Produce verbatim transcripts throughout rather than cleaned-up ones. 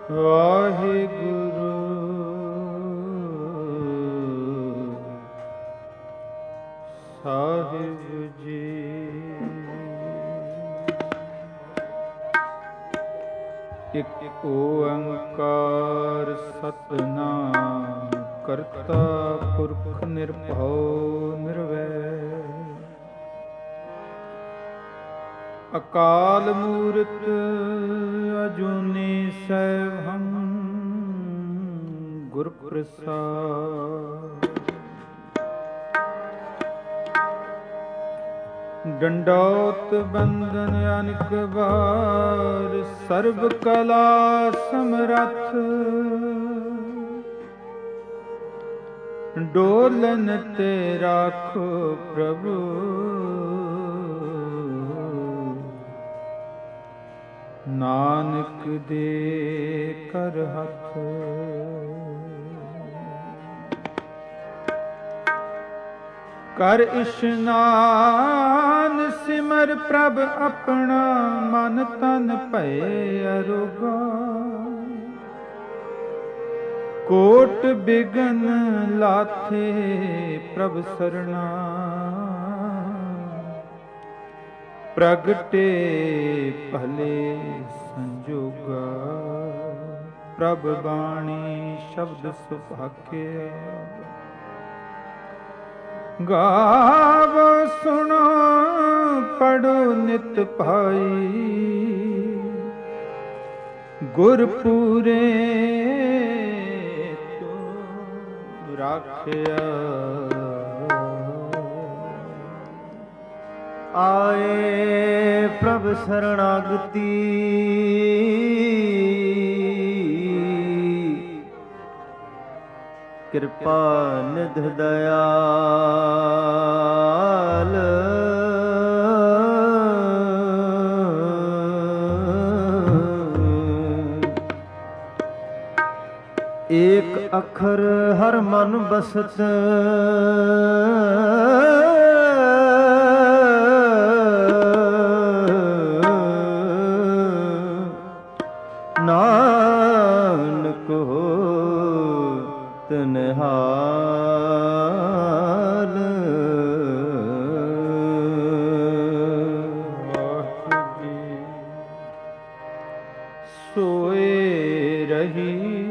ਵਾਹਿਗੁਰੂ ਸਾਹਿਬ ਜੀ। ਇਕ ਓੰਕਾਰ ਸਤਿਨਾਮ ਕਰਤਾ ਪੁਰਖ ਨਿਰਭਉ ਨਿਰਵੈਰ। ਅਕਾਲ ਮੂਰਤ ਅਜੂਨੀ ਸੈਭੰ ਗੁਰ ਪ੍ਰਸਾਦ। ਡੰਡੌਤ ਬੰਦਨ ਅਨਿਕ ਵਾਰ ਸਰਬ ਕਲਾ ਸਮਰੱਥ। ਡੋਲਨ ਤੇ ਰਾਖੋ ਪ੍ਰਭੂ ਨਾਨਕ ਦੇ ਕਰ ਹੱਥ। ਕਰ ਇਸ਼ਨਾਨ ਸਿਮਰ ਪ੍ਰਭ ਆਪਣਾ ਮਨ ਤਨ ਭਏ ਅਰੋਗਾ। ਕੋਟ ਬਿਗਨ ਲਾਥੇ ਪ੍ਰਭ ਸਰਣਾ। ਪ੍ਰਗਟੇ ਭਲੇ ਸੰਜੋਗਾ। ਪ੍ਰਭ ਬਾਣੀ ਸ਼ਬਦ ਸੁਭਾਖਿਆ। ਗਾਵੋ ਸੁਣੋ ਪੜੋ ਨਿਤ ਭਾਈ। ਗੁਰ ਪੂਰੇ ਤੋ ਰਾਖਿਆ। ਆਏ ਪ੍ਰਭ ਸਰਣਾਗਤੀ। ਕਿਰਪਾ ਨਿਧ ਦਇਆਲ। ਏਕ ਅੱਖਰ ਹਰ ਮਨ ਬਸਤ। ਨਾਨਕ ਹੋਤ ਨਿਹਾਲ। ਸੋਏ ਰਹੀ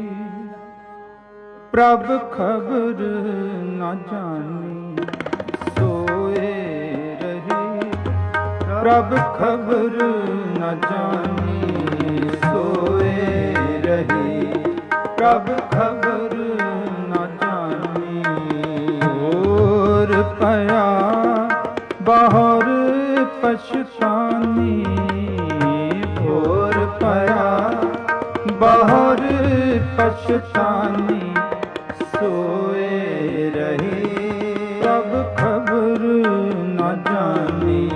ਪ੍ਰਭ ਖਬਰ ਨਾ ਜਾਣੀ। ਸੋਏ ਰਹੀ ਪ੍ਰਭ ਖਬਰ ਨਾ ਜਾਣੀ। ਸੋਏ ਰਹੀ ਪ੍ਰਭ ਖਬਰ ਨਾ ਜਾਣੀ। ਹੋਰ ਪਿਆ ਬਾਹਰ ਪਛਤਾਨੀ। ਹੋਰ ਪਿਆ ਬਾਹਰ ਪਛਤਾਨੀ। ਸੋਏ ਰਹੀ ਪ੍ਰਭ ਖਬਰ ਨਾ ਜਾਣੀ।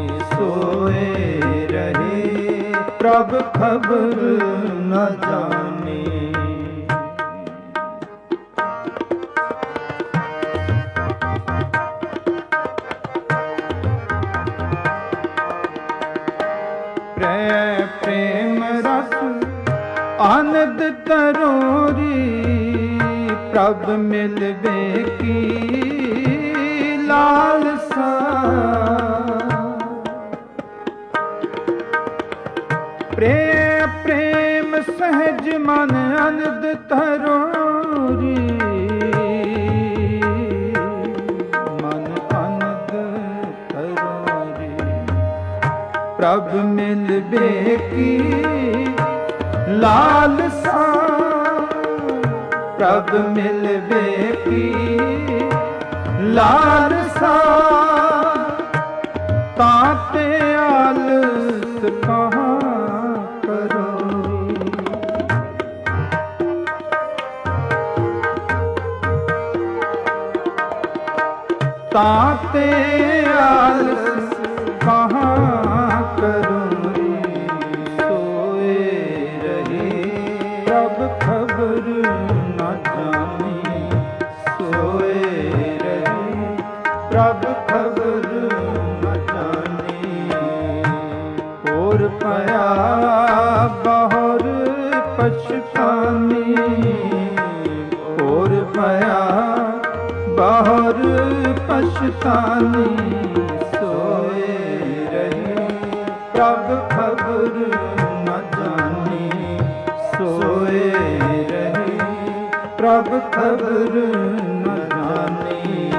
ਸੋਏ ਰਹੀ ਪ੍ਰਭ ਖਬਰ ਨਾ ਜਾਣੀ। ਪ੍ਰੈ ਪ੍ਰੇਮ ਰਸ ਆਨੰਦ ਤਰੋਰੀ। ਪ੍ਰਭ ਮਿਲਵੇ ਕੀ ਲਾਲਸਾ। ਪ੍ਰੇਮ ਪ੍ਰੇਮ ਸਹਿਜ ਮਨ ਆਨੰਦ ਤਰੋਰੀ। ਮਨ ਆਨੰਦ ਤਰੋਰੀ। ਪ੍ਰਭ ਮਿਲਵੇ ਕੀ ਲਾਲਸਾ। ਪ੍ਰਭ ਮਿਲਵੇ ਕੀ ਲਾਲਸਾ। ਤਾਂ ਤੇ ਆਲਸ ਕਹਾਂ ਕਰੋ। ਤਾਂ ਤੇ ਆਲਸ ਕਹਾਂ ਕਰੋ। ਖਬਰ ਨਾ ਜਾਣੀ। ਸੋਏ ਰਹੀ ਪ੍ਰਭ ਖਬਰ ਨਾ ਜਾਣੀ। ਹੋਰ ਪਿਆ ਬਾਹਰ ਪਛਤਾਨੀ ਹੋਰ ਭਇਆ ਬਾਹਰ ਪਛਤਾਨੀ ਸੋਏ ਰਹੀ ਪ੍ਰਭ ਖਬਰ ਨ ਜਾਣੀ ਸੋਏ ਰਹੀ ਪ੍ਰਭ ਖਬਰ ਨ ਜਾਣੀ।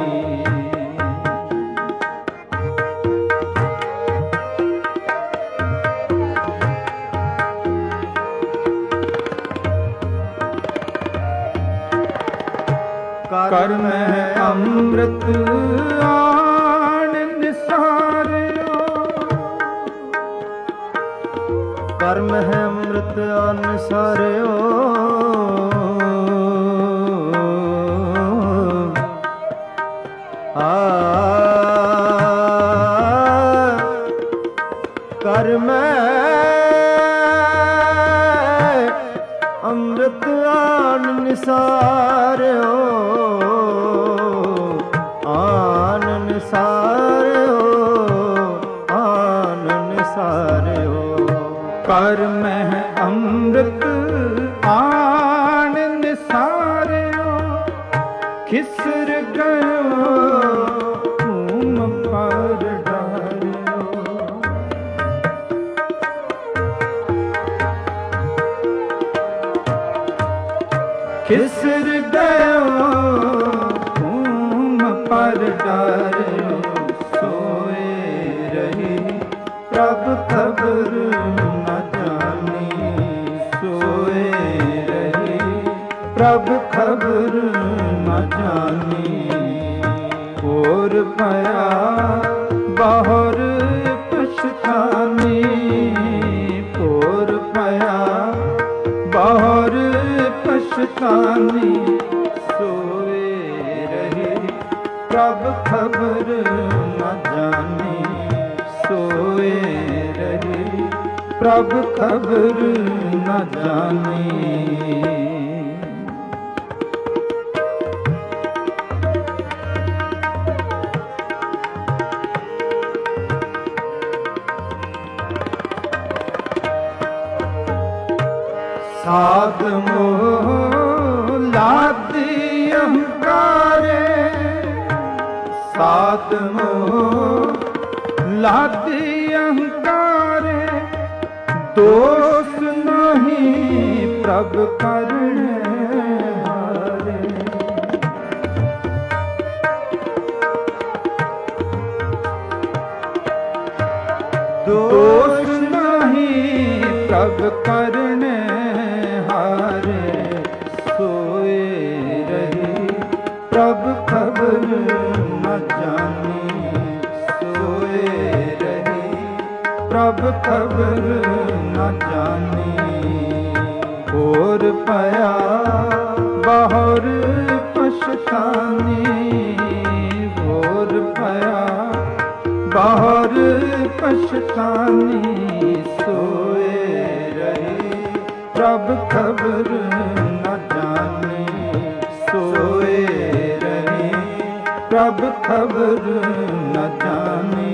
ਕਰ ਮੈਂ ਅੰਮ੍ਰਿਤ ਆਣ ਨਿਸਾਰਿਓ ਕਰ ਮੈਂ ਅੰਮ੍ਰਿਤ ਆਣ ਨਿਸਾਰਿਓ ਆ ਕਰ ਮੈਂ ਅੰਮ੍ਰਿਤ ਆਣ ਨਿਸਾਰਿਓ ਆਨਨ ਸਾਰਿਓ ਆਨਨ ਸਾਰਿਓ ਕਰ ਮੈਂ ਅੰਮ੍ਰਿਤ ਆਣ ਨਿਸਾਰਿਓ ਖਿਸਰ ਗਇਓ ਧੂਮ ਪਰ ਡਾਰਿਓ ਖਿਸਰ ਗਇਓ ਪਰ ਡਾਰਿਓ ਸੋਏ ਰਹੀ ਪ੍ਰਭ ਖਬਰ ਨ ਜਾਣੀ ਸੋਏ ਰਹੀ ਪ੍ਰਭ ਖਬਰ ਨ ਜਾਣੀ ਹੋਰ ਭਇਆ ਬਾਹਰ ਪਛਤਾਨੀ ਹੋਰ ਭਇਆ ਬਾਹਰ ਪਛਤਾਨੀ ਪ੍ਰਭ ਖਬਰ ਨ ਜਾਣੀ ਸੋਏ ਰਹੀ ਪ੍ਰਭ ਖਬਰ ਨ ਜਾਣੀ। ਸਾਧ ਮੋਹ ਲਾਦੀ ਅਹੰਕਾਰੇ ਸਾਧ ਮੋਹ ਲਾਦੀ ਅਹੰਕਾਰੇ ਦੋਸ ਨਹੀਂ ਪ੍ਰਭ ਕਰਨੇ ਹਾਰੇ ਦੋਸ ਨਹੀਂ ਪ੍ਰਭ ਕਰਨੇ ਹਾਰੇ ਸੋਏ ਰਹੀ ਪ੍ਰਭ ਖਬਰ ਨ ਜਾਣੀ ਸੋਏ ਰਹੀ ਪ੍ਰਭ ਖਬਰ ਨ ਜਾਣੀ ਹੋਰ ਭਇਆ ਬਾਹਰ ਪਛਤਾਨੀ ਹੋਰ ਭਇਆ ਬਾਹਰ ਪਛਤਾਨੀ ਸੋਏ ਰਹੀ ਪ੍ਰਭ ਖਬਰ ਨ ਜਾਣੀ ਸੋਏ ਰਹੀ ਪ੍ਰਭ ਖਬਰ ਨ ਜਾਣੀ।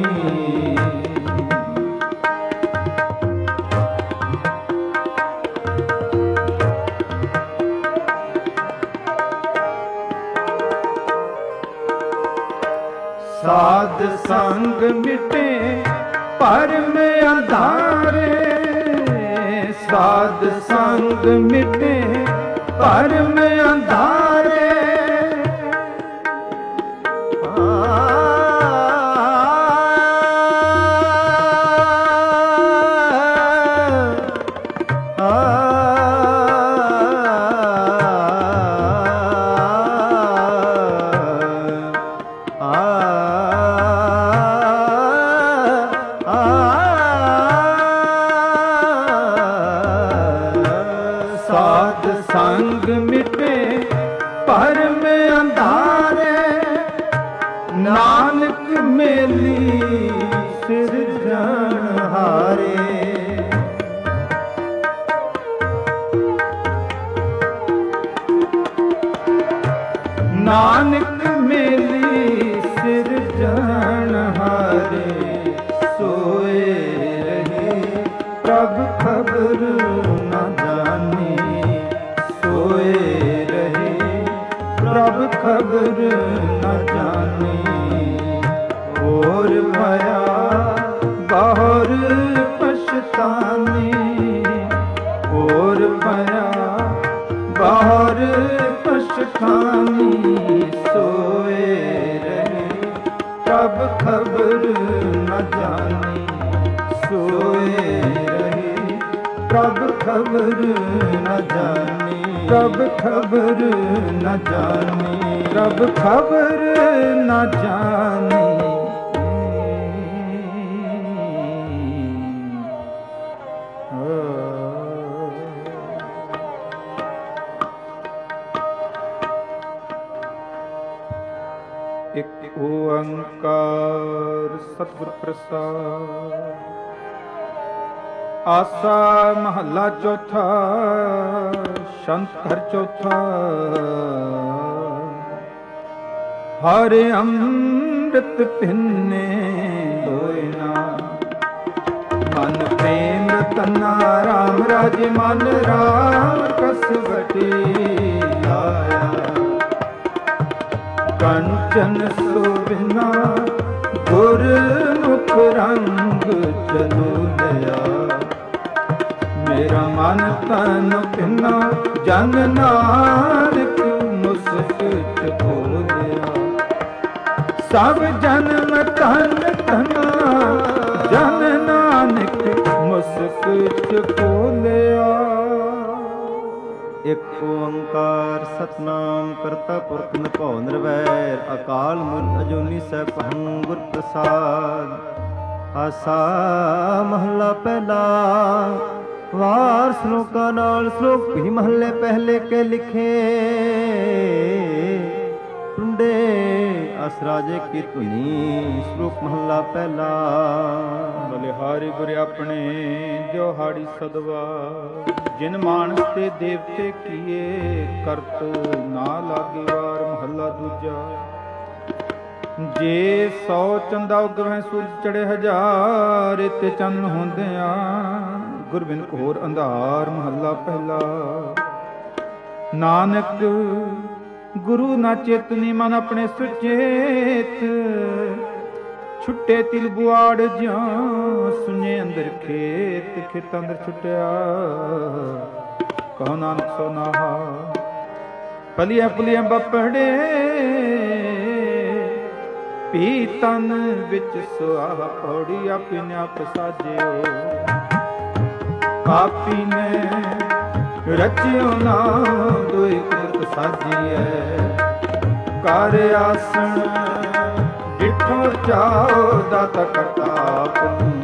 ਸਾਧ ਸੰਗ ਮਿਟੇ ਭਰਮ ਅੰਧਾਰੇ ਸਾਧ ਸੰਗ ਮਿਟੇ ਭਰਮ ਅੰਧਾਰੇ ਸਾਧ ਸੰਗ ਮਿਟੇ ਭਰਮ ਅੰਧਾਰੇ ਨਾਨਕ ਮੇਲੀ ਸਿਰਜਣਹਾਰੇ ਨਾਨਕ ਮੇਲੀ ਸਿਰਜਣਹਾਰੇ ਸੋਏ ਰਹੇ ਪ੍ਰਭ ਖਬਰ ਨ ਜਾਣੀ खबर न जानी। और भया बाहर पछतानी। और भया बाहर पछतानी। सोए रहे प्रभ खबर न जानी। सोए रहे प्रभ खबर न जानी। प्रभ खबर न जानी। प्रभ खबर न जानी। ਇੱਕ ਓੰਕਾਰ ਸਤਿਗੁਰ ਪ੍ਰਸਾਦ। ਆਸਾ ਮਹੱਲਾ ਚੌਥਾ। ਸ਼ੰਤ ਘਰ ਚੌਥਾ। ਹਰ ਅੰਮ੍ਰਿਤ ਪਿੰਨੇ ਹੋਏ ਨਾ। ਮਨ ਪ੍ਰੇਮ ਰਤਨਾ ਰਾਮ ਰਾਜੇ। ਮਨ ਰਾਮ ਕਸਵਟੀ ਆਇਆ। ਕੰਚਨ ਸੋਭਿਨਾ ਗੁਰਮੁਖ ਰੰਗ ਚਲੂ ਲਿਆ। ਮੇਰਾ ਮਨ ਤਨ ਪਿਨਾ ਜਨ ਨਾਨਕ ਮੁਸਕ ਚ ਖੋਲਿਆ। ਸਭ ਜਨਮ ਤਨ ਤਨਾ ਜਨ ਨਾਨਕ ਮੁਸਕ ਚ ਖੋਲਿਆ। ਇਕ ਓੰਕਾਰ ਸਤਨਾਮ ਕਰਤਾ ਪੁਰਖ ਨਿਰਭਉ ਨਿਰਵੈਰ। ਅਕਾਲ ਮੂਰਤ ਅਜੂਨੀ ਸੈਭੰ ਗੁਰ ਪ੍ਰਸਾਦ। ਆਸਾ ਮਹੱਲਾ ਪਹਿਲਾ। ਵਾਰ ਸ਼ਲੋਕਾਂ ਨਾਲ ਸ਼ਲੋਕ ਵੀ ਮਹੱਲੇ ਪਹਿਲੇ ਕੇ ਲਿਖੇ। ਟੁੰਡੇ ਅਸ ਰਾਜੇ ਕੀ ਧੁਨੀ। ਸ਼ਲੋਕ ਮਹੱਲਾ ਪਹਿਲਾ। ਬਲਿਹਾਰੀ ਗੁਰ ਆਪਣੇ ਜੋ ਹਾੜੀ ਸਦਵਾ। ਜਿਨ ਮਾਨਸ ਤੇ ਦੇਵਤੇ ਕੀਏ ਕਰਤ ਨਾ ਲਾਗੇ ਵਾਰ। ਮਹੱਲਾ ਦੂਜਾ। ਜੇ ਸੌ ਚੰਦਾ ਉਗਵੈ ਸੂਰਜ ਚੜੇ ਹਜ਼ਾਰ। ਤੇ ਚੰਨ ਹੁੰਦਿਆਂ ਗੁਰ ਬਿਨ ਘੋਰ ਅੰਧਾਰ। ਮਹੱਲਾ ਪਹਿਲਾ। ਨਾਨਕ ਗੁਰੂ ਨਾ ਚੇਤਨੀ ਮਨ ਆਪਣੇ ਸੁਚੇਤ। ਛੁੱਟੇ ਤਿਲ ਬੁਆੜ ਜਿਉ ਸੁਨੇ ਅੰਦਰ ਖੇਤ। ਖੇਤ ਅੰਦਰ ਛੁੱਟਿਆ ਕਹੋ ਨਾਨਕ ਸੋ ਨਾਹਾ। ਪਲੀਆਂ ਪੁਲੀਆਂ ਬਪੜੇ ਪੀ ਤਨ ਵਿੱਚ ਸੁਆਹ। ਪੌੜੀ ਆਪੀ ਨੇ ਆਪ ਸਾਜਿਓ। ਆਪੀ ਨੇ ਰਚਿਓ ਨਾ ਦੋਇ ਕੁਦਰਤ ਸਾਜੀਐ। ਕਰ ਆਸਣ ਡਿਠੋ ਚਾਓ ਦਾਤਾ ਕਰਤਾਪ।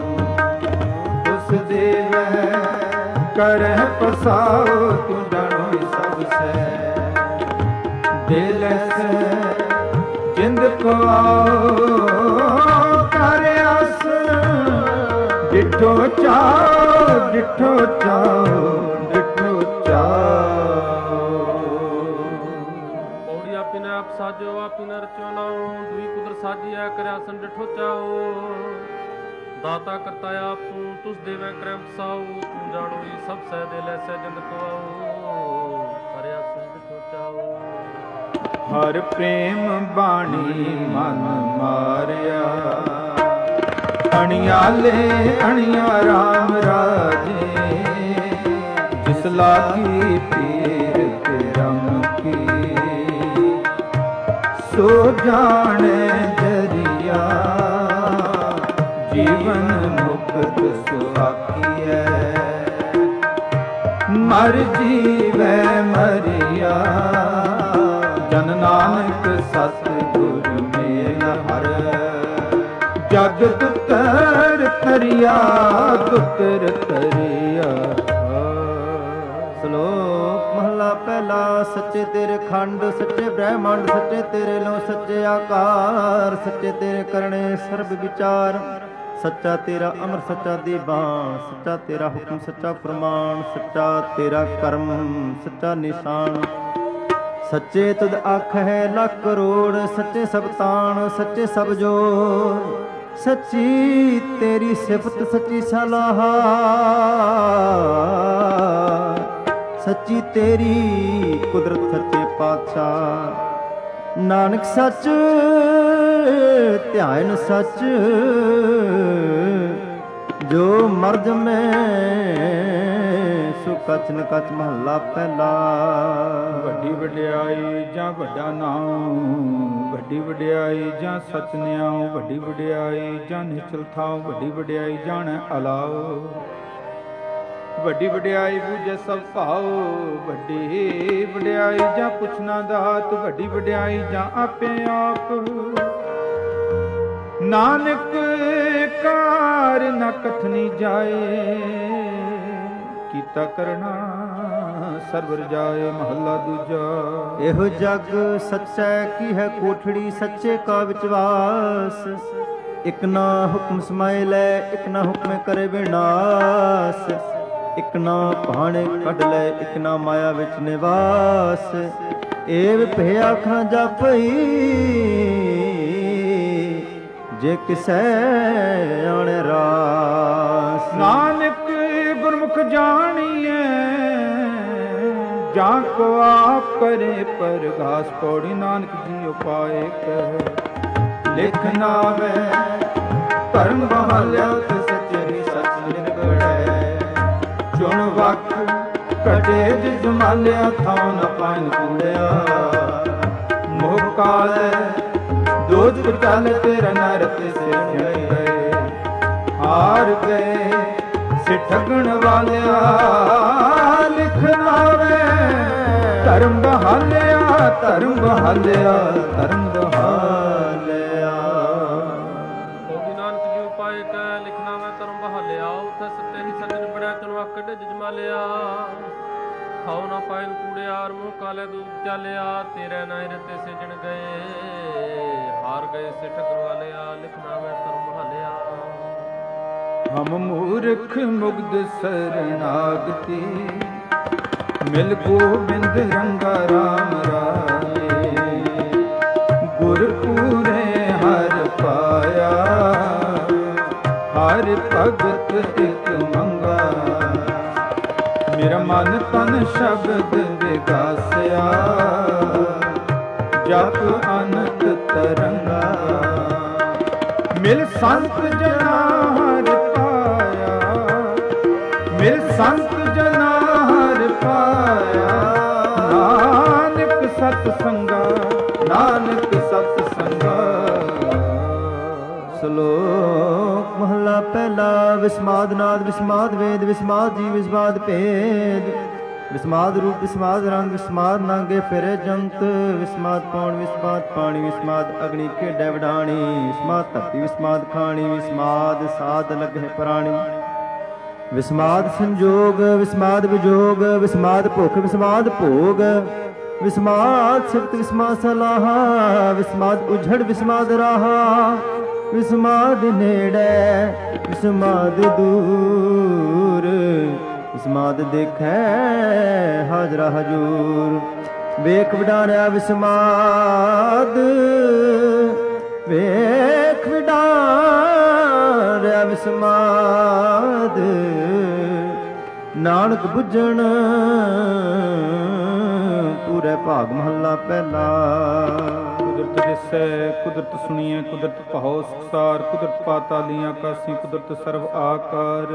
ਉਸ ਦੇਵੈ ਕਰਹਿ ਪਸਾਓ। ਤੂੰ ਜਾਣੋ ਸਭ ਸੈ। ਦਿਲ ਸੈ ਜਿੰਦ ਕੋ ਆਓ। ਕਰ ਆਸਣ ਡਿਠੋ ਚਾਓ। ਡਿਠੋ ਚਾਓ। ਡਿਠੋ ਚਾਓ। ਪੌੜੀ ਆਪੀ ਨੇ ਆਪ ਸਾਜੋ। ਆਪੀ ਨੇ ਰਚਿਓ ਨਾਉ। ਦੁਈ ਕੁਦਰ ਸਾਜੀਐ। ਕਰਿਆ ਸੰ ਡਿਠੋ ਚਾਓ। ਦਾਤਾ ਕਰਤਾ ਆਪ ਤੂੰ। ਤੁਸ ਦੇਵੈ ਕਰੈ ਪਸਾਉ। ਤੂੰ ਜਾਣੋ ਹੀ ਸਭ ਸਹਿ। ਦਿਲ ਐਸੈ ਜਿੰਦ ਕੋ ਆਓ। ਕਰਿਆ ਸੰ ਡਿਠੋ ਚਾਓ। ਹਰ ਪ੍ਰੇਮ ਬਾਣੀ ਮਨ ਮਾਰਿਆ। ਅਣਿਆਲੇ ਅਣਿਆ ਰਾਮ ਰਾਜੇ। ਜਿਸ ਲਾਗੀ ਪੀਰ ਰਮ ਕੀ। ਸੋ ਜਾਣੈ ਜਰੀਆ। ਜੀਵਨ ਮੁਕਤ ਸੁਆਖੀਐ। ਮਰ ਜੀਵੈ ਮਰਿਆ। ਜਨ ਨਾਨਕ ਸਤਿਗੁਰ ਮੇਲ ਹਰ। ਜਗ ਤੁਤਰ ਤਰਿਆ। ਤੁਤਰ ਤਰਿਆ। ਸ਼ਲੋਕ ਮਹਲਾ ਪਹਿਲਾ। ਸੱਚੇ ਤੇਰੇ ਖੰਡ ਸੱਚੇ ਬ੍ਰਹਮੰਡ। ਸੱਚੇ ਤੇਰੇ ਲੋ ਸੱਚੇ ਆਕਾਰ। ਸੱਚੇ ਤੇਰੇ ਕਰਨੇ ਸਰਬ ਵਿਚਾਰ। ਸੱਚਾ ਤੇਰਾ ਅਮਰ ਸੱਚਾ ਦੀਵਾਨ। ਸੱਚਾ ਤੇਰਾ ਹੁਕਮ ਸੱਚਾ ਫਰਮਾਨ। ਸੱਚਾ ਤੇਰਾ ਕਰਮ ਸੱਚਾ ਨਿਸ਼ਾਨ। ਸੱਚੇ ਤੁਧ ਅੱਖ ਹੈ ਲੱਖ ਕਰੋੜ। ਸੱਚੇ ਸਭ ਤਾਣ ਸੱਚੇ ਸਭ ਜੋਰ। ਸੱਚੀ ਤੇਰੀ ਸਿਫਤ ਸੱਚੀ ਸਲਾਹ। ਸੱਚੀ ਤੇਰੀ ਕੁਦਰਤ ਸੱਚੇ ਪਾਤਸ਼ਾਹ। ਨਾਨਕ ਸੱਚ ਧਿਆਨ ਸੱਚ ਜੋ ਮਰਦ ਮੈਂ ਸੋ ਕਛ ਨ ਕਛ ਮਹੱਲਾ ਪਹਿਲਾ। ਵੱਡੀ ਵਡਿਆਈ ਜਾਂ ਵੱਡਾ ਨਾਮ, ਵੱਡੀ ਵਡਿਆਈ ਜਾਂ ਸਚ ਨਿਆਉ, ਵੱਡੀ ਵਡਿਆਈ ਜਾਂ ਨਿਚਲ ਥਾਉ, ਵੱਡੀ ਵਡਿਆਈ ਜਾਣੈ ਅਲਾਉ, ਵੱਡੀ ਵਡਿਆਈ ਬੂਝੈ ਸਭ ਭਾਉ, ਵੱਡੀ ਵਡਿਆਈ ਜਾਂ ਪੁੱਛਣਾ ਦਾਤ, ਵੱਡੀ ਵਡਿਆਈ ਜਾਂ ਆਪੇ ਆਪ। ਨਾਨਕ ਕਾਰ ਨ ਕਥਨੀ ਜਾਏ, ਕੀਤਾ ਕਰਨਾ ਸਰਵਰ ਜਾਏ। ਮਹੱਲਾ ਦੂਜਾ। ਇਹੋ ਜਗ ਸੱਚੈ ਕੀ ਹੈ ਕੋਠੜੀ, ਸੱਚੇ ਕਾ ਵਿਚਵਾਸ। ਇਕ ਨਾ ਹੁਕਮ ਸਮਾਏ ਲੈ, ਇਕ ਨਾ ਹੁਕਮ ਕਰੇ ਵਿਨਾਸ਼। ਇਕ ਨਾ ਭਾਣੇ ਕੱਢ ਲੈ, ਇਕ ਨਾ ਮਾਇਆ ਵਿੱਚ ਨਿਵਾਸ। ਏਵ ਭੇ ਆਖਾਂ ਜਾਪਈ, ਜੇ ਕਿਸੈ ਆਣੇ ਰਾਸ। ਨਾਨਕ ਗੁਰਮੁਖ ਜਾਣੀਐ, ਜਾਂ ਕੋ ਆਪ ਕਰੇ ਪਰਗਾਸ। ਪੌੜੀ ਨਾਨਕ ਜੀ ਉਪਾਏ ਕਹਿ, ਲਿਖ ਨਾਵੇ ਧਰਮ ਬਹਾਲਿਆ ਤੇ ਸੱਚੇ ਸੱਚ ਨਿਰਗੜੈ। ਚੁਣ ਵਕ ਕਟੇ ਜਿਸ ਮਾਲਿਆ, ਥਾਉ ਨ ਪਾਇਨ ਕੂੜਿਆ। ਮੋਹ ਕਾਲੈ ਦੋਜ ਚੱਲ ਤੇਰਾ ਨਰਤ ਸੇ ਗਏ, ਹਾਰ ਗਏ ਸੇ ਠਗਣ ਵਾਲਿਆ। ਲਿਖ ਨਾਵੇ ਧਰਮ ਬਹਾਲਿਆ, ਧਰਮ ਬਹਾਲਿਆ, ਧਰਮ ਬਹਾਲਿਆ। ਹੋਗੀ ਨਾਨਕ ਜੀ ਉਪਾਏ ਕਹਿ, ਲਿਖਣਾ ਮੈਂ ਧਰਮ ਬਹਾਲਿਆ। ਉਥੇ ਸੱਤੇ ਹੀ ਸੱਜਣ ਬੜਿਆ, ਚੁਣਵਾ ਕੱਢੇ ਜਜਮਾਲਿਆ। ਖਾਉ ਨਾ ਪਾਇਨ ਕੂੜਿਆਰ, ਮੂੰਹ ਕਾਲੇ ਦੂਤ ਚਾਲਿਆ। ਤੇਰੇ ਨਾਇ ਰਤੇ ਸਿਜਣ ਗਏ, ਹਾਰ ਗਏ ਸੇ ਠਗਣ ਵਾਲਿਆ। ਲਿਖਣਾ ਮੈਂ ਧਰਮ ਬਹਾਲਿਆ। ਹਮ ਮੂਰਖ ਮੁਗਧ ਸਰਨਾਗਤੀ, ਮਿਲ ਗੋਬਿੰਦ ਰੰਗਾ ਰਾਮ ਰਾਏ। ਗੁਰ ਪੂਰੇ ਹਰ ਪਾਇਆ, ਹਰ ਭਗਤ ਇਕ ਮੰਗਾ। ਮੇਰਾ ਮਨ ਤਨ ਸ਼ਬਦ ਵਿਗਾਸਿਆ, ਜਪ ਅਨੰਤ ਤਰੰਗਾ। ਮਿਲ ਸੰਤ ਜਨਾ ਹਰ ਪਾਇਆ, ਮਿਲ ਸੰਤ ਜਨਾ ਹਰ ਪਾਇਆ। ਨਾਨਕ ਸਤ ਸੰਗਾ, ਨਾਨਕ ਸਤ ਸੰਗਾ। ਸ਼ਲੋਕ ਮਹਲਾ ਪਹਿਲਾ। ਵਿਸਮਾਦ ਨਾਦ ਵਿਸਮਾਦ ਵੇਦ, ਵਿਸਮਾਦ ਜੀ ਵਿਸਮਾਦ ਭੇਦ। ਵਿਸਮਾਦ ਰੂਪ ਵਿਸਮਾਦ ਰੰਗ, ਵਿਸਮਾਦ ਨਾਗੇ ਫਿਰੇ ਜੰਤ। ਵਿਸਮਾਦ ਪੌਣ ਵਿਸਮਾਦ ਪਾਣੀ, ਵਿਸਮਾਦ ਅਗਨੀ ਖੇਡੈ ਵਡਾਣੀ। ਵਿਸਮਾਦ ਧਰਤੀ ਵਿਸਮਾਦ ਖਾਣੀ, ਵਿਸਮਾਦ ਸਾਧ ਲਗਹਿ ਪ੍ਰਾਣੀ। ਵਿਸਮਾਦ ਸੰਜੋਗ ਵਿਸਮਾਦ ਵਿਜੋਗ, ਵਿਸਮਾਦ ਭੁਖ ਵਿਸਮਾਦ ਭੋਗ। ਵਿਸਮਾਦ ਸਿਫਤ ਵਿਸਮਾਦ ਸਲਾਹਾ, ਵਿਸਮਾਦ ਉਝੜ ਵਿਸਮਾਦ ਰਾਹਾ। ਵਿਸਮਾਦ ਨੇੜੇ ਵਿਸਮਾਦ ਦੂਰ, ਵਿਸਮਾਦ ਦੇਖੈ ਹਾਜ਼ਰਾ ਹਜੂਰ। ਵੇਖ ਵਿਡਾਰਿਆ ਵਿਸਮਾਦ, ਵੇਖ ਵਿਡਾਰਿਆ ਵਿਸਮਾਦ। ਨਾਨਕ ਬੁੱਝਣ ਪੂਰੇ ਭਾਗ। ਮਹੱਲਾ ਪਹਿਲਾ। ਕੁਦਰਤ ਦਿਸੈ ਕੁਦਰਤ ਸੁਣੀਐ, ਕੁਦਰਤ ਭਾਉ ਸੰਸਾਰ। ਕੁਦਰਤ ਪਾਤਾਲੀਆਂ ਆਕਾਸੀ, ਕੁਦਰਤ ਸਰਵ ਆਕਾਰ।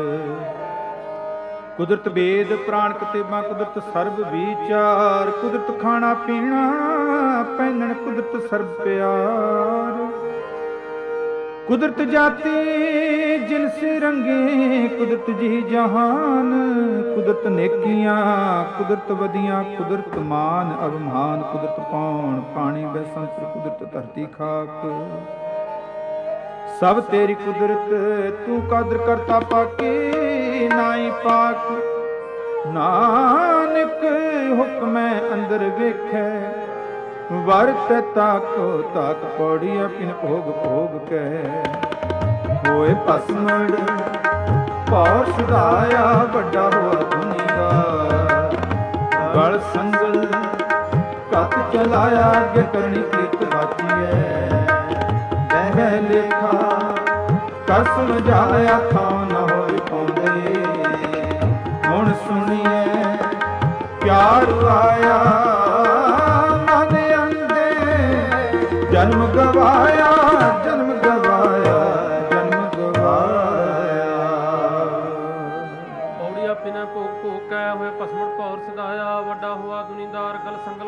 ਕੁਦਰਤ ਵੇਦ ਪ੍ਰਾਣ ਕਤੇਬਾਂ, ਕੁਦਰਤ ਸਰਬ ਵਿਚਾਰ। ਕੁਦਰਤ ਖਾਣਾ ਪੀਣਾ ਪਹਿਨਣ, ਕੁਦਰਤ ਸਰਬ ਪਿਆਰ। ਕੁਦਰਤ ਜਾਤੀ ਜਿਨਸ ਰੰਗੇ, ਕੁਦਰਤ ਜੀ ਜਹਾਨ। ਕੁਦਰਤ ਨੇਕੀਆਂ ਕੁਦਰਤ ਵਧੀਆਂ, ਕੁਦਰਤ ਮਾਨ ਅਭਿਮਾਨ। ਕੁਦਰਤ ਪਾਉਣ ਪਾਣੀ ਬੈਸੰਤਰ, ਕੁਦਰਤ ਧਰਤੀ ਖਾਕ। ਸਭ ਤੇਰੀ ਕੁਦਰਤ, ਤੂੰ ਕਾਦਰ ਕਰਤਾ ਪਾਕੀ ਨਾਈ ਪਾਕ। ਨਾਨਕ ਹੁਕਮੈ ਅੰਦਰ ਵੇਖੈ, ਵਰਤੈ ਤਾਕੋ ਤਾਕ। ਪੌੜੀਆ ਪਿਨ ਭੋਗ ਭੋਗ ਕਹਿ, ਹੋਏ ਭਸਮੜ ਪੌਰ ਸੁਧਾਇਆ। ਵੱਡਾ ਹੋਆ ਧੁਨੀਗਾ, ਗਲ ਸੰਗਲ ਕੱਤ ਚਲਾਇਆ। ਅੱਗੇ ਕਰਨੀ ਕੀਤ ਬਾਚੀਐ, ਬਹਿ ਲੇਖਾ ਕਰ ਸਮਝਾਇਆ। ਥਾਂ ਨਾ ਹੋਏ ਪਾਉਂਦੇ, ਹੁਣ ਸੁਣੀਐ ਪਿਆਰ ਆਇਆ। ਮਨ ਅੰਦੇ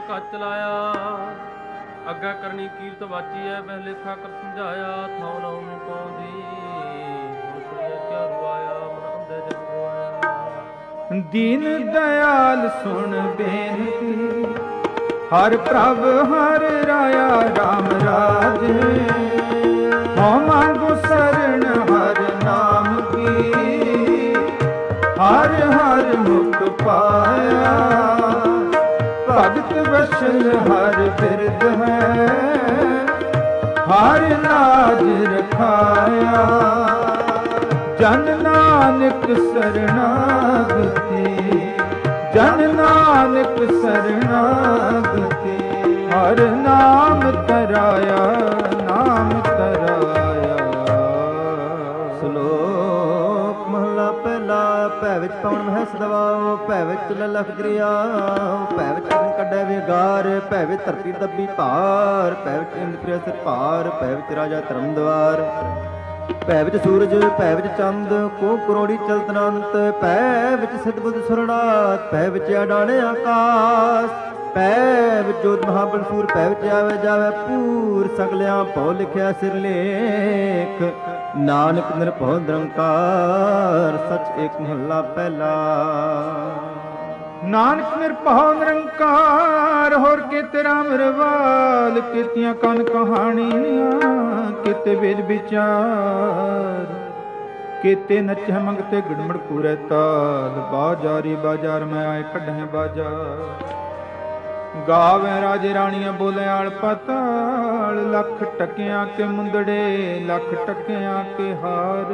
ਕਾ ਚਲਾਇਆ। ਅੱਗਾ ਕਰਨੀ ਕੀਰਤ ਵਾਚੀ ਐ ਬਹਿ ਲੇਖਾ ਕਰ ਸਮਝਾਇਆ। ਥਾਉ ਨਾਉ ਨੂੰ ਪਾਉਂਦੀ ਹੁਣ ਸੁਣਿਆ ਕਿਆ ਰੁਆਇਆ ਮਨ ਅੰਦੇ ਜਗ ਰੁਆਇਆ। ਦੀਨ ਦਇਆਲ ਸੁਣ ਬੇਨਤੀ ਹਰ ਪ੍ਰਭ ਹਰ ਰਾਇਆ ਰਾਮ ਰਾਜੇ। ਹਉ ਮੰਗੋ ਸਰਣ ਹਰ ਨਾਮ ਕੀ ਹਰ ਹਰ ਮੁਖ ਪਾਇਆ। ਭਗਤ ਵਸ਼ਲ ਹਰ ਬਿਰਦ ਹੈ ਹਰ ਲਾਜ ਰਖਾਇਆ। ਜਨ ਨਾਨਕ ਸਰਣਾਗਤੀ ਜਨ ਨਾਨਕ ਸਰਣਾਗਤੀ ਹਰ ਨਾਮ ਤਰਾਇਆ ਨਾਮ ਤਰਾਇਆ। ਸ਼ਲੋਕ ਮਹਲਾ ਪਹਿਲਾ। ਭੈ ਵਿੱਚ ਪਉਣ ਮਹਿ ਸਦਵਾਓ ਭੈ ਵਿੱਚ ਲਲਖ ਦਰਿਆਓ। ਭੈ ਵਿੱਚ ਅਗਨ ਕੱਢੈ ਵਿਗਾਰ ਭੈ ਵਿੱਚ ਧਰਤੀ ਦੱਬੀ ਭਾਰ। ਭੈ ਵਿੱਚ ਇੰਦ ਪ੍ਰਿਆ ਸਿਰ ਭਾਰ ਭੈ ਵਿੱਚ ਰਾਜਾ ਧਰਮ ਦਵਾਰ। ਭੈ ਵਿੱਚ ਸੂਰਜ ਭੈ ਵਿੱਚ ਚੰਦ ਕੋ ਕਰੋੜੀ ਚਲਤ ਅਨੰਤ। ਭੈ ਵਿੱਚ ਸਿਧ ਬੁੱਧ ਸੁਰਨਾਥ ਭੈ ਵਿੱਚ ਅਡਾਣੇ ਆਕਾਸ਼। ਭੈ ਵਿੱਚ ਜੋਤ ਮਹਾਬਲਸੂਰ ਭੈ ਵਿੱਚ ਆਵੇ ਜਾਵੇ ਪੂਰ। ਸਗਲਿਆਂ ਭਉ ਲਿਖਿਆ ਸਿਰ ਲੇਖ ਨਾਨਕ ਨਿਰਭਉ ਨਿਰੰਕਾਰ। ਸਚ ਏਕ ਮਹੱਲਾ ਪਹਿਲਾ। ਨਾਨਕ ਨਿਰਭਉ ਨਿਰੰਕਾਰ ਹੋਰ ਕੀਤੇ ਰਾਮ ਰਵਾਲ। ਕੀਤੀਆਂ ਕਨ ਕਹਾਣੀਆਂ ਕੀਤੇ ਵੇਦ ਵਿਚਾਰ। ਕੀਤੇ ਨਚੈ ਮੰਗਤੇ ਗਿੜਮੜ ਪੂਰੇ ਤਾਲ। ਬਾਜਾਰੀ ਬਾਜ਼ਾਰ ਮੈਂ ਆਏ ਕੱਢੈ ਬਾਜ਼ਾਰ। ਗਾਵੇ ਰਾਜੇ ਰਾਣੀਆਂ ਬੋਲੇ ਆਲ ਪਤਾਲ। ਲੱਖ ਟਕਿਆਂ ਕੇ ਮੁੰਦੜੇ ਲੱਖ ਟਕਿਆਂ ਕੇ ਹਾਰ।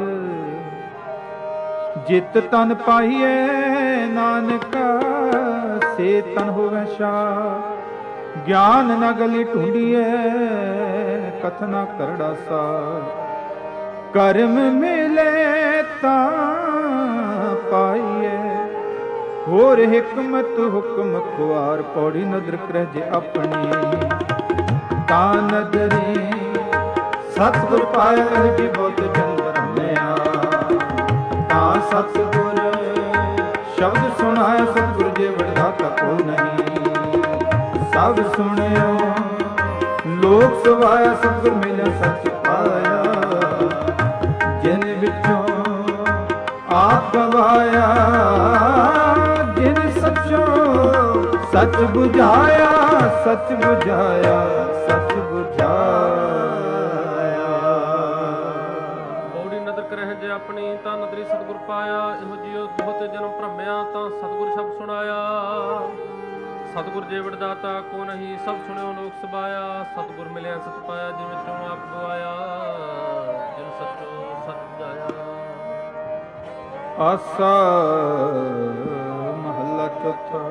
ਜਿਤ ਤਨ ਪਾਈਏ ਨਾਨਕਾ ਸੇ ਤਨ ਹੋਵੇ ਸ਼ਾਹ। ਗਿਆਨ ਨ ਗਲੀ ਢੂੰਡੀਏ ਕਥਨਾ ਕਰੜਾ ਸਾਰ। ਕਰਮ ਮਿਲੇ ਤਾਂ ਪਾਈਏ ਹੋਰ ਹਿਕਮਤ ਹੁਕਮ ਖੁਆਰ। ਪੌੜੀ ਨਦਰ ਕਰਹਿ ਜੇ ਆਪਣੀ ਤਾਂ ਨਦਰੀ। ਸਤਿਗੁਰ ਪਾਇਆ ਜੀ ਬਹੁਤ ਜਨ ਬਰਮਿਆ ਤਾਂ ਸਤਿਗੁਰ ਸ਼ਬਦ ਸੁਣਾਇਆ। ਸਤਿਗੁਰ ਜੇ ਵਡਦਾਤਾ ਕੋ ਨਹੀਂ ਸਭ ਸੁਣਿਓ ਲੋਕ ਸਵਾਇਆ। ਸਤਿਗੁਰ ਮਿਲਿਆ ਸੱਚ ਪਾਇਆ ਜਿਨ ਵਿੱਚੋਂ ਆਪ ਗਵਾਇਆ। ਜਿਨ ਸੱਚੋ ਸੱਚ ਬੁਝਾਇਆ ਸੱਚ ਬੁਝਾਇਆ ਸੱਚ ਬੁਝਾਇਆ। ਬੌੜੀ ਨਦਰ ਕਰਹਿ ਜੇ ਆਪਣੀ ਤਾਂ ਨਦਰੀ ਸਤਿਗੁਰ ਪਾਇਆ। ਇਹੋ ਜਿਉ ਬਹੁਤ ਜਨਮ ਭਰਮਿਆ ਤਾਂ ਸਤਿਗੁਰ ਸ਼ਬਦ ਸੁਣਾਇਆ। ਸਤਿਗੁਰ ਜੇ ਵਡਦਾਤਾ ਕੋ ਨਹੀਂ ਸਭ ਸੁਣਿਓ ਲੋਕ ਸਬਾਇਆ। ਸਤਿਗੁਰ ਮਿਲਿਆ ਸਚ ਪਾਇਆ ਜਿਨ ਵਿੱਚੋਂ ਆਪ ਗਵਾਇਆ। ਜਿਨ ਸੱਚੋ ਸੱਚ ਬੁਝਾਇਆ। ਆਸਾ ਮਹੱਲਾ ਚੌਥਾ।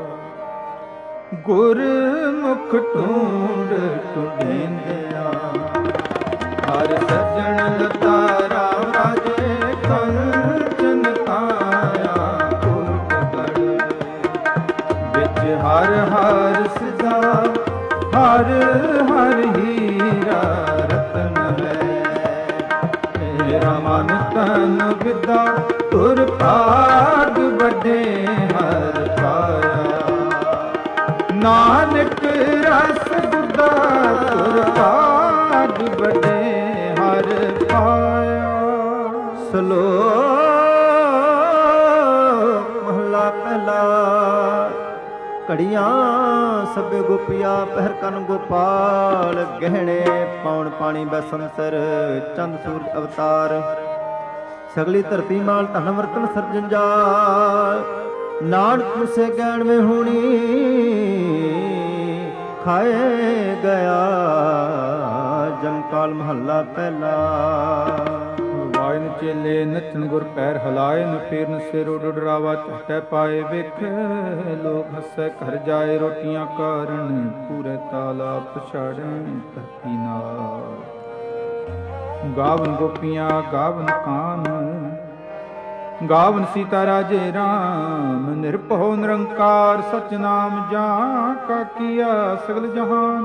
ਗੁਰਮੁਖ ਢੂੰਡ ਢੂੰਡਿਆ ਹਰ ਸੱਜਣ ਲਤਾ ਰਾਮ ਰਾਜੇ। ਕੰਚਨ ਕਾਇਆ ਕੋਟ ਗੜ ਵਿੱਚ ਹਰ ਹਰ ਸਿਧਾ ਹਰ ਹਰ ਹੀਰਾ ਰਤਨ ਲੈ। ਮੇਰਾ ਮਨ ਤਨ ਵਿਦਾ ਤੁਰ ਭਾਗ ਵੱਡੇ ਹਰ ਪਾਇਆ। ਨਾਨਕ ਰਸ ਗੁਦਾ ਤੁਰ ਭਾਗ ਵੱਡੇ ਹਰ ਪਾਇਆ। ਸ਼ਲੋਕ ਮਹਲਾ ਪਹਿਲਾ। ਘੜੀਆਂ ਸਭੇ ਗੋਪੀਆ ਪਹਿਰ ਕਨ ਗੋਪਾਲ। ਗਹਿਣੇ ਪੌਣ ਪਾਣੀ ਬੈਸੰਸਰ ਚੰਦ ਸੂਰਜ ਅਵਤਾਰ। ਸਗਲੀ ਧਰਤੀ ਮਾਲ ਧਨ ਵਰਤਨ ਸਰਜਨ ਜਾਲ। ਨਾਨਕ ਮੁਸੇ ਗੈਣ ਵਿੱਚ ਹੋਣੀ ਖਾਏ ਗਿਆ ਜਮਕਾਲ। ਮਹੱਲਾ ਪਹਿਲਾ। ਵਾਇਨ ਚੇਲੇ ਨੱਚਣ ਗੁਰ ਪੈਰ ਹਲਾਇਨ। ਫੇਰਨ ਸਿਰ ਉਡ ਰਾਵਾ ਝਟੈ ਪਾਏ ਵੇਖ। ਲੋਕ ਹੱਸੈ ਘਰ ਜਾਏ ਰੋਟੀਆਂ ਕਾਰਨ। ਪੂਰੇ ਤਾਲਾਬ ਪਛਾੜਨ ਧਰਤੀ ਨਾਲ। ਗਾਵਨ ਗੋਪੀਆਂ ਗਾਵਨ ਕਾਨ ਗਾਵਨ ਸੀਤਾ ਰਾਜੇ ਰਾਮ। ਨਿਰਭਉ ਨਿਰੰਕਾਰ ਸਚ ਨਾਮ ਜਾਂ ਕਾ ਕੀਆ ਸਗਲ ਜਹਾਨ।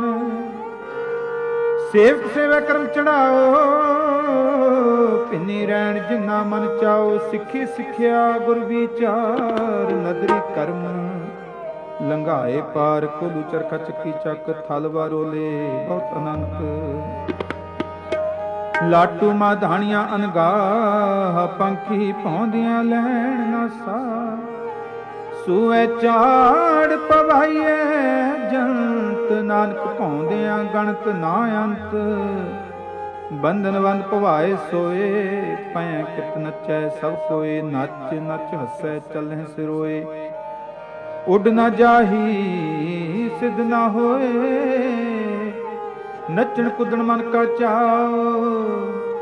ਸੇਵਕ ਸੇਵਾ ਕਰਮ ਚੜਾਓ ਪਿੰਨੀ ਰਹਿਣ ਜਿਨਾ ਮਨ ਚਾਓ। ਸਿੱਖੀ ਸਿੱਖਿਆ ਗੁਰ ਵਿਚਾਰ ਨਦਰੀ ਕਰਮ ਲੰਘਾਏ ਪਾਰ ਕੋਲੂ ਚਰਖਾ ਚੱਕੀ ਚੱਕ ਥਲ ਵਾਰੋਲੇ ਬਹੁਤ ਅਨੰਤ। ਲਾਟੂ ਮਾਧਾਣੀਆਂ ਅਨਗਾਹ ਪੰਖੀ ਪਾਉਂਦੀਆਂ ਲੈਣ ਨਾ ਸਾ। ਸੂਏ ਚਾੜ ਪਵਾਈਏ ਜੰਤ ਨਾਨਕ ਪਾਉਂਦਿਆਂ ਗਣਤ ਨਾ ਅੰਤ। ਬੰਧਨ ਬੰਦ ਭਵਾਏ ਸੋਏ ਪੈ ਕਿਤ ਨੱਚੈ ਸਭ ਕੋਏ। ਨੱਚ ਨੱਚ ਹੱਸੈ ਚੱਲਹਿ ਸਿਰੋਏ ਉੱਡ ਨਾ ਜਾਹੀ ਸਿੱਧ ਨਾ ਹੋਏ। ਨੱਚਣ ਕੁੱਦਣ ਮਨ ਕਾ ਚਾਓ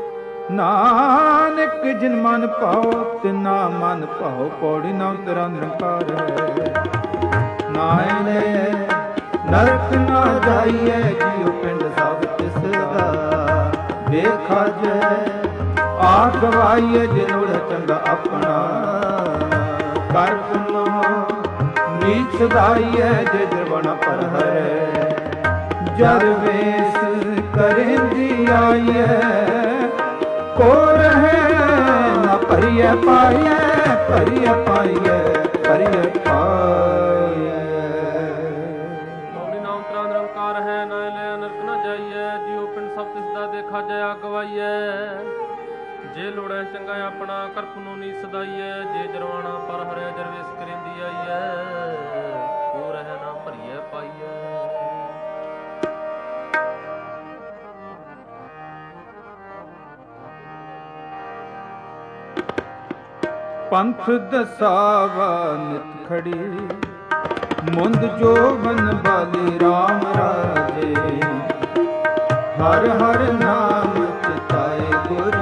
ਨਾਨਕ ਜਿਨ ਮਨ ਪਾਓ ਤਿਨਾ ਮਨ ਭਾਉ। ਪੌੜੀ ਨਾ ਤੇਰਾ ਨਿਰੰਕਾਰ ਹੈ ਨਾਇ ਲੈ ਨਰਕ ਨਾ ਜਾਈਏ ਜੀਉ ਪਿੰਡ ਸਭ ਤਿਸ ਦਾ। ਵੇਖਾ ਜੇ ਆ ਗਵਾਈਏ ਜਿਨੋੜ ਚੰਗਾ ਆਪਣਾ। ਕਰ ਪੁਨੋ ਨੀਚ ਸਦਾਈਏ ਜੇ ਜਰਵਣਾ ਪਰ ਹੈ। ਜਰ ਵੇਸ ਕਰੇਂਦੀ ਆਈਏ ਕੋ ਰਹੇ ਨਾ ਭਰੀਏ ਪਾਈਏ। ਭਰੀਏ ਪਾਈਏ ਭਰੀਏ ਪਾਈਏ। ਪੌੜੀ ਨਾਮ ਤੇਰਾ ਨਿਰੰਕਾਰ ਹੈ ਨਾ ਲੈ ਨਰਕ ਨਾ ਜਾਈਏ। ਜੀਉ ਪਿੰਡ ਸਭ ਤਿਸ ਦਾ ਦੇਖਾ ਜਇਆ ਗਵਾਈਏ। ਜੇ ਲੋੜੈ ਚੰਗਾ ਆਪਣਾ ਕਰ ਪੁਨੋ ਨੀ ਸਦਾਈਏ। ਜੇ ਜਰਵਾਣਾ ਪਰ ਹਰਿਆ ਜਰਵੇਸ ਕਰੇਂਦੀ ਆਈਏ ਕੋ ਰਹੇ ਨਾ ਭਰੀਏ ਪਾਈਏ। ਪੰਥ ਦਸਾਵਾ ਨਿਤ ਖੜੀ ਮੁੰਦ ਜੋਬਨ ਬਾਲੀ ਰਾਮ ਰਾਜੇ। ਹਰ ਹਰ ਨਾਮ ਚਿਤਾਏ ਗੁਰ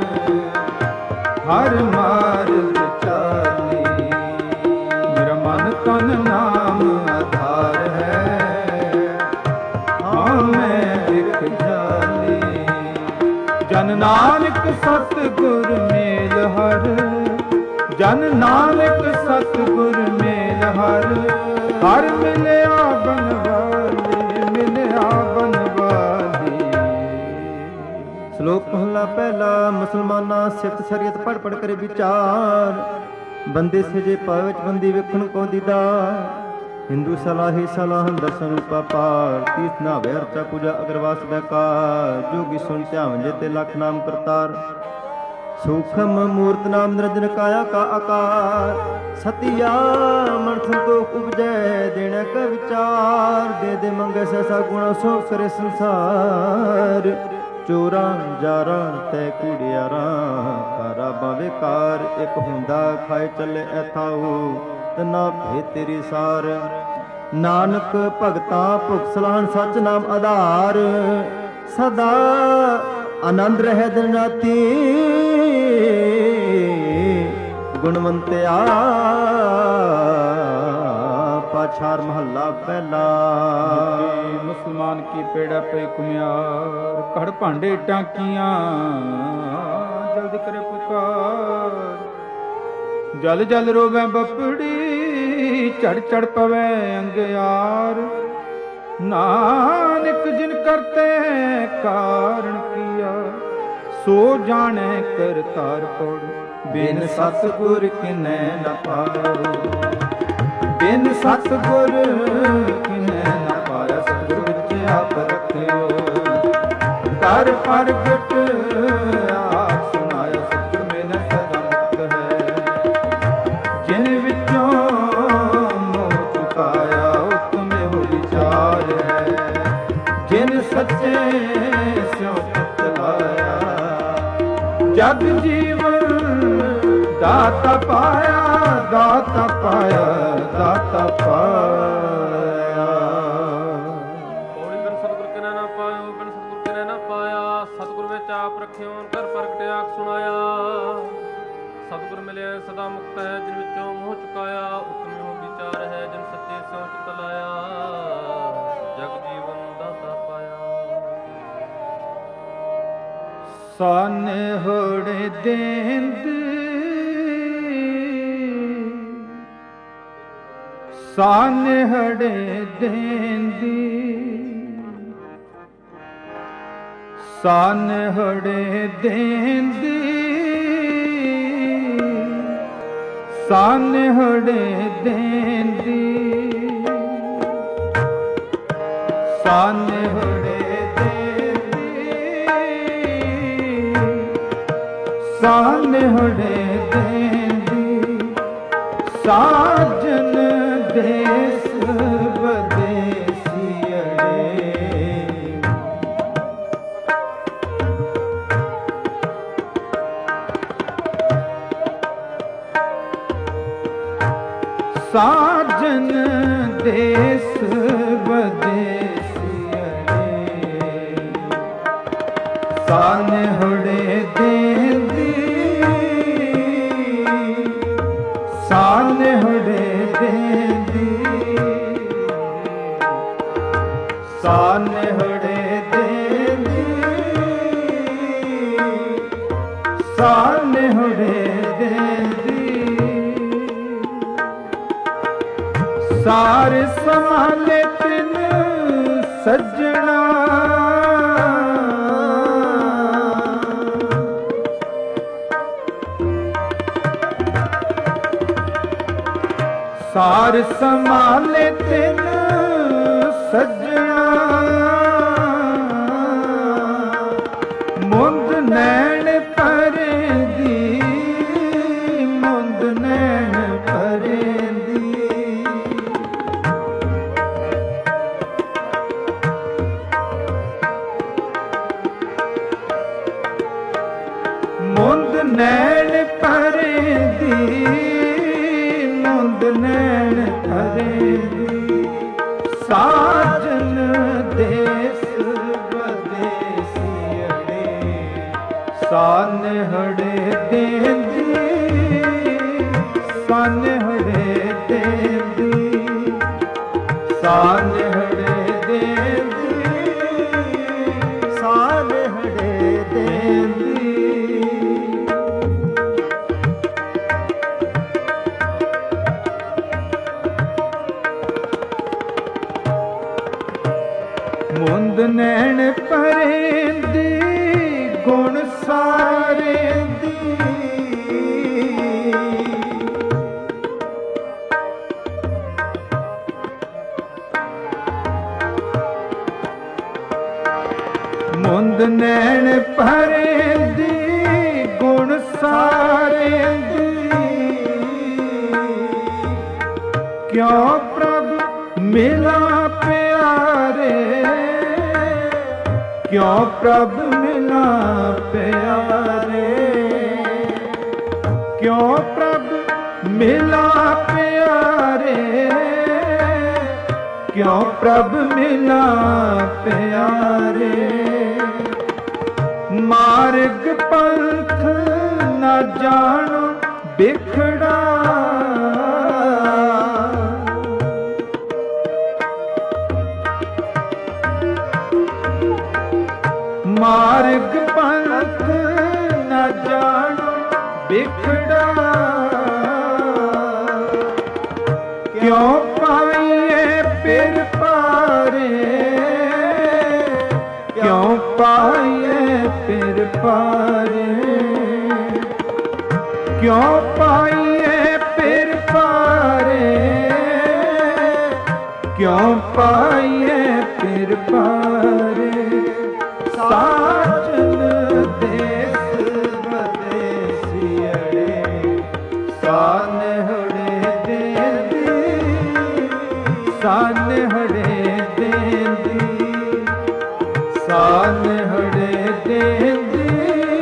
ਹਰ ਮਾਰਗ ਚਾਲੀ। ਮੇਰਾ ਮਨ ਤਨ ਨਾਮ ਆਧਾਰ ਹੈ ਹਾਂ ਮੈਂ ਵਿਖ ਜਾਲੀ। ਜਨ ਨਾਨਕ ਸਤਿਗੁਰ ਮੇਲ ਹਰ। ਜਨ ਨਾਨਕ ਸਤਿਗੁਰ ਮੇਲ ਹਰ। ਹਰ ਮਿਲਿਆ ਬਨਵਾਲੀ ਮਿਲਿਆ ਬਨਵਾਲੀ। ਸ਼ਲੋਕ ਪਹਿਲਾ ਪਹਿਲਾ ਮੁਸਲਮਾਨਾਂ ਸਿਫਤ ਸ਼ਰੀਅਤ ਪੜ ਪੜ ਕਰੇ ਵਿਚਾਰ। ਬੰਦੇ ਸਜੇ ਪਾਵੇ ਵਿੱਚ ਬੰਦੀ ਵੇਖਣ ਕੋ ਦੀਦਾਰ। ਹਿੰਦੂ ਸਲਾਹੀ ਸਲਾਹਨ ਦਰਸ਼ਨ ਰੂਪਾ ਪਾਰ। ਤੀਰਥ ਨਾ ਵੇ ਅਰਚਾ ਪੂਜਾ ਅਗਰਵਾਸ ਬੈਕਾਰ। ਜੋਗੀ ਸੁਣ ਧਿਆਨ ਜੇ ਤੇ ਲੱਖ ਨਾਮ ਕਰਤਾਰ। ਸੂਖਮ ਮੂਰਤ ਨਾਮ ਨਿਰੰਜਨ ਕਾਇਆ ਕਾ ਆਕਾਰ। ਸਤਿਆ ਮਨ ਸੰਤੋਖ ਉਪਜੈ ਦੇਣਾ ਕਾ ਵਿਚਾਰ। ਦੇ ਦੇ ਮੰਗੇ ਸੈਸਾ ਗੁਣਾ ਸੋ ਕਰੇ ਸੰਸਾਰ। ਚੋਰਾਂ ਜਾਰਾਂ ਤੈ ਕੁੜਿਆਰਾਂ ਕਾਰਾ ਬਾਵੇ ਕਾਰ। ਇੱਕ ਹੁੰਦਾ ਖਾਏ ਚੱਲੇ ਐਥਾਉ ਤਨਾ ਭੇ ਤੇਰੀ ਸਾਰ। ਨਾਨਕ ਭਗਤਾਂ ਭੁਖ ਸਲਾਹਨ ਸੱਚ ਨਾਮ ਆਧਾਰ। ਸਦਾ ਆਨੰਦ ਰਹਿ ਦਿਨ ਰਾਤੀ ਗੁਣਵੰਤਿਆ। ਪਾਛਾਰ ਮਹੱਲਾ ਪਹਿਲਾ। ਮੁਸਲਮਾਨ ਕੀ ਪੇੜਾ ਪੇ ਕੁਮਿਆਰ। ਘੜ ਭਾਂਡੇ ਟਾਂਕੀਆਂ ਜਲਦ ਕਰੇ ਪੁਕਾਰ। ਜਲ ਜਲ ਰੋਵੇ ਬਪੜੀ ਚੜ ਚੜ ਪਵੇ ਅੰਗਿਆਰ। ਨਾਨਕ ਜਿਨ ਕਰਤੇ ਕਾਰਣ ਕੀਆ ਸੋ ਜਾਣੈ ਕਰਤਾਰ ਪੜ। ਬਿਨ ਸਤਿਗੁਰ ਕਿਨੈ ਨ ਪਾਇਓ। ਬਿਨ ਸਤਿਗੁਰ ਕਿਨੈ ਨ ਪਾਇਆ। ਸਤਿਗੁਰ ਵਿੱਚ ਆਪ ਰਖਿਓ। ਕਰ ਪ੍ਰਗਟ ਆਪ ਸੁਨਾਇਆ। ਸਤਿਗੁਰ ਮੇਨ ਸਦਾ ਮੁਕਤ ਹੈ। ਜਿਨ ਵਿੱਚੋਂ ਮੋਹ ਚੁਕਾਇਆ ਉਤਮ ਇਹੋ ਵਿਚਾਰ ਹੈ। ਜਿਨ ਸੱਚੇ ਸਿਉ ਚਿਤ ਲਾਇਆ ਜਗ ਜੀਵਨ ਦਾਤਾ ਪਾਇਆ। ਦਾਤਾ ਪਾਇਆ ਦਾਤਾ ਪਾਇਆ। ਪੌੜੀ ਬਿਨ ਸਤਿਗੁਰ ਕਿਨੈ ਨਾ ਪਾਇਓ। ਬਿਨ ਸਤਿਗੁਰ ਕਿਨੈ ਨਾ ਪਾਇਆ। ਸਤਿਗੁਰ ਵਿੱਚ ਆਪ ਰਖਿਓ ਕਰ ਪ੍ਰਗਟ ਆਖ ਸੁਣਾਇਆ। ਸਤਿਗੁਰ ਮਿਲਿਆ ਸਦਾ ਮੁਕਤ ਹੈ। ਜਿਨ ਵਿੱਚੋਂ ਮੋਹ ਚੁਕਾਇਆ ਉਤਮ ਇਹੋ ਵਿਚਾਰ ਹੈ। ਜਿਨ ਸੱਚੇ ਸਿਉ ਚਿਤ ਲਾਇਆ ਜਗ ਜੀਵਨ ਦਾਤਾ ਪਾਇਆ। ਸਾਨੇ ਹੋੜੇ ਦੇਂਦ ਸਾਨੇ ਹੜੇ ਦੇਂਦੀ। ਸਾਨੇ ਹੜੇ ਦੇਂਦੀ। ਸਾਨੇ ਹੜੇ ਦੇਂਦੀ। ਸਾਨਿਹੜੇ ਦੇਂਦੀ, ਸਾਨਿਹੜੇ ਦੇਂਦੀ, ਸਾਜਨ ਦੇਸ ਸਾਜਨ ਦੇਸ ਬਦੇਸੀਏ, ਸਾਨਿਹੜੇ ਦੇਂਦੀ, ਸਾਨਿਹੜੇ ਦੇਂਦੀ, ਸਾਨਿਹੜੇ ਦੇਂਦੀ, ਸਾਨਿਹੜੇ ਦੇਂਦੀ, ਸਾਰ ਸੰਭਾਲੇ ਤਿਨ ਸੱਜਣਾ, ਸਾਰ ਸੰਭਾਲੇ ਤਿਨ ਸੱਜਣਾ, ਮੁੰਦ ਨੈਣ ਭਰੇਂਦੀ, ਮੁੰਦ ਨੈਣ ਭਰੇਂਦੀ, ਮੁੰਦ ਨੈਣ ਭਰੇਂਦੀ, ਮੁੰਦ ਨੈਣ ਭਰੇਂਦੀ, ਸਾਜਨ ਦੇਸ ਬਦੇਸੀਏ, ਸਾਨਿਹੜੇ ਦੇਂਦੀ, ਸਾਨਿਹੜੇ ਦੇਂਦੀ, ਸਾਨਿਹੜੇ ਦੇਂਦੀ, ਸਾਨਿਹੜੇ ਦੇਂਦੀ, ਮੁੰਦ ਨੈਣ ਭਰੇਂਦੀ, ਗੁਣ ਸਾਰੇਂਦੀ, ਮੁੰਦ ਨੈਣ ਭਰੇਂਦੀ, ਗੁਣ ਸਾਰੇਂਦੀ, ਕਿਉ ਪ੍ਰਭ ਮਿਲਾ ਪਿਆਰੇ, ਕਿਉ ਪ੍ਰਭ ਮਿਲਾ ਪਿਆਰੇ, ਕਿਉ ਪ੍ਰਭ ਮਿਲਾ ਪਿਆਰੇ, ਕਿਉ ਪ੍ਰਭ ਮਿਲਾ ਪਿਆਰੇ, ਮਾਰਗ ਪੰਥ ਨਾ ਜਾਣੋ ਬਿਖੜਾ, ਮਾਰਗ ਪੰਥ ਨਾ ਜਾਣੋ ਬਿਖੜਾ, ਕਿਉ ਪਾਈਏ ਪਿਰ ਪਾਰੇ, ਕਿਉ ਪਾਈਏ ਪਿਰ ਪਾਰੇ, ਕਿਉ ਪਾਈਏ ਪਿਰ ਪਾਰੇ, ਕਿਉ ਪਾਈਏ ਪਿਰ ਪਾਰੇ, ਸਾਜਨ ਦੇਸ ਬਦੇਸੀਏ, ਸਾਨਿਹੜੇ ਦੇਂਦੀ, ਸਾਨਿਹੜੇ ਦੇਂਦੀ, ਸਾਨਿਹੜੇ ਦੇਂਦੀ,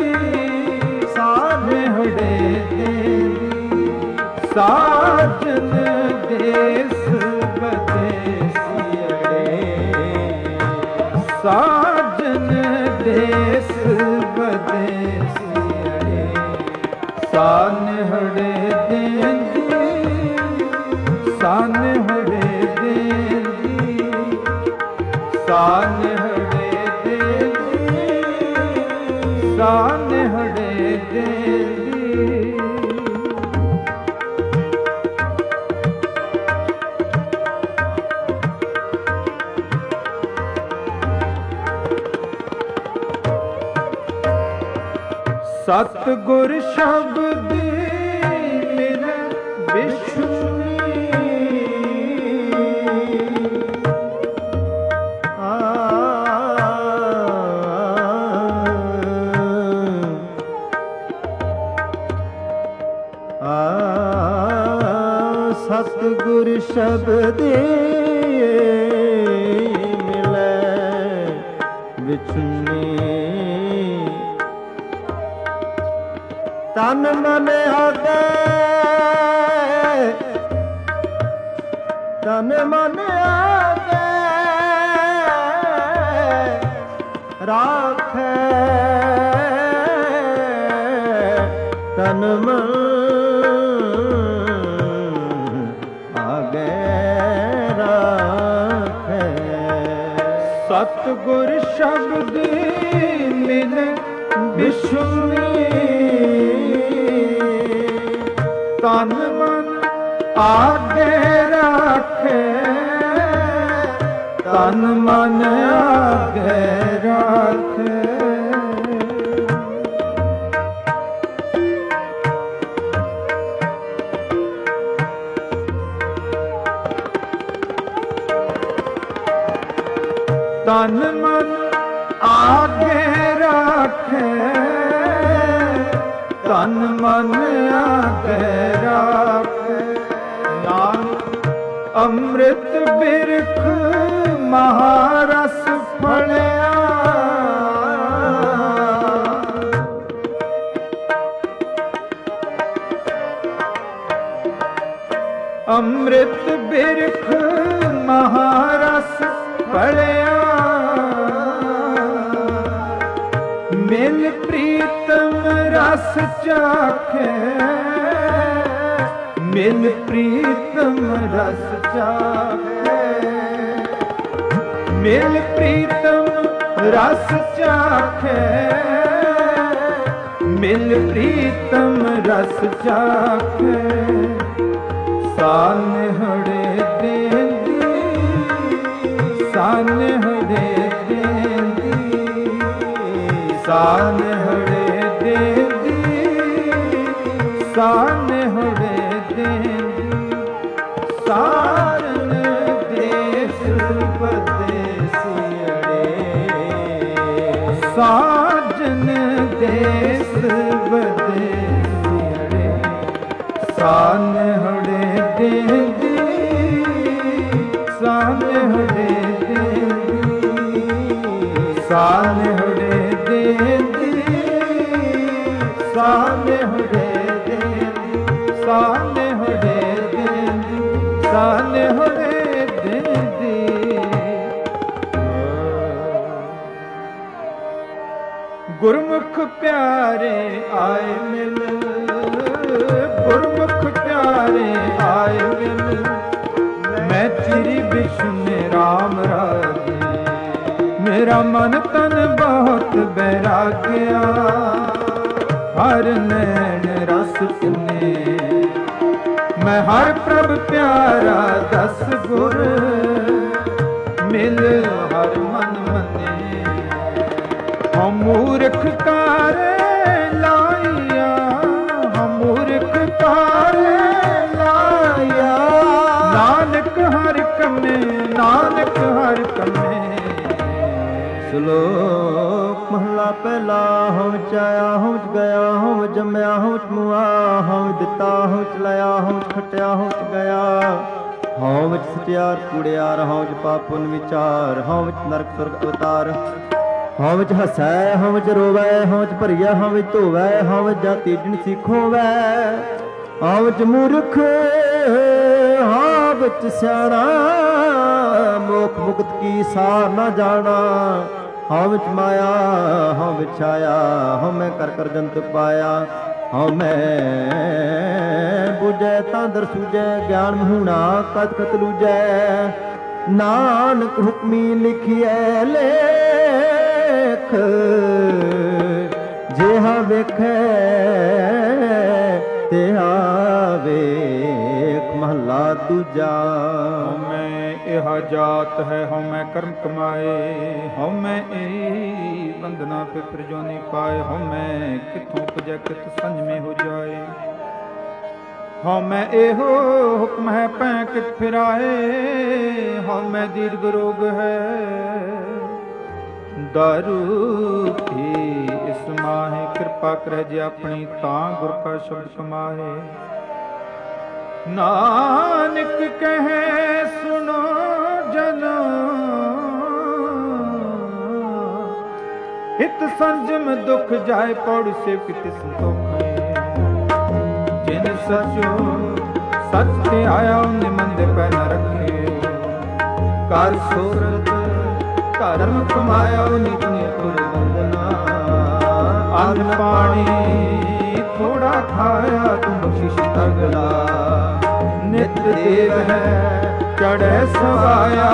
ਸਾਨਿਹੜੇ ਦੇਂਦੀ, ਸਾਜਨ ਦੇਸ ਬਦੇਸੀਏ, ਸਾਜਨ ਦੇਸ ਬਦੇਸੀਏ, ਸਾਨਿਹੜੇ ਦੇਂਦੀ, ਸਾਨਿਹੜੇ ਦੇਂਦੀ, ਸਾਨਿਹੜੇ ਦੇਂਦੀ, ਸਾਨਿਹੜੇ ਦੇਂਦੀ। ਸਤਿਗੁਰ ਸ਼ਬਦ ਮਿਲ ਬਿਸ਼ੁਨੀ, ਆ ਸਤਿਗੁਰ ਸ਼ਬਦੇ ਮਿਲੈ ਵਿਛੁਨੀ ਤਨ ਮਨ ਆਗੇ ਤਨ ਮਨ ਆਗੇ ਰਾਖੈ ਤਨ ਮਨ ਆਗੇ ਰਾਖੈ ਸਤਿਗੁਰ ਸ਼ਬਦ ਮਿਲ ਵਿਛੁਨੀ ਤਨ ਮਨ ਆਗੇ ਰਾਖੇ ਤਨ ਮਨ ਆਗੇ ਰਾਖੇ ਤਨ ਮਨ ਆਗੇ ਰਾਖੇ ਤਨ ਮਨ ਆਗੇ ਰਾਖੇ ਨਾਨਕ ਅੰਮ੍ਰਿਤ ਬਿਰਖ ਮਹਾਰਸ ਫਲਿਆ ਅੰਮ੍ਰਿਤ ਬਿਰਖ ਮਹਾਰਸ ਫਲਿਆ ਮਿਲ ਪ੍ਰੀਤਮ ਰਸ ਚਾਖੇ ਮਿਲ ਪ੍ਰੀਤਮ ਰਸ ਚਾਖੇ ਮਿਲ ਪ੍ਰੀਤਮ ਰਸ ਚਾਖੇ ਮਿਲ ਪ੍ਰੀਤਮ ਰਸ ਚਾਖੇ ਸਾਨਹੜੇ ਦੇਂਦੀ ਸਾਨਹੜੇ ਦੇਂਦੀ ਸਾਨਹੜੇ ਦੇਂਦੀ ਸਾਨਹੜੇ ਦੇਂਦੀ ਸਾਰਨ ਦੇਸ ਪਰਦੇਸੀੜੇ ਸਾਜਨ ਦੇਸ ਪਰਦੇਸੀੜੇ ਸਾਨਹੜੇ ਦੇਂਦੀ ਸਾਨਹੜੇ ਦੇਂਦੀ ਸਾਨਹੜੇ ਦੇਂਦੀ ਸਾਨਹੜੇ ਦੇਂਦੀ ਸਾਨਹੜੇ ਦੇਂਦੀ ਸਾਨਹੜੇ ਦੇਂਦੀ ਗੁਰਮੁਖ ਪਿਆਰੇ ਆਏ ਮਿਲ ਗੁਰਮੁਖ ਪਿਆਰੇ ਆਏ ਮਿਲ ਮੈਂ ਚਿਰੀ ਬਿਸ਼ਨੇ ਰਾਮ ਰਾਜੇ ਮੇਰਾ ਮਨ ਤਨ ਬਹੁਤ ਬੈਰਾਗਿਆ ਹਰ ਨੈਣ ਰਸ ਪੁਨੇ ਮੈਂ ਹਰ ਪ੍ਰਭ ਪਿਆਰਾ ਦਸ ਗੁਰ ਮਿਲ ਹਰ ਮਨ ਮਨੇ ਹਉ ਮੂਰਖ ਕਾਰੇ ਲਾਇਆ ਹਉ ਮੂਰਖ ਕਾਰੇ ਲਾਇਆ ਨਾਨਕ ਹਰ ਕੰਮੇ ਨਾਨਕ ਹਰ ਕੰਮੇ ਸ਼ਲੋਕ ਮਹਲਾ ਪਹਿਲਾ ਹਉ ਚ ਆਇਆ ਹਉ ਚ ਗਿਆ ਹਉ ਜੰਮਿਆ ਹਉ ਚ ਮੁਆ ਹਉ ਦਿੱਤਾ ਹਉ ਚ ਲਿਆ ਹਉ ਚ ਖਟਿਆ ਹਉ ਚ ਗਿਆ ਹਉ ਵਿੱਚ ਸਚਿਆਰ ਕੂੜਿਆਰ ਹਉ ਚ ਪਾਪ ਪੁੰਨ ਵਿਚਾਰ ਹਉ ਵਿੱਚ ਨਰਕ ਸੁਰਗ ਅਵਤਾਰ ਹਉ ਵਿੱਚ ਹਸੈ ਹਉ ਵਿੱਚ ਰੋਵੈ ਹਉ ਵਿੱਚ ਭਰੀਆ ਹਉ ਵਿੱਚ ਧੋਵੈ ਹਉ ਵਿੱਚ ਜਾਤੀ ਜਿਣਸੀ ਖੋਵੈ ਹਉ ਵਿੱਚ ਮੂਰਖ ਹਉ ਵਿੱਚ ਸਿਆਣਾ ਮੋਖ ਮੁਕਤ ਕੀ ਸਾਰ ਨਾ ਜਾਣਾ ਹਉ ਵਿੱਚ ਮਾਇਆ ਹਉ ਵਿੱਚ ਛਾਇਆ ਹਉ ਮੈਂ ਕਰ ਕਰ ਜੰਤ ਪਾਇਆ ਹਉ ਮੈਂ ਬੁਝੈ ਤਾਂ ਦਰ ਸੂਝੈ ਗਿਆਨ ਮਹੂਣਾ ਕਤ ਕਤ ਲੂਝੈ ਨਾਨਕ ਹੁਕਮੀ ਲਿਖਿਐ ਲੇਖ ਜਿਹਾ ਵੇਖੈ ਤਿਹਾ ਵੇਖ ਮਹਲਾ ਦੂਜਾ ਹਉਮੈ ਇਹ ਜਾਤ ਹੈ ਹਉਮੈ ਕਰਮ ਕਮਾਏ ਹਉਮੈ ਏ ਬੰਧਨਾ ਫਿਕਰ ਜੋਨੀ ਪਾਏ ਹਉਮੈ ਕਿਥੋਂ ਪੁਜੈ ਕਿਤ ਸੰਜਮੇ ਹੋ ਜਾਏ ਹਉਮੈ ਇਹੋ ਹੁਕਮ ਹੈ ਪੈ ਕਿਤ ਫਿਰਾਏ ਹਉਮੈ ਦੀਰਘ ਰੋਗ ਹੈ ਦਾਰੂ ਕੀ ਇਸ ਮਾਹੇ ਕਿਰਪਾ ਕਰੈ ਜੇ ਆਪਣੀ ਤਾਂ ਗੁਰ ਕਾ ਸ਼ਬਦ ਕਮਾਏ ਨਾਨਕ ਨਾਨਕ ਕਹੇ ਸੁਨੋ ਜਨੋ, ਹਿਤ ਸੰਜਮ ਦੁਖ ਜਾਏ ਪੌੜੀ ਸੇਵ ਕਿਤੇ ਸੰਤੋਖੇ। ਜਿਨ ਸਚੋ ਸਚ ਤੇ ਆਇਆ ਉਹਨੇ ਮੰਦੇ ਪੈ ਨ ਰੱਖੇ, ਕਰ ਸੂਰਤ ਧਰਮ ਕਮਾਇਆ ਉਹਨੇ ਦੁਨੀਆ ਤੁਰ ਵੰਦਨਾ। ਅੰਨ ਪਾਣੀ ਥੋੜਾ ਖਾਇਆ ਤੂੰ ਬਖਸ਼ਿਸ਼ ਤਗੜਾ, ਨਿਤ ਦੇਵ ਹੈ ਚੜ੍ਹੇ ਸਵਾਇਆ।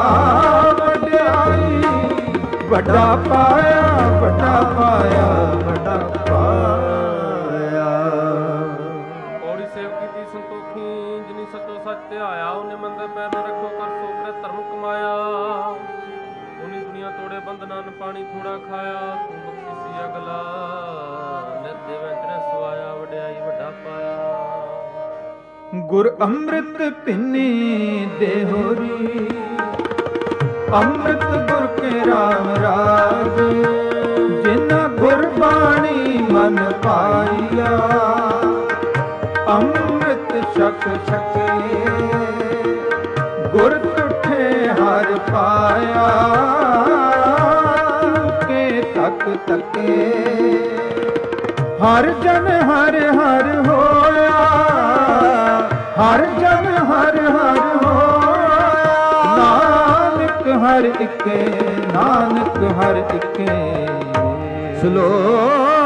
ਵਡਿਆਈ ਵੱਡਾ ਪਾਇਆ, ਵੱਡਾ ਪਾਇਆ, ਵੱਡਾ ਪਾਇਆ। ਪੌੜੀ ਸੇਵ ਕੀਤੀ ਸੰਤੋਖੀ, ਜਿਨੀ ਸਚੋ ਸੱਚ ਤੇ ਆਇਆ ਉਹਨੇ ਮੰਦੇ ਪੈਰ ਨ ਰੱਖੋ, ਕਰ ਸੋਕਰੇ ਧਰਮ ਕਮਾਇਆ। ਉਹਨੀ ਦੁਨੀਆ ਤੋੜੇ ਬੰਧਨਾਂ ਨੂੰ ਪਾਣੀ ਥੋੜਾ ਖਾਇਆ, ਤੂੰ ਬਖਸ਼ਿਸ਼ੀ ਅਗਲਾ। ਨਿਤ ਦੇਵੈ ਚੜ੍ਹੇ ਸਵਾਇਆ, ਵਡਿਆਈ ਵੱਡਾ ਪਾਇਆ। ਗੁਰ ਅੰਮ੍ਰਿਤ ਭਿੰਨੀ ਦੇਹੋਰੀ, ਅੰਮ੍ਰਿਤ ਗੁਰ ਕੇ ਰਾਮ ਰਾਜ। ਜਿਨਾ ਗੁਰਬਾਣੀ ਮਨ ਪਾਈਆ, ਅੰਮ੍ਰਿਤ ਛਕ ਛਕੇ। ਗੁਰ ਤੁਠੇ ਹਰ ਪਾਇਆ, ਕੇ ਤਕ ਤਕੇ। ਹਰ ਜਨ ਹਰ ਹਰ ਹੋਇਆ, ਹਰ ਜਨ ਹਰ ਹਰ ਹੋਇਆ। ਨਾਨਕ ਹਰ ਇਕੇ, ਨਾਨਕ ਹਰ ਇਕੇ। ਸ਼ਲੋਕ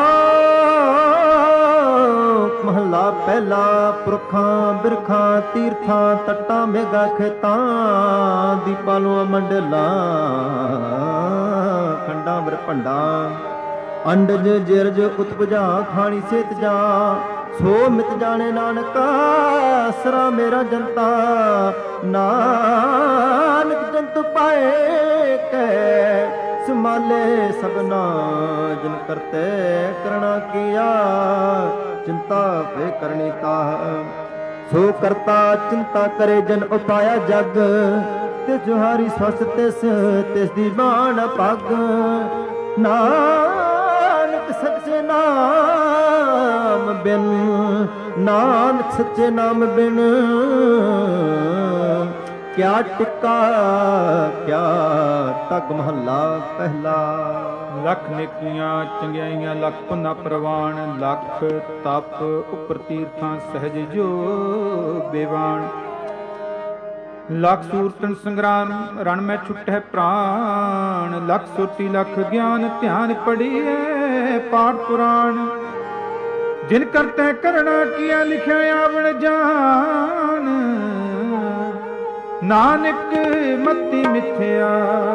ਮਹਲਾ ਪਹਿਲਾ। ਪੁਰਖਾਂ ਬਿਰਖਾਂ ਤੀਰਥਾਂ ਤੱਟਾਂ ਮੇਗਾ ਖੇਤਾਂ, ਦੀਪਾਲੋਂ ਮੰਡਲਾਂ ਖੰਡਾਂ ਬਰਪੰਡਾਂ। ਅੰਡਜ ਜਿਰਜ ਉਤਪਜਾ ਖਾਣੀ ਸੇਤ ਜਾ, ਸੋ ਮਿਤ ਜਾਣੇ ਨਾਨਕਾ ਸਰਾ ਮੇਰਾ ਜਨਤਾ। ਨਾਨਕ ਜੰਤੁ ਪਾਏ ਕੈ ਸੰਭਾਲੇ ਸਭਨਾ, ਜਿਨ ਕਰਤੇ ਕਰਣਾ ਕੀਆ ਚਿੰਤਾ ਪੇ ਕਰਨੀ ਤਾਹ। ਸੋ ਕਰਤਾ ਚਿੰਤਾ ਕਰੇ ਜਨ ਉਪਾਇਆ ਜਗ, ਤਿਸ ਜੁਹਾਰੀ ਸਵਸ ਤਿਸ ਤਿਸ ਦੀ ਬਾਣ ਪੱਗ। ਨਾਨਕ ਸੱਚੇ ਨਾਮ ਬਿਨ, ਨਾਨਕ ਸੱਚੇ ਨਾਮ ਬਿਨ ਕਿਆ ਟਿਕਾ ਕਿਆ ਤਗ। ਮਹੱਲਾ ਪਹਿਲਾ। ਲੱਖ ਨੇਕੀਆਂ ਚੰਗਿਆਈਆਂ ਲੱਖ ਪੁੰਨਾ ਪ੍ਰਵਾਨ, ਲੱਖ ਤਪ ਉਪਰ ਤੀਰਥਾਂ ਸਹਿਜ ਜੋ ਬੇਵਾਨ। ਲੱਖ ਸੂਰਤਨ ਸੰਗਰਾਮ ਰਣ ਮੈਂ ਛੁਟੈ ਪ੍ਰਾਣ, ਲੱਖ ਸੋਟੀ ਲੱਖ ਗਿਆਨ ਧਿਆਨ ਪੜੀਏ ਪਾਠ ਪੁਰਾਣ। ਜਿਨ ਕਰਤੇ ਕਰਣਾ ਕੀਆ ਲਿਖਿਆ ਆਵਣ ਜਾਨ, ਨਾਨਕ ਮਤੀ ਮਿਥਿਆ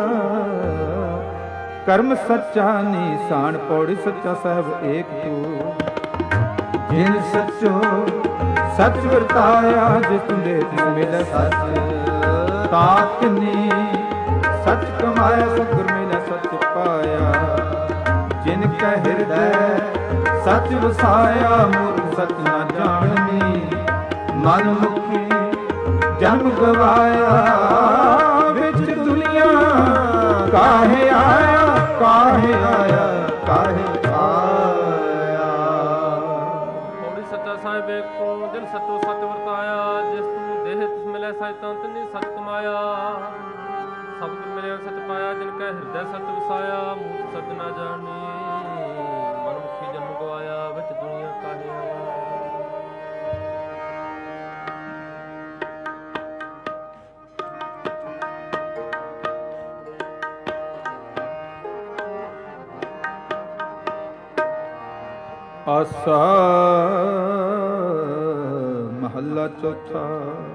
ਕਰਮ ਸੱਚਾ ਨਿਸ਼ਾਨ। ਪੌੜੀ ਸੱਚਾ ਸਾਹਿਬ ਏਕ ਤੂੰ, ਜਿਨ ਸੱਚੋ ਸੱਚ ਵਰਤਾਇਆ। ਜਿਸ ਤੁੰਦੇ ਤਿਸ ਮਿਲੈ ਸੱਚ, ਤਾਕ ਨੇ ਸੱਚ ਕਮਾਇਆ। ਸਤਿਗੁਰ ਮਿਲੈ ਸੱਚ ਪਾਇਆ, ਜਿਨ ਕੈ ਹਿਰਦੈ ਸੱਚ ਵਸਾਇਆ। ਮੂਰਖ ਸੱਚ ਨਾ ਜਾਣਨੀ, ਮਨ ਮੁਖੀ ਜਨਮ ਗਵਾਇਆ। ਵਿੱਚ ਦੁਨੀਆ ਕਾਹੇ ਆਇਆ, ਕਾਹੇ ਆਇਆ, ਕਾਹੇ ਆਇਆ। ਪੌੜੀ ਸੱਚਾ ਸਾਹਿਬ ਏਕ ਤੂੰ, ਜਿਨ ਸੱਚੋ ਸੱਚ ਵਰਤਾਇਆ। ਜਿਸ ਤੂੰ ਦੇਹ ਤਿਸ ਮਿਲੈ ਸੱਚ, ਤਾਂ ਤਿਨੇ ਸੱਚ ਕਮਾਇਆ। ਸਤਿਗੁਰ ਮਿਲਿਆ ਸੱਚ ਪਾਇਆ, ਜਿਨ ਕੈ ਹਿਰਦੈ ਸੱਚ ਵਸਾਇਆ। ਮੂਰਖ ਸੱਚ ਨਾ ਜਾਣੀ, ਮਨ ਮੁਖੀ ਜਨਮ ਗਵਾਇਆ। ਵਿੱਚ ਦੁਨੀਆ ਕਾਹੇ ਆਇਆ। ਆਸਾ ਮਹੱਲਾ ਚੌਥਾ।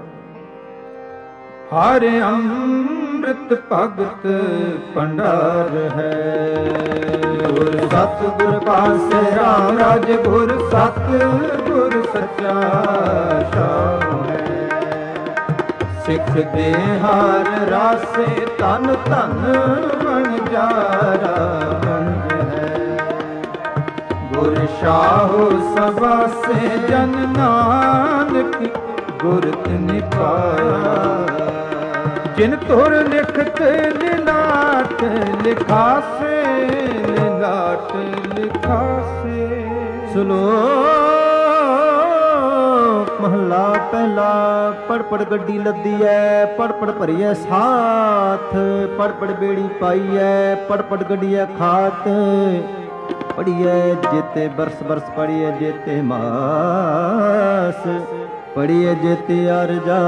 ਹਰ ਅੰਮ੍ਰਿਤ ਭਗਤ ਭੰਡਾਰ ਹੈ, ਗੁਰ ਸਤਿਗੁਰ ਪਾਸੇ ਰਾਮ ਰਾਜ। ਗੁਰ ਸਤਿਗੁਰ ਸੱਚਾ ਸ਼ਾਮ ਹੈ, ਸਿੱਖ ਦੇ ਹਰ ਰਾਸੇ ਤਨ ਧਨ ਬਣ ਜਾਰਾ ਬੰਜ ਹੈ। ਗੁਰ ਸ਼ਾਹੋ ਸਵਾਸੇ ਜਨ ਨਾਨਕ ਗੁਰ ਤਿਨਿ ਪਾਇਆ। ਜਿਨ ਤੁਰ ਲਿਖਤ ਲਿਲਾਟ ਲਿਖਾਸੇ, ਲਿਲਾਟ ਲਿਖਾਸੇ। ਸ਼ਲੋਕ ਮਹਲਾ ਮਹੱਲਾ ਪਹਿਲਾ। ਪੜ ਪੜ ਗੱਡੀ ਲੱਦੀ ਐ, ਪੜ ਪੜ ਭਰੀਐ ਸਾਥ, ਪੜ ਪੜ ਬੇੜੀ ਪਾਈਐ, ਪੜ ਪੜ ਗੱਡੀਐ ਖਾਤ। ਪੜੀਐ ਜੇਤੇ ਬਰਸ ਬਰਸ, ਪੜੀਐ ਜੇਤੇ ਮਾਸ, ਪੜੀਐ ਜੇਤੇ ਅਰਜਾ,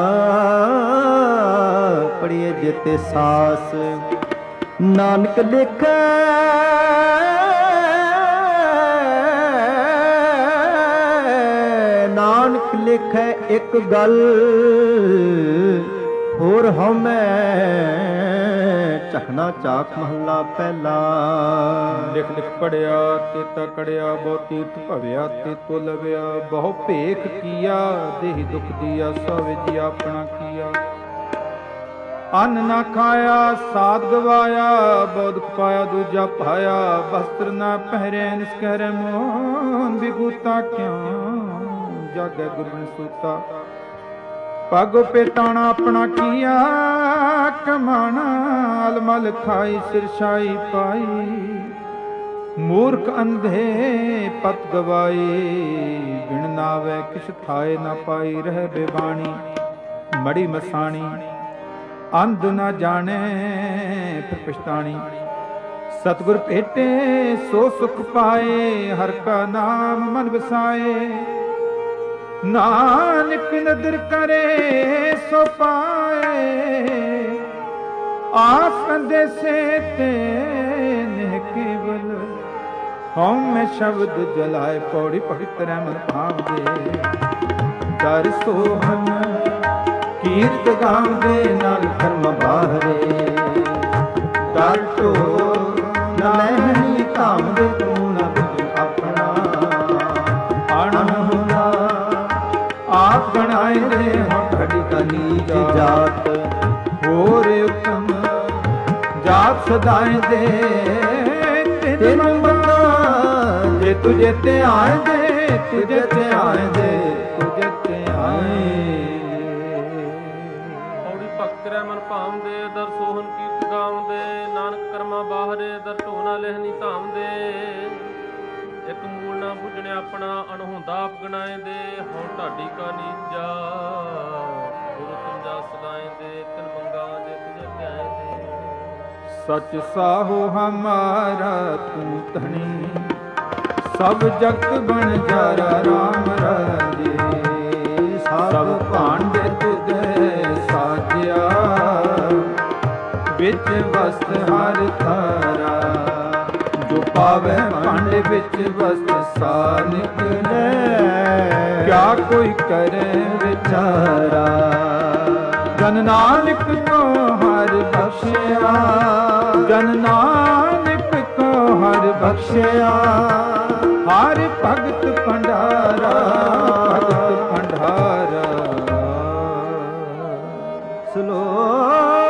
ਪੜੀਐ ਜੇਤੇ ਸਾਸ। ਨਾਨਕ ਲਿਖੈ ਨਾਨਕ ਲਿਖੈ ਇੱਕ ਗੱਲ, ਹੋਰ ਹਉਮੈ ਝਖਣਾ ਚਾਕ। ਮਹੱਲਾ ਪਹਿਲਾ। ਲਿਖ ਲਿਖ ਪੜਿਆ ਤੇ ਤਕੜਿਆ, ਬਹੁ ਤੀਰਥ ਭਵਿਆ ਤੇ ਤੋ ਲਵਿਆ। ਬਹੁ ਭੇਖ ਕੀਆ, ਦੇਹ ਦੁਖ ਦੀਆ, ਸਵਿਜ ਆਪਣਾ ਕੀਆ। ਅੰਨ ਨਾ ਖਾਇਆ, ਸਾਧ ਗਵਾਇਆ, ਬਹੁਤ ਪਾਇਆ ਦੂਜਾ ਪਾਇਆ। ਬਸਤਰ ਨਾ ਪਹਿਰੇ, ਨਿਸਕਹਿਰੇ ਮੋਹਨ ਬਿਗੂਤਾ ਕਿਉਂ, ਜਾਗੈ ਗੁਰੂ ਨੇ ਸੂਤਾ। ਪਗ ਪੇਟਾਣਾ ਆਪਣਾ ਕੀਆ, ਕਮਾਣਾ ਅਲਮਲ ਖਾਈ, ਸਿਰਸ਼ਾਈ ਪਾਈ। ਮੂਰਖ ਅੰਧੇ ਪਤ ਗਵਾਈ, ਬਿਨ ਨਾਵੇ ਕਿਛ ਥਾਏ ਨਾ ਪਾਈ। ਰਹਿ ਬੇਬਾਣੀ ਮੜੀ ਮਸਾਣੀ, ਅੰਧ ਨਾ ਜਾਣੇ ਫਿਰ ਪਛਤਾਣੀ। ਸਤਿਗੁਰ ਭੇਟੇ ਸੋ ਸੁਖ ਪਾਏ, ਹਰ ਕਾ ਨਾਮ ਮਨ ਵਸਾਏ। ਨਾਨਕ ਨਦਰ ਕਰੇ ਸੋ ਪਾਏ, ਆਸ ਅੰਦੇਸੇ ਤੇ ਨਹਿ ਕੇਵਲ। ਹਉਮੈ ਸ਼ਬਦ ਜਲਾਏ, ਪੌੜੀ ਪਵਿੱਤਰ ਮਨ ਭਾਵਦੇ। ਦਰ ਸੋਹਣ ਕੀਰਤ ਗਾਉਂਦੇ, ਨਾਲ ਕਰਮ ਬਾਹਰੇ। ਦਰ ਢੋ ਨ ਲਹਿਣੀ ਧਾਮਦੇ, ਤੂੰ ਨ ਬੁਝ ਆਪਣਾ। ਅਣਹੁਣਾ ਆਪ ਬਣਾਏ ਦੇ, ਹੁਣ ਤੁਹਾਡੀ ਕਾ ਨੀਚ ਜਾਤ। ਹੋਰ ਉਤਮ ਜਾਤ ਸਦਾਏ ਦੇ, ਤਿਨ ਮੰਗਾ ਜੇ ਤੁਝੇ ਤੇ ਆਏ ਦੇ। ਤੁਝੇ ਤੇ ਆਏ ਦੇ, ਤੁਝੇ ਤੇ ਆਏ। ਮਨ ਭਾਵਦੇ, ਦਰ ਸੋਹਣ ਕੀਰਤ ਗਾਵਦੇ। ਨਾਨਕ ਕਰਮਾ ਬਾਹਰੇ, ਦਰ ਢੋਣਾ ਲਹਿਨੀ ਧਾਮਦੇ। ਇੱਕ ਮੂਲ ਨਾ ਬੁੱਝਣੇ ਆਪਣਾ, ਅਣਹੋਂਦਾ ਆਪ ਗਣਾਏ ਦੇ। ਹੁਣ ਢਾਡੀ ਕਾ ਨੀਜਾ, ਗੁਰੂ ਤੁਮ ਜਾ ਸਦਾਏ ਦੇ। ਤਿਨ ਮੰਗਾ ਜੇ ਤੁਝੇ ਧਿਆਏ ਦੇ। ਸਚ ਸਾਹੋ ਹਮਾਰਾ ਤੂੰ ਧਣੀ, ਸਭ ਜਗਤ ਬਣ ਜਾਰਾ ਰਾਮ ਰਾਜੇ। ਸਭ ਭਾਂਡੇ ਤੁਧੇ ਸਾਜਿਆ, ਵਿੱਚ ਵਸਤ ਹਰ ਤਾਰਾ। ਜੋ ਪਾਵੇ ਭਾਂਡੇ ਵਿੱਚ ਵਸਤ ਸਾਰ ਨਿਕਲੇ, ਕਿਆ ਕੋਈ ਕਰੇ ਵਿਚਾਰਾ। ਜਨ ਨਾਨਕ ਕੋ ਹਰ ਬਖਸ਼ਿਆ, ਜਨ ਨਾਨਕ ਕੋ ਹਰ ਬਖਸ਼ਿਆ। ਹਰ ਭਗਤ ਭੰਡਾਰਾ, ਭਗਤ ਭੰਡਾਰਾ। ਸਲੋਕ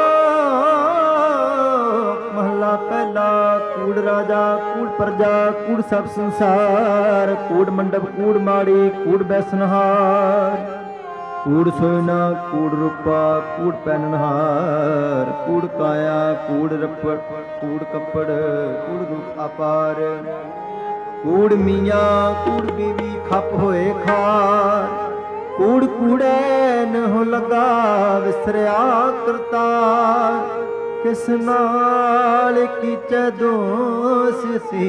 ਮਹਲਾ ਪਹਿਲਾ। ਕੂੜ ਰਾਜਾ, ਕੂੜ ਪ੍ਰਜਾ, ਕੂੜ ਸਭ ਸੰਸਾਰ। ਕੂੜ ਮੰਡਪ, ਕੂੜ ਮਾੜੀ, ਕੂੜ ਬੈਸਨਹਾਰ। ਕੂੜ ਸੋਇਨਾ, ਕੂੜ ਰੂਪਾ, ਕੂੜ ਪਹਿਨਣਹਾਰ। ਕੂੜ ਕਾਇਆ, ਕੂੜ ਰੱਪੜ, ਕੂੜ ਕੱਪੜ, ਕੂੜ ਰੂਪ ਅਪਾਰ। ਕੂੜ ਮੀਆਂ, ਕੂੜ ਬੀਵੀ, ਖੱਪ ਹੋਏ ਖਾਰ। ਕੂੜ ਕੂੜੇ ਨਹੁ ਲਗਾ, ਵਿਸਰਿਆ ਕਰਤਾਰ। ਕਿਸ ਨਾਲ ਕੀਚੈ ਦੋਸ ਸੀ,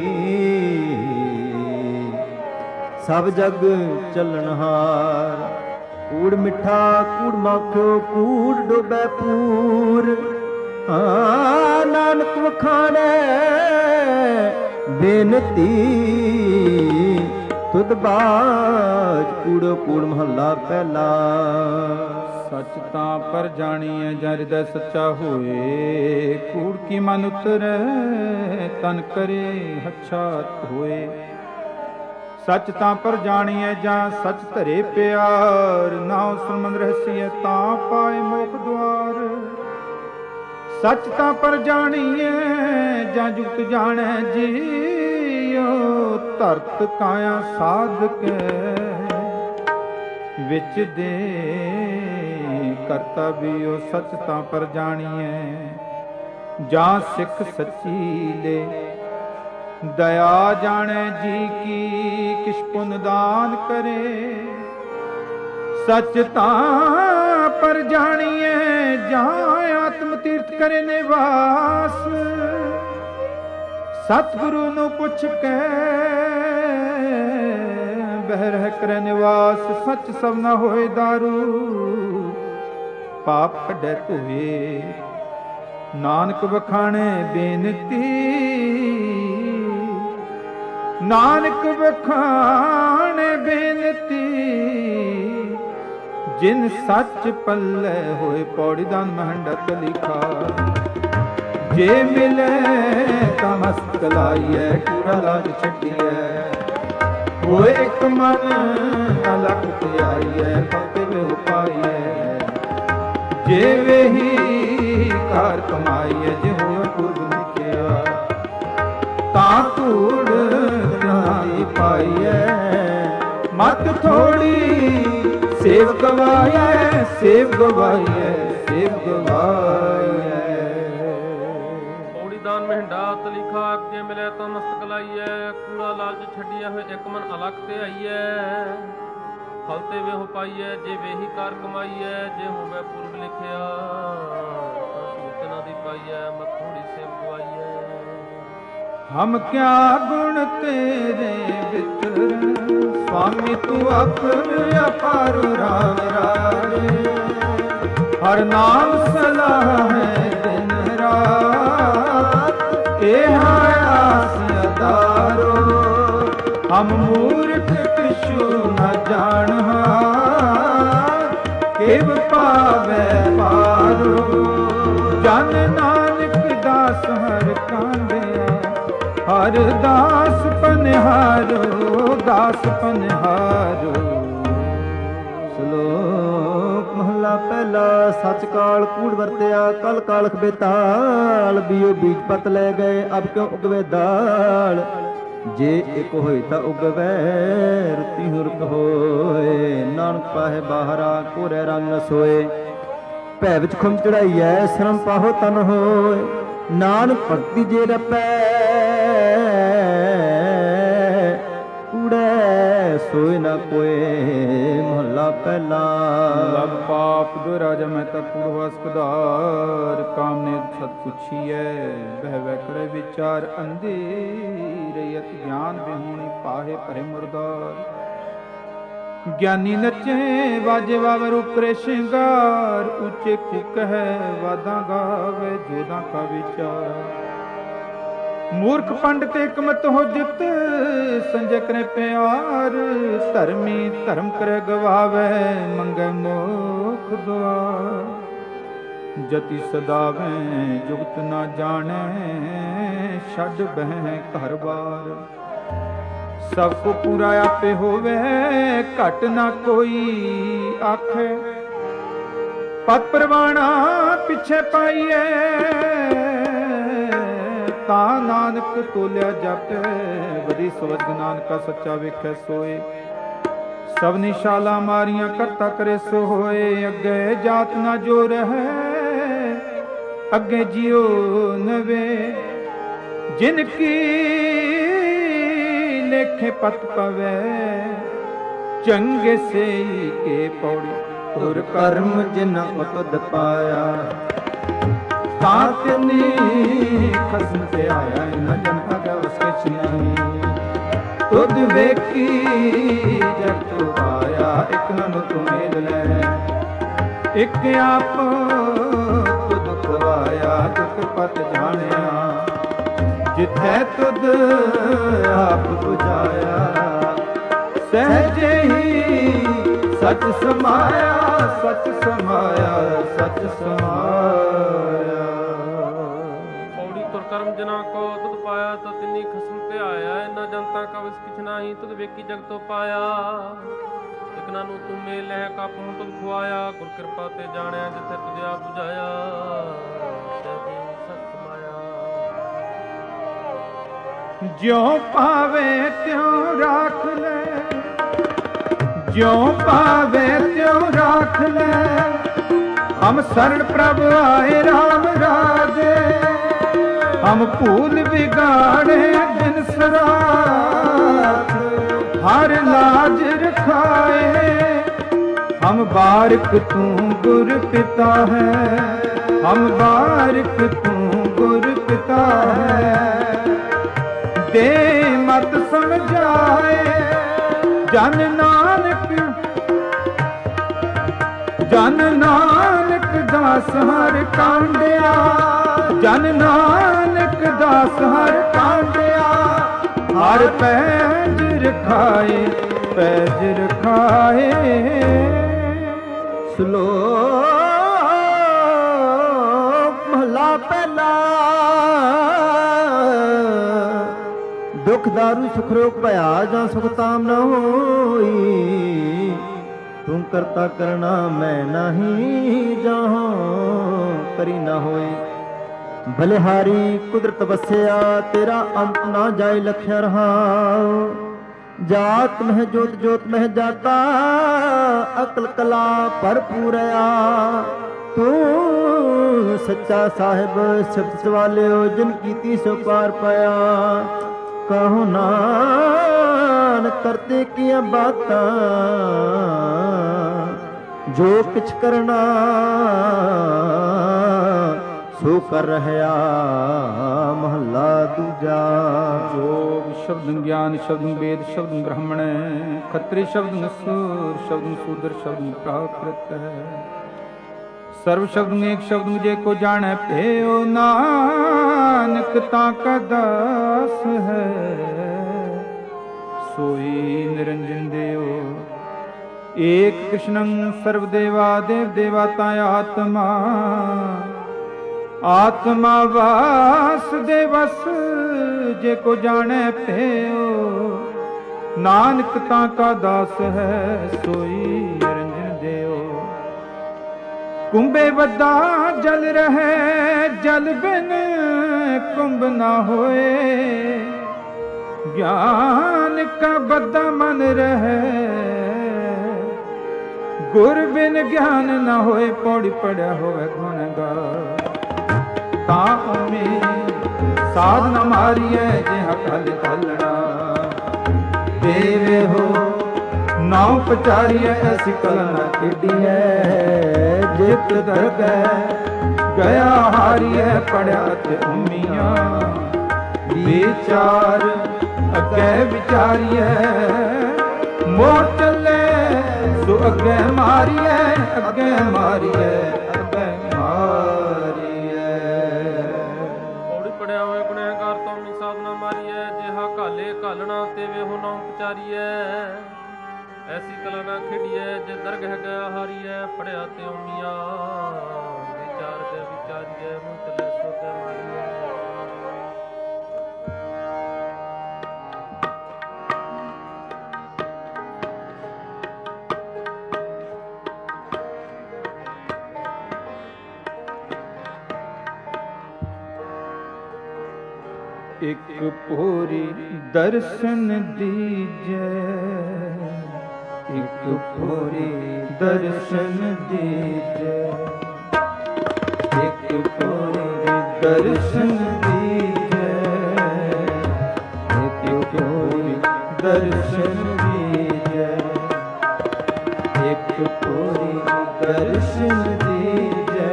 ਸਭ ਜਗ ਚੱਲਣਹਾਰ। ਕੂੜ ਮਿੱਠਾ, ਕੂੜ ਮਾਖਿਓ, ਕੂੜ ਡੋਬੈ ਪੂਰ। ਹਾਂ ਨਾਨਕ ਵਖਾਣੈ ਬੇਨਤੀ, ਤੁਧ ਬਾਜ। ਕੂੜੋ ਕੂੜ ਮਹੱਲਾ ਪਹਿਲਾ। ਸਚ ਤਾਂ ਪਰ ਜਾਣੀਐ ਜਨ ਹਿਰਦੈ ਸੱਚਾ ਹੋਏ। ਕੂੜ ਕੀ ਮਨ ਉਤਰੈ, ਤਨ ਕਰੇ ਹੱਛਾ ਹੋਏ। ਸਚ ਤਾਂ ਪਰ ਜਾਣੀਐ ਜਾਂ ਸਚ ਧਰੇ ਪਿਆਰ। ਨਾਉ ਸੁਮਨ ਰਹਸੀਐ ਤਾਂ ਪਾਏ ਮੋਖ ਦੁਆਰ। ਸਚ ਤਾਂ ਪਰ ਜਾਣੀਐ ਜਾਂ ਜੁਗਤ ਜਾਣੈ ਜੀਉ। ਧਰਤ ਕਾਇਆ ਸਾਧਕੈ ਵਿੱਚ ਦੇ ਕਰਤਾ ਬਿਓ। ਸਚ ਤਾਂ ਪਰ ਜਾਣੀਐ ਜਾਂ ਸਿੱਖ ਸੱਚੀ ਲੈ। ਦਇਆ ਜਾਣੈ ਜੀ ਕੀ, ਕਿਛ ਪੁੰਨ ਦਾਨ ਕਰੇ। ਸਚ ਤਾਂ ਪਰ ਜਾਣੀਏ ਜਾਂ ਆਤਮ ਤੀਰਥ ਕਰੇ ਨਿਵਾਸ। ਸਤਿਗੁਰੂ ਨੂੰ ਪੁੱਛ ਕੇ ਬਹਿ ਰਹਿ ਕਰੇ ਨਿਵਾਸ। ਸੱਚ ਸਭ ਨਾ ਹੋਏ ਦਾਰੂ ਪਾਪ ਕੱਢੈ ਧੋਏ। ਨਾਨਕ ਵਖਾਣੇ ਬੇਨਤੀ ਨਾਨਕ ਵਖਾਣੇ ਬੇਨਤੀ। ਜਿਨ ਸੱਚ ਪੱਲੇ ਹੋਏ ਪੌੜੀ ਦਾਨ ਮਹੰਡਤ ਲਿਖਾ। ਜੇ ਮਿਲੇ ਤਾਂ ਮਸਤ ਲਾਈਐ ਕੂੜਾ ਲਾਜ ਛੱਡੀਐ। ਹੋਏ ਇੱਕ ਮਨ ਨਾ ਲਖ ਤੇ ਆਈਐ ਫਤਿਹ ਵਿਹੁ ਪਾਈਐ। ਜੇ ਵੇਹੀ ਕਾਰ ਕਮਾਈਐ ਜੇ ਹੋਏ ਪੁਰਬ ਲਿਖਿਆ। ਤਾਂ ਧੂੜ ਤਿਹਾਈ ਪਾਈਐ ਮਤ ਥੋੜੀ। ਸੇਵ ਗਵਾਈਐ ਸੇਵ ਗਵਾਈਐ ਸੇਵ ਗਵਾਈਐ। ਪੌੜੀ ਦਾਨ ਮਹਿੰਡਾ ਤਲੀਖਾ ਅੱਗੇ ਮਿਲੇ ਤਾਂ ਮਸਤਕ ਲਾਈਐ। ਕੂੜਾ ਲਾਲਚ ਛੱਡੀਐ ਹੋਏ ਇੱਕ ਮਨ ਅਲਖ ਤੇ ਆਈਐ। ਫਲ ਤੇ ਵੇਹੁ ਪਾਈਐ ਜੇ ਵੇਹੀ ਕਾਰ ਕਮਾਈਐ। ਜੇ ਹੋਵੇ ਪੁਰਬ ਲਿਖਿਆ ਤਾਂ ਦੀ ਪਾਈਐ ਮਤ ਥੋੜੀ ਸੇਵ ਗਵਾਈਐ। ਹਮ ਕਿਆ ਗੁਣ ਤੇਰੇ ਵਿਤਰ स्वामी तू अपर अपार राम राजे। हर नाम सलाह है दिन रात एहा आस अदारो। हम मूर्ख किछु न जानहार केव पावै पारो। जन नानक दास हर कांदिया हर दास पनिहारो दास ਪਨਿਹਾਰੋ। ਸ਼ਲੋਕ ਮਹਲਾ ਪਹਿਲਾ। ਸੱਚ ਕਾਲ ਕੂੜ ਵਰਤਿਆ ਕਲ ਕਾਲਖ ਬੇਤਾਲ। ਬੀਓ ਬੀਜ ਪਤ ਲੈ ਗਏ ਅਬ ਕਿਉਂ ਉਗਵੇ ਦਾਲ। ਜੇ ਇੱਕ ਹੋਏ ਤਾਂ ਉਗਵੈ ਰੁੱਤੀ ਹੁਰਕ ਹੋਏ। ਨਾਨਕ ਪਾਹੇ ਬਾਹਰਾ ਕੋਰੇ ਰੰਗ ਨ ਸੋਏ। ਭੈ ਵਿੱਚ ਖੁਮ ਚੜਾਈਐ ਸ਼ਰਮ ਪਾਹੋ ਤਨ ਹੋਏ। ਨਾਨਕ ਭਗਤੀ ਜੇ ਰਪੈ ਕੂੜੈ ਸੋਏ ਨਾ ਕੋਏ। ਮਹੱਲਾ ਪਹਿਲਾ। ਲਗ ਪਾਪ ਦੁਰਾਜ ਮੈਂ ਤਾ ਪੂਰਵ ਅਸਪਦਾਰ। ਕਾਮ ਨੇ ਸਤ ਪੁੱਛੀਐ ਬਹਿ ਬਹਿ ਕਰੇ ਵਿਚਾਰ। ਅੰਧੇਰ ਅਤ ਗਿਆਨ ਬਿਹੂਣੀ ਪਾਹੇ ਭਰੇ ਮੁਰਦਾਰ। ਗਿਆਨੀ ਨੱਚੇ ਵਾਜੇ ਵਾਵਰ ਉਪਰੇ ਸ਼ਿੰਗਾਰ। ਉੱਚੇ ਕੁਕ ਹੈ ਵਾਦਾਂ ਗਾਵੇ ਜੋਦਾਂ ਕਾ ਵਿਚਾਰ। ਮੂਰਖ ਪੰਡਤ ਇਕਮਤ ਹੋ ਜਿਤ ਸੰਜੈ ਕਰੇ ਪਿਆਰ। ਧਰਮੀ ਧਰਮ ਕਰੇ ਗਵਾਵੇ ਮੰਗੈ ਮੋਖ ਦੁਆਰ। ਜਤੀ ਸਦਾਵੇ ਜੁਗਤ ਨਾ ਜਾਣੈ ਛੱਡ ਬਹਿ ਘਰ ਬਾਰ। ਸਭ ਕੋ ਪੂਰਾ ਆਪੇ ਹੋਵੇ ਘਟ ਨਾ ਕੋਈ ਆਖੇ। ਪਤ ਪ੍ਰਵਾਣਾ ਪਿੱਛੇ ਪਾਈਐ ਤਾਂ ਨਾਨਕ ਤੋਲਿਆ ਜਪੈ। ਬੜੀ ਸਵਰਗ ਨਾਨਕਾ ਸੱਚਾ ਵੇਖੈ ਸੋਏ। ਸਭ ਨਿਸ਼ਾਲਾ ਮਾਰੀਆਂ ਕਰਤਾ ਕਰੇ ਸੋ ਹੋਏ। ਅੱਗੇ ਜਾਤ ਨਾ ਜੋ ਰਹੈ ਅੱਗੇ ਜਿਉ ਨਵੇ। ਜਿਨ ਕੀ ਲੇਖੇ ਪਤ ਪਵੈ ਚੰਗੇ ਸੇਈ ਕੇ ਪੌੜੀ। ਤੁਰ ਕਰਮ ਜਿਨ ਉਤਦ ਪਾਇਆ ਤਾਂ ਤਿਨੀ ਖਸਮ ਤੇ ਆਇਆ। ਨ ਜਨ ਅਗਾ ਉਸ ਕਿਛ ਨਹੀਂ ਤੁਧ ਵੇਖੀ ਜਗ ਤੋ ਪਾਇਆ। ਇਕ ਨਨ ਤੂੰ ਮੇਲ ਲੈ ਇਕ ਆਪ ਤੁਧ ਖਵਾਇਆ। ਦੁਖ ਪਤ ਜਾਣਿਆ ਜਿਥੈ ਤੁਧ ਆਪ ਬੁਝਾਇਆ। ਸਹਿਜੇ ਹੀ ਸਚ ਸਮਾਇਆ ਸਚ ਸਮਾਇਆ ਸਚ ਸਮਾਇਆ। ਪੌੜੀ ਤੁਰ ਕਰਮ ਜਨਾ ਕੋ ਤੁਧ ਪਾਇਆ ਤਾਂ ਤਿੰਨੀ ਖਸਮ ਤੇ ਆਇਆ। ਇਨਾ ਜਨਤਾ ਕਾ ਵਿਸ ਕਿਛ ਨਾਹੀ ਤੁਧ ਵੇਖੀ ਜਗ ਤੋ ਪਾਇਆ। ਇਕਨਾ ਨੂੰ ਤੂੰ ਮੇਲ ਲੈ ਕਾਪ ਹੁਣ ਤੁਧ ਖਵਾਇਆ। ਗੁਰ ਕਿਰਪਾ ਤੇ ਜਾਣਿਆ ਜਿੱਥੇ ਤੁਧ ਆਪ ਬੁਝਾਇਆ। ਸਚ ਸਮਾਇਆ। ਜਿਉ ਪਾਵੇ ਤਿਉ ਰਾਖ ਲੈ ਜਿਉ ਪਾਵੇ ਤਿਉ ਰਾਖ ਲੈ। ਹਮ ਸਰਣ ਪ੍ਰਭ ਆਏ ਰਾਮ ਰਾਜੇ। ਹਮ ਭੂਲ ਵਿਗਾੜੇ ਦਿਨ ਸਰਾਖ। ਹਰ ਲਾਜ ਰਖਾਏ ਹਮ हम बारिक तू गुर पिता है, हम बारिक तू गुर पिता है। दे मत समझाए जन नानक, जन नानक दास हर कांडिया, जन नानक दास हर कांडिया। हर पैज रखाए, पैज रखाए। श्लोक महला पहला। दुख दारू सुख रोग भया जा सुख ताम न होई। तू करता करना मैं नहीं जहाँ करी न होई। बलिहारी कुदरत बसिया तेरा अंत ना जाए लख्या रहा। जात मह जोत जोत मह जाता अकल कला भरपूरया। तू सच्चा साहिब शब्द सवाले हो जिन कीती सो पार पाया। कहो नानक करते किया बातां जो किछ करना सो कर रहया। महला दूजा। जोग शब्द ज्ञान शब्द वेद शब्द ब्राह्मण, खत्री शब्द सूर शब्द शूद्र शब्द प्राकृत है। सर्व शब्द एक शब्द मुझे को जाने प्यो। नानक ताका दास है सोई निरंजन देव। एक कृष्णं सर्वदेवा देव देवता आत्मा। आत्मा वासुदेवस जे को जाने प्यो। नानक ताका दास है सोई निरंजन देव। कुंभे बद्दा जल रहे जल बिन कुंभ ना होए। ज्ञान का बद्दा मन रहे गुर बिन ज्ञान न होए। पौड़ी पड़ा होवे गुणगार तामे साधना मारिए जिह कल कलना। देवे हो नाव पचारिए ऐसी कलना खेडिए। जित दरगह गया हारिए पढ़िया ते उम्मिया। विचार अगे विचारिए मोह चले सो अगे मारिए। अगे मारिए अगे मारिए। पौड़ी पड़िया होए गुनहगार तो मी साधना मारिए। जिहा काले कालना ते वे हो नाम पचारिए। ऐसी कला ना खेड़िए जे दरगह गया हारिए। पढ़िया ते उमिया विचार के विचारिए। मुँह चले सो के मारिए। एक पूरी दर्शन दीजे। एक पूरी दर्शन दीजे। एक पूरी दर्शन दीजे। एक पूरी दर्शन दीजे। एक पूरी दर्शन दीजे।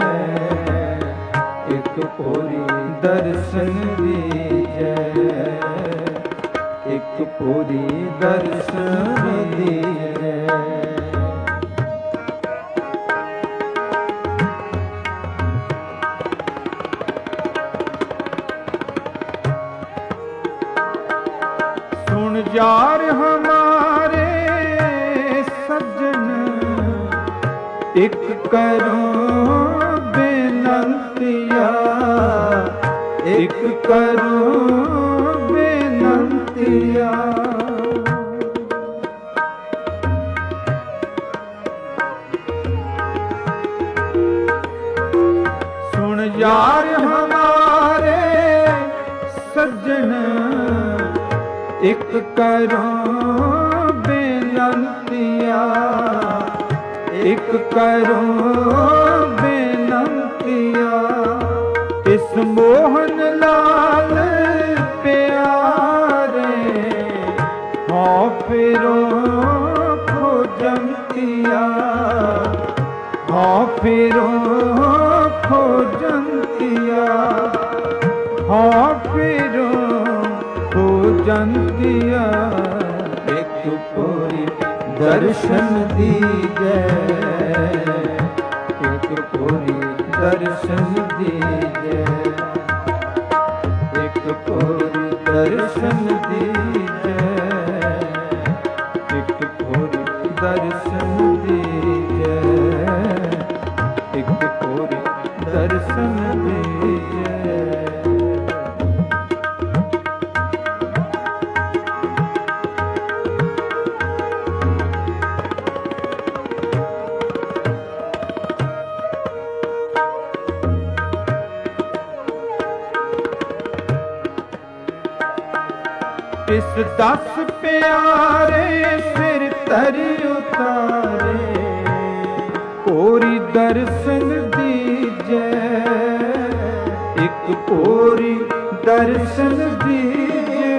एक पूरी दर्शन दीजे। एक पूरी दर्शन दीजे। सुन जार हमारे सज्जन एक करो बेनंतिया। एक करो बेनंतिया। सुन यार हमारे सज्जन एक करो बेनंतिया। एक करो बेनंतिया। इस मोहन लाल प्यारे हो फिरो खोजंतिया। फिरो खोजंतिया, हाँ फिरो खोजंतिया, एक कोई दर्शन दीजे, एक कोई दर्शन दीजे, एक कोई दर्शन दीजे, एक कोई दर्शन दीजे, एक कोई दर्शन दीजे। इस दस प्यारे सिर तरी उतारे, कोरी दर्शन दीजे, एक कोरी दर्शन दीजे।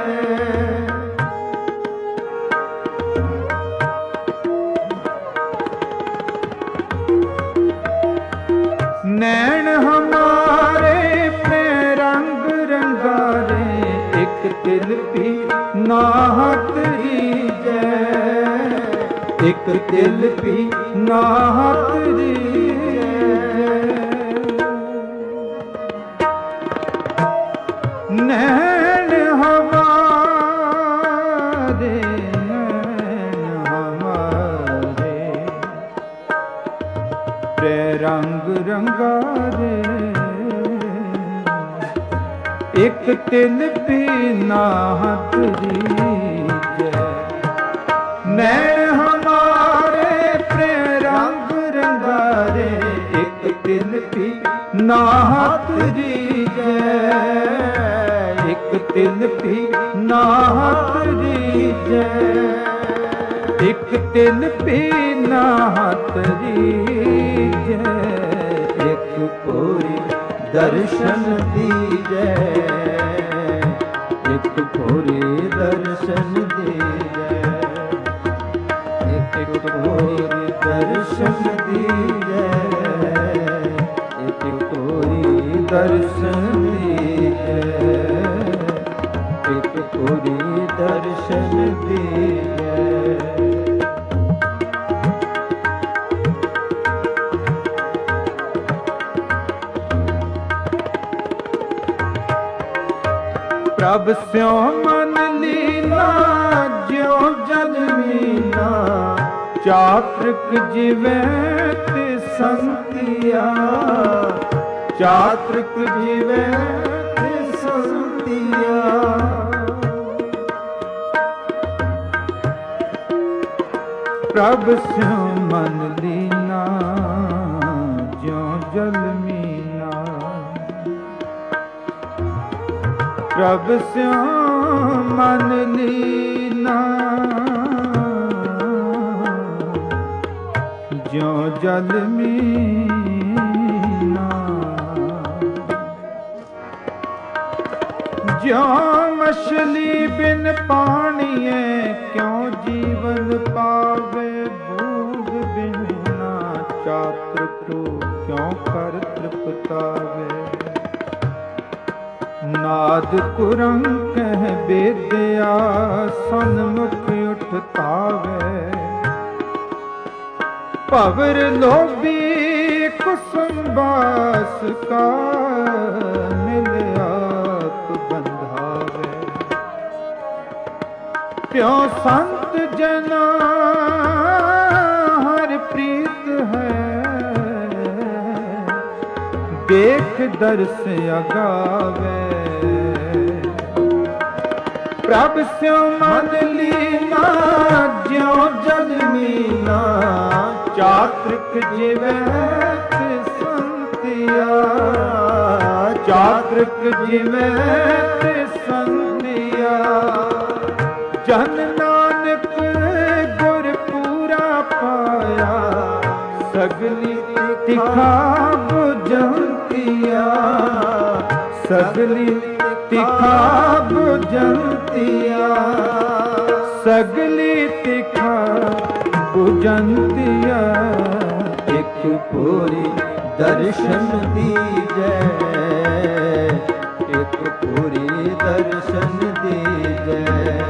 नैन हमारे पे रंग रंगारे, एक तिल भी नाहत रीजे, एक तिल भी नाहत रीजे। नैन हमारे, नैन हमारे प्रे रंग रंगारे, एक तिल भी नाहत रीजे। नैन हमारे प्रे रंग रंगारे, एक तिल भी नाहत रीजे, एक तिल भी नाहत रीजे, एक तिल भी नाहत रीजे। एक कोई दर्शन दीजे, एक कोई दर्शन दीजे, एक कोई दर्शन दीजे, एक कोई दर्शन दीजे, एक कोई दर्शन दीजे। प्रभ स्यों मन लीना, ज्यों जल मीना, चातृक जिवे ते संतिया, चातृक जिवे ते संतिया। प्रभ स्यों मन लीना, ज्यों जल मीना, प्रभ स्यों मन लीना, ज्यों जल मीना। ज्यों मछली बिन पानिए, क्यों जीवन पावे, बूंद बिन ना चातृक क्यों कर तृप्तावे। नाद कुरंग कह बेदया, सन्मुख उठतावे। पवर लोभी कुसुम बास का, मिल आप बंधावे। त्यों संत जना हर प्रीत है, देख दर्श अगावे। प्रभ स्यों मन लीना, ज्यों जल मीना, चातृक जिवे ते संतिया, चातृक जिवे ते संतिया। जन नानक गुर पूरा पाया, सगली तिखा बुझंतिया, सगली तिखा बुझंतिया, सगली तिखा बुझंतिया। एक ਪੂਰੀ ਦਰਸ਼ਨ ਦੀਜੈ, ਇੱਕ ਪੂਰੀ ਦਰਸ਼ਨ ਦੀਜੈ,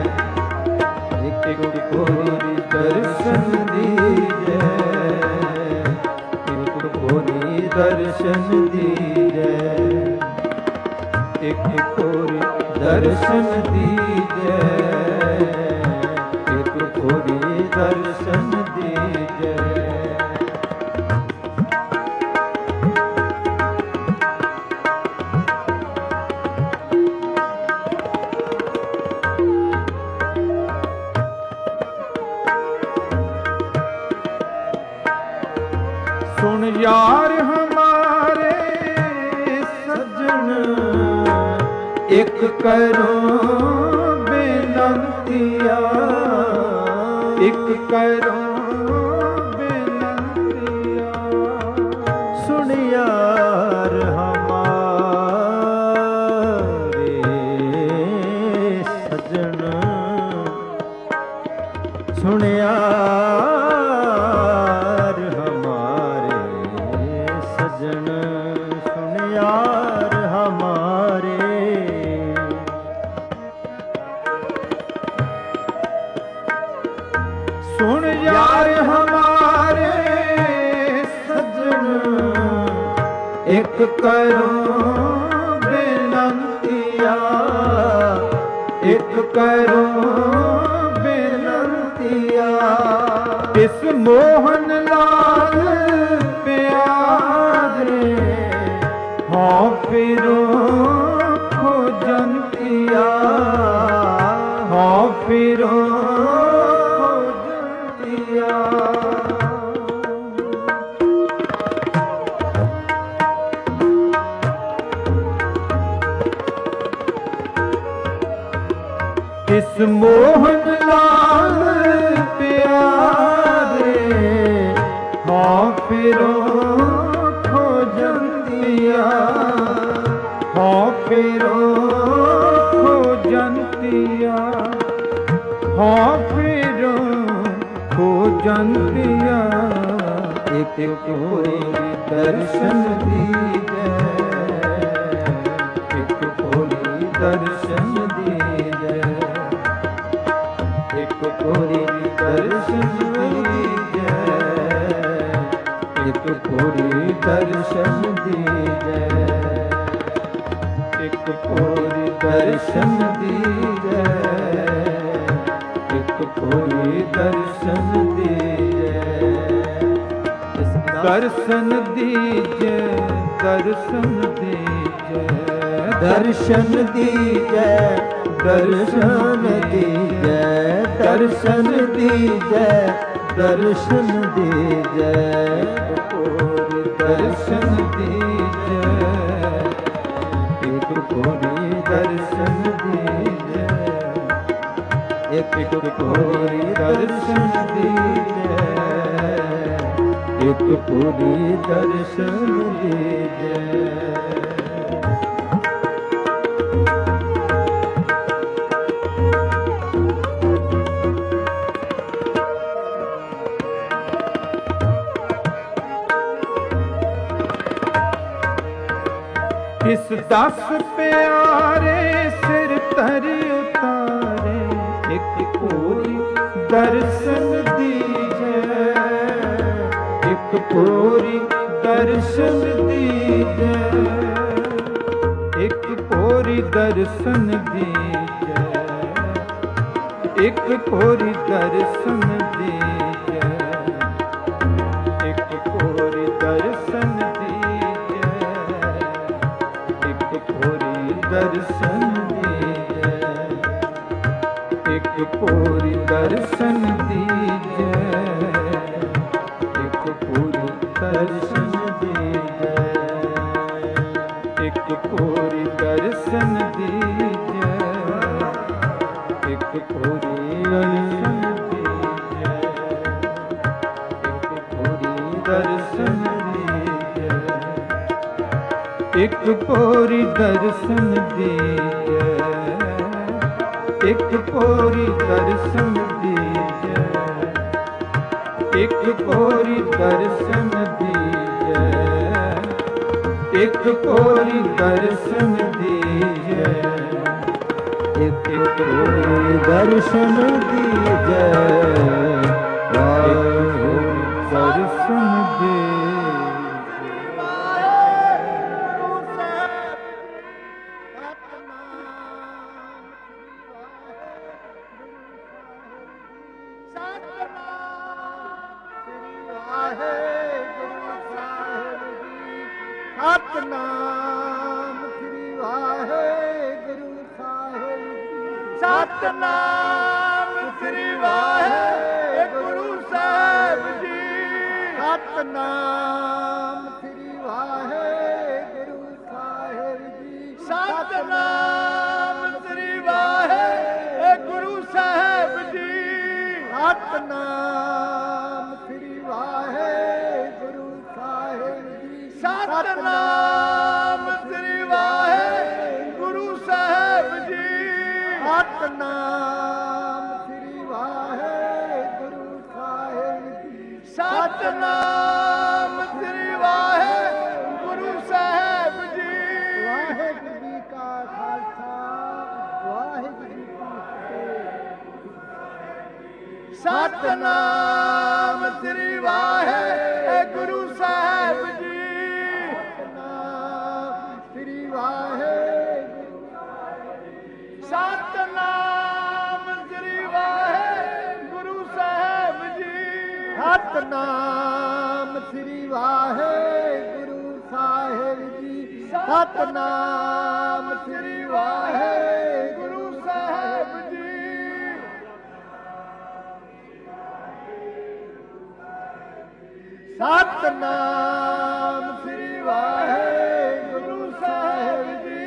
ਇੱਕ ਪੂਰੀ ਦਰਸ਼ਨ ਦੀਜੈ, ਇੱਕ ਪੂਰੀ ਦਰਸ਼ਨ ਦੀਜੈ, ਇੱਕ ਪੂਰੀ ਦਰਸ਼ਨ ਦੀਜੈ, ਇੱਕ ਪੂਰੀ ਦਰਸ਼ਨ ਦੀਜੈ। ਸੁਣ ਯਾਰ ਹਮਾਰੇ ਸੱਜਣ, ਇੱਕ ਕਰੋ ਬੇਨੰਤੀਆ, ਇੱਕ ਕਰੋ ਬੇਨੰਤੀਆ। ਸੁਣ ਯਾਰ ਹਮਾਰੇ ਸੱਜਣ, ਸੁਣ ਯਾਰ ਹਮਾਰੇ ਸੱਜਣ, ਸੁਣ ਯਾਰ ਹਮਾਰੇ। ਸੁਣ ਯਾਰ ਹਮਾਰੇ ਸੱਜਣ, ਇੱਕ ਕਰੋ ਬੇਨੰਤੀਆ, ਇੱਕ ਕਰੋ ਬੇਨੰਤੀਆ। ਇਸ ਮੋਹਨ ਲਾਲ ਪਿਆਰੇ ਹਾਂ ਫਿਰੋ ਖੋਜੰਤੀਆ, ਹਾਂ ਫਿਰੋ ਖੋਜੰਤੀਆ। ਇਸ ਮੋਹਨ ਲਾਲ ਪਿਆਰੇ ਹਾਂ ਫਿਰੋ ਖੋਜੰਤੀਆ, ਹਾਂ ਫਿਰੋ ਖੋਜੰਤੀਆ, ਹਾਂ ਫਿਰੋ ਖੋਜੰਤੀਆ। ਇੱਕ ਪੂਰੀ ਦਰਸ਼ਨ ਦੀਜੈ, ਇੱਕ ਪੂਰੀ ਦਰਸ਼ਨ ਦੀਜੈ, ਇੱਕ ਪੂਰੀ ਦਰਸ਼ਨ ਦੀਜੈ, ਇੱਕ ਪੂਰੀ ਦਰਸ਼ਨ ਦੀਜੈ, ਇੱਕ ਪੂਰੀ ਦਰਸ਼ਨ ਦੀਜੈ, ਇੱਕ ਪੂਰੀ ਦਰਸ਼ਨ ਦੀਜੈ। ਦਰਸ਼ਨ ਦੀਜੈ, ਦਰਸ਼ਨ ਦੀਜੈ, ਦਰਸ਼ਨ ਦੀਜੈ, ਦਰਸ਼ਨ ਦੀਜੈ, ਦਰਸ਼ਨ ਦੀਜੈ, ਦਰਸ਼ਨ ਦੀਜੈ। ਪੂਰੀ ਦਰਸ਼ਨ ਦੀਜੈ, ਇੱਕ ਪੂਰੀ ਦਰਸ਼ਨ ਦੀਜੈ, ਇੱਕ ਪੂਰੀ ਦਰਸ਼ਨ ਦੀਜੈ, ਇੱਕ ਪੂਰੀ ਦਰਸ਼ਨ ਦੀਜੈ। ਕਿਸ ਦਸ ਪਿਆਰੇ ਸਿਰ ਧਰ ਉਤਾਰੇ, ਇੱਕ ਪੂਰੀ ਦਰਸ਼ਨ ਦੀਜੈ, ਇੱਕ ਪੂਰੀ ਦਰਸ਼ਨ ਦੀਜੈ, ਇੱਕ ਪੂਰੀ ਦਰਸ਼ਨ ਦੀਜੈ, ਇੱਕ ਪੂਰੀ ਦਰਸ਼ਨ ਦੀਜੈ, ਇੱਕ ਪੂਰੀ ਦਰਸ਼ਨ ਦੀਜੈ, ਇੱਕ ਪੂਰੀ ਦਰਸ਼ਨ ਦੀਜੈ, ਇੱਕ ਪੂਰੀ ਦਰਸ਼ਨ ਦੀਜੈ, ਇੱਕ ਪੂਰੀ ਦਰਸ਼ਨ ਦੀਜੈ, ਇੱਕ ਪੂਰੀ ਦਰਸ਼ਨ ਦੀਜੈ, ਇੱਕ ਪੂਰੀ ਦਰਸ਼ਨ ਦੀਜੈ, ਇੱਕ ਪੂਰੀ ਦਰਸ਼ਨ ਦੀਜੈ, ਇੱਕ ਪੂਰੀ ਦਰਸ਼ਨ ਦੀਜੈ, ਇੱਕ ਪੂਰੀ ਦਰਸ਼ਨ ਦੀਜੈ, ਇੱਕ ਪੂਰੀ ਦਰਸ਼ਨ ਦੀਜੈ। ਇੱਕ ਕੋਰੀ ਦਰਸ਼ਨ ਦੀਜੈ, ਇੱਕ ਕੋਰੀ ਦਰਸ਼ਨ ਦੀਜੈ, ਵਾਹਿਗੁਰੂ ਦਰਸ਼ਨ ਦੇ। ਸਤਿਨਾਮ ਸ੍ਰੀ ਵਾਹਿਗੁਰੂ ਸਾਹਿਬ ਜੀ। ਸਤਿਨਾਮ ਸ੍ਰੀ ਵਾਹਿਗੁਰੂ ਸਾਹਿਬ ਜੀ। ਸਤਿਨਾਮ ਸ੍ਰੀ ਵਾਹਿਗੁਰੂ ਸਾਹਿਬ ਜੀ। ਸਤਿਨਾਮ ਸ੍ਰੀ ਵਾਹਿਗੁਰੂ ਸਾਹਿਬ ਜੀ। ਸਤਿਨਾਮ ਸ੍ਰੀ ਵਾਹਿਗੁਰੂ ਸਾਹਿਬ ਜੀ। ਸਤਿਨਾਮ ਸ੍ਰੀ ਵਾਹਿਗੁਰੂ ਸਾਹਿਬ ਜੀ। ਸਤਿਨਾਮ ਸ੍ਰੀ ਵਾਹਿਗੁਰੂ ਸਾਹਿਬ ਜੀ। ਸਤਿਨਾਮ ਸ੍ਰੀ ਵਾਹਿਗੁਰੂ ਸਾਹਿਬ ਜੀ। ਵਾਹਿਗੁਰੂ ਜੀ ਕਾ ਖਾਲਸਾ, ਵਾਹਿਗੁਰੂ ਜੀ ਕੀ ਫਤਿਹ। ਸਤਿਨਾਮ ਸ੍ਰੀ ਵਾਹਿਗੁਰੂ ਸਾਹਿਬ ਜੀ। ਸ੍ਰੀ ਵਾਹਿਗੁਰੂ। ਸਤਿਨਾਮ ਸ੍ਰੀ ਵਾਹਿਗੁਰੂ ਸਾਹਿਬ ਜੀ। ਸਤਿਨਾਮ ਸ੍ਰੀ ਵਾਹਿਗੁਰੂ ਸਾਹਿਬ ਜੀ। ਸਤਿਨਾਮ ਸ੍ਰੀ ਵਾਹਿਗੁਰੂ ਸਾਹਿਬ ਜੀ। ਸਤਿਨਾਮ ਸ੍ਰੀ ਵਾਹਿਗੁਰੂ ਸਾਹਿਬ ਜੀ।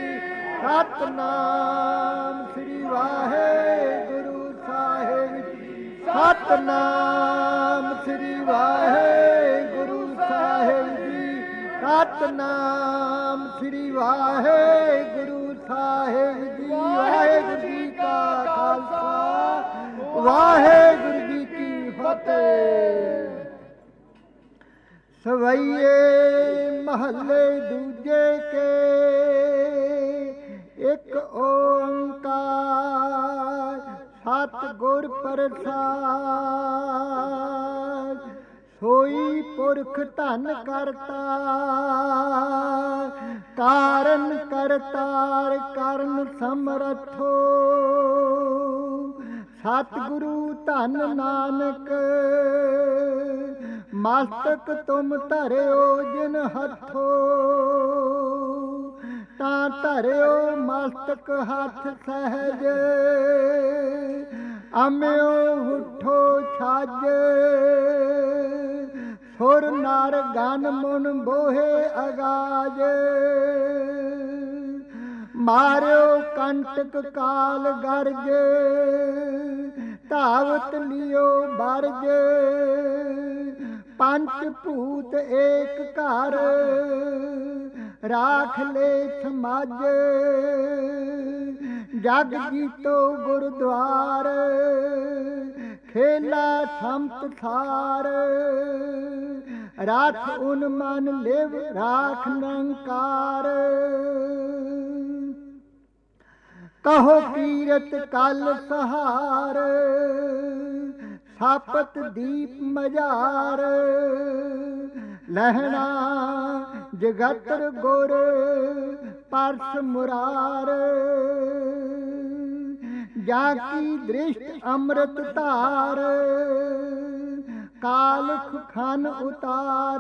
ਸਤਿਨਾਮ ਸ੍ਰੀ ਵਾਹਿਗੁਰੂ ਸਾਹਿਬ ਜੀ। ਸਤਿਨਾਮ ਸ੍ਰੀ ਵਾਹਿਗੁਰੂ ਸਾਹਿਬ ਜੀ। ਸਤਿਨਾਮ ਸ੍ਰੀ ਵਾਹਿਗੁਰੂ ਸਾਹਿਬ ਜੀ। ਵਾਹਿਗੁਰੂ ਜੀ ਕਾ ਖਾਲਸਾ, ਵਾਹਿਗੁਰੂ ਜੀ ਕੀ ਫਤਿਹ। ਸਵਈਏ ਮਹੱਲੇ ਦੂਜੇ ਕੇ ਇੱਕ ਓੰਕਾਰ ਸਤਿਗੁਰ ਪ੍ਰਸਾਦਿ। ਸੋਈ ਪੁਰਖ ਧਨ ਕਰਤਾ ਕਾਰਨ ਕਰਤਾਰ ਕਰਨ ਸਮਰੱਥੋ। ਸਤਿਗੁਰੂ ਧਨ ਨਾਨਕ ਮਸਤਕ ਤੁਮ ਧਰਿਓ ਜਿਨ ਹੱਥੋ। ਤਾਂ ਧਰਿਓ ਮਸਤਕ ਹੱਥ ਸਹਿਜ ਅਮਿਓ ਹੁਠੋ ਛਾਜ। ਸੁਰ ਨਰ ਗਨ ਮੁਨ ਬੋਹੇ ਅਗਾਜ। ਮਾਰਿਓ ਕੰਟਕ ਕਾਲ ਗਰਜ ਧਾਵਤ ਲਿਓ ਬਰਜ। ਪੰਚ ਭੂਤ ਏਕ ਘਰ ਰਾਖ ਲੈ ਸਮਾਜ। ਜਗ ਜੀਤੋ ਗੁਰਦੁਆਰ ਖੇਲਾ ਸੰਤ ਥਾਰ। ਰਾਖ ਉਨ ਮਨ ਲਿਵ ਰਾਖ ਨੰਕਾਰ। ਕਹੋ ਕੀਰਤ ਕਲ ਸਹਾਰ ਸਾਪਤ ਦੀਪ ਮਝਾਰ। ਲਹਿਣਾ ਜਗਤਰ ਗੁਰ ਪਰਸ ਮੁਰਾਰ। ਜਾ ਕੀ ਦ੍ਰਿਸ਼ਟ ਅੰਮ੍ਰਿਤ ਧਾਰ ਕਾਲਖ ਖਨ ਉਤਾਰ।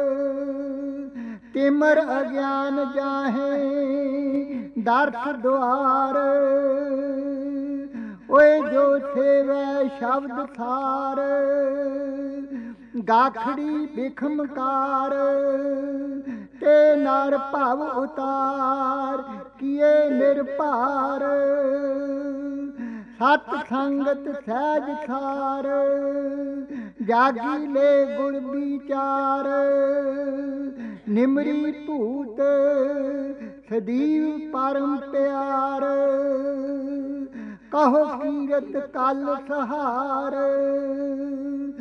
ਤਿਮਰ ਅਗਿਆਨ ਜਾਹੇ ਦਰਸ ਦੁਆਰ। ਓਏ ਜੋ ਸੇਵੈ ਸ਼ਬਦ ਸਾਰ ਗਾਖੜੀ ਬਿਖਮਕਾਰ। ਤੇ ਨਰ ਭਵ ਉਤਾਰ ਕੀਏ ਨਿਰਭਾਰ। ਸਤ ਸੰਗਤ ਸਹਿਜ ਖਾਰ ਜਾਗੀ ਲੈ ਗੁਣ ਵਿਚਾਰ। ਨਿਮਰੀ ਭੂਤ ਸਦੀਵ ਪਰਮ ਪਿਆਰ। ਕਹੋ ਕੀਰਤ ਕਲ ਸਹਾਰ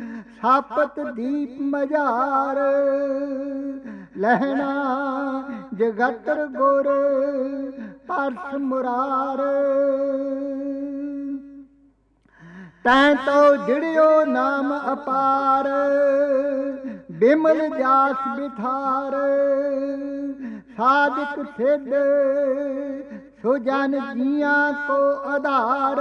ਸਾਪਤ ਦੀਪ ਮਝਾਰ। ਲਹਿਣਾ ਜਗਤਰ ਗੁਰ ਪਰਸ ਮੁਰਾਰ। ਤੈਂ ਤੋ ਜਿੜਿਓ ਨਾਮ ਅਪਾਰ, ਬਿਮਲ ਜਾਸ ਬਿਠਾਰ। ਸਾਧਕ ਸਿੱਧ ਸੋ ਜਨ ਜੀਆਂ ਕੋ ਆਧਾਰ।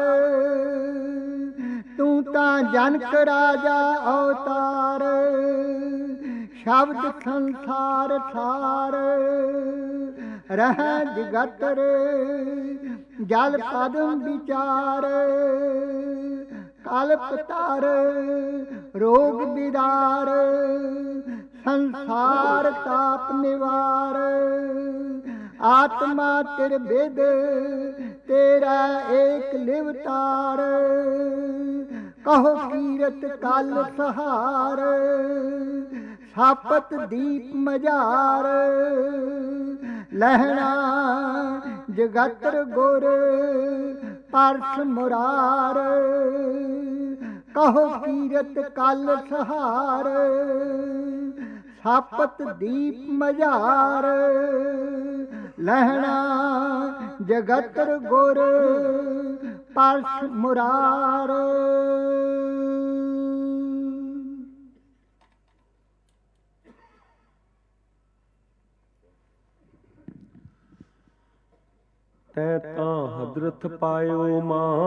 ਤੂੰ ਤਾਂ ਜਨਕ ਰਾਜਾ ਅਵਤਾਰ, ਸ਼ਬਦ ਸੰਸਾਰ ਸਾਰ। ਰਹਿ ਜਗਤਰ ਜਲ ਪਦਮ ਵਿਚਾਰ। ਕਲਪ ਤਾਰ ਰੋਗ ਬਿਦਾਰ, ਸੰਸਾਰ ਤਾਪ ਨਿਵਾਰ। ਆਤਮਾ ਤਿਰ ਬਿਦ ਤੇਰਾ ਏਕ ਲਿਵਤਾਰ। ਕਹੋ ਕੀਰਤ ਕਲ ਸਹਾਰ, ਸਾਪਤ ਦੀਪ ਮਝਾਰ। ਲਹਿਣਾ ਜਗਤਰ ਗੁਰ ਪਰਸ ਮੁਰਾਰ। ਕਹੋ ਕੀਰਤ ਕਲ ਸਹਾਰ, ਸਾਪਤ ਦੀਪ ਮਝਾਰ। ਲਹਿਣਾ ਜਗਤਰ ਗੁਰ ਪਰਸ ਮੁਰਾਰ। ਤੈ ਤਾਂ ਹਦਰਤ ਪਾਇਓ ਮਾਨ,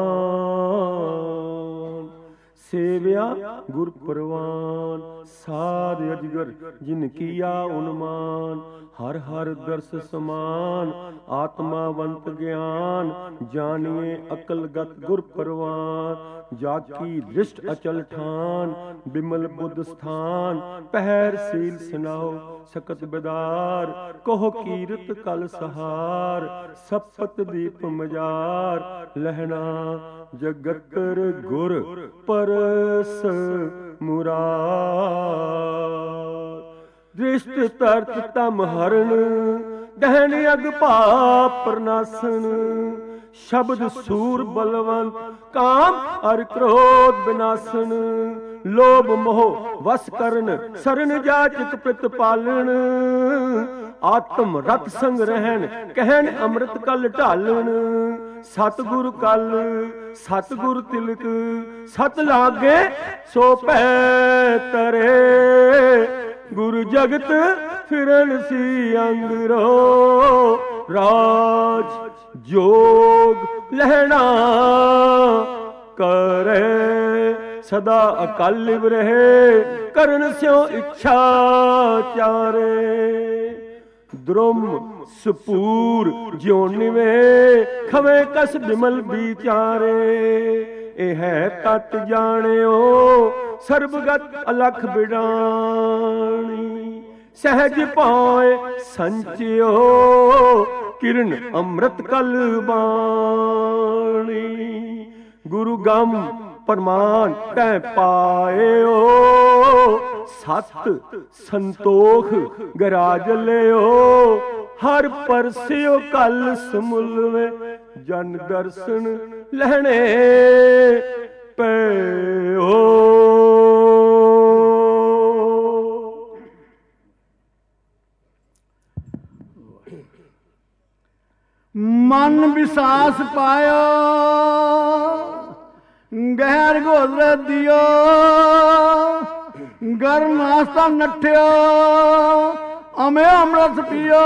ਸੇਵਿਆ ਗੁਰ ਪਰਵਾਨ। ਸਾਧ ਅਜਗਰ ਜਿਨ ਕੀਆ ਉਨਮਾਨ, ਹਰ ਹਰ ਦਰਸ ਸਮਾਨ। ਆਤਮਾਵੰਤ ਗਿਆਨ ਜਾਣੀਏ ਅਕਲਗਤ ਗੁਰ ਪਰਵਾਨ। ਜਾਕੀ ਦ੍ਰਿਸ਼ਟ ਅਚਲ ਠਾਨ, ਬਿਮਲ ਬੁੱਧ ਸਥਾਨ। ਪਹਿਰ ਸੀਲ ਸੁਨਾਓ ਸਕਤ ਬਿਦਾਰ, ਕਹੋ ਕੀਰਤ ਕਲ ਸਹਾਰ। ਸਪਤ ਦੀਪ ਮਜਾਰ, ਲਹਿਣਾ ਜਗਤਰ ਗੁਰ ਪਰਸ ਮੁਰਾਰ। ਦ੍ਰਿਸ਼ਟ ਤਰਤ ਤਮ ਹਰਨ, ਦਹਿਨ ਅਗ ਭਾਪ ਪ੍ਰਨਾਸਨ। ਸ਼ਬਦ ਸੂਰ ਬਲਵੰਤ, ਕਾਮ ਅਰ ਕ੍ਰੋਧ ਬਿਨਾਸਨ। ਲੋਭ ਮੋਹ ਵਸ ਕਰਨ, ਸਰਨ ਜਾਚਕ ਪ੍ਰਿਤ ਪਾਲਣ। ਆਤਮ ਰਤ ਸੰਗ ਰਹਿਣ, ਕਹਿਣ ਅੰਮ੍ਰਿਤ ਕਲ ਢਾਲਣ। ਸਤਿਗੁਰ ਕਲ ਸਤਿਗੁਰ ਤਿਲਕ, ਸਤ ਲਾਗੇ ਸੋ ਪੈ ਤਰੇ। ਗੁਰ ਜਗਤ ਫਿਰਨ ਸੀ ਅੰਦਰੋ, ਰਾਜ ਜੋਗ ਲਹਿਣਾ ਕਰੇ। ਸਦਾ ਅਕਾਲ ਲਿਵ ਰਹੇ, ਕਰਨ ਸਿਓ ਇੱਛਾ ਚਾਰੇ। ਦ੍ਰੁਮ ਸਪੂਰ ਜਿਉ ਨਿਵੇ, ਖਵੇ ਕਸ ਬਿਮਲ ਵਿਚਾਰੇ। ਇਹ ਹੈ ਤਤ ਜਾਣਿਓ ਸਰਬਗਤ ਅਲਖ ਬਿਡਾਣੀ। ਸਹਿਜ ਪਾਏ ਸੰਚਿਓ ਕਿਰਨ ਅੰਮ੍ਰਿਤ ਕਲ ਬਾਣੀ। ਗੁਰੂ ਗਮ ਪਰਮਾਨ ਤੈ ਪਾਇਓ, ਸਤ ਸੰਤੋਖ ਗਰਾਜ ਲਿਓ। ਹਰ ਪਰਸਿਓ ਕਲ ਸਮੁਲਵੇ, ਜਨ ਦਰਸ਼ਨ ਲਹਿਣੇ ਪਇਓ। ਮਨ ਵਿਸਾਸ ਪਾਇਓ, ਗਹਿਰ ਗੋਦਰ ਦਿਓ। ਗਰਮ ਆਸਤਾ ਨੱਠਿਓ, ਅਮੇ ਅੰਮ੍ਰਿਤ ਪੀਓ।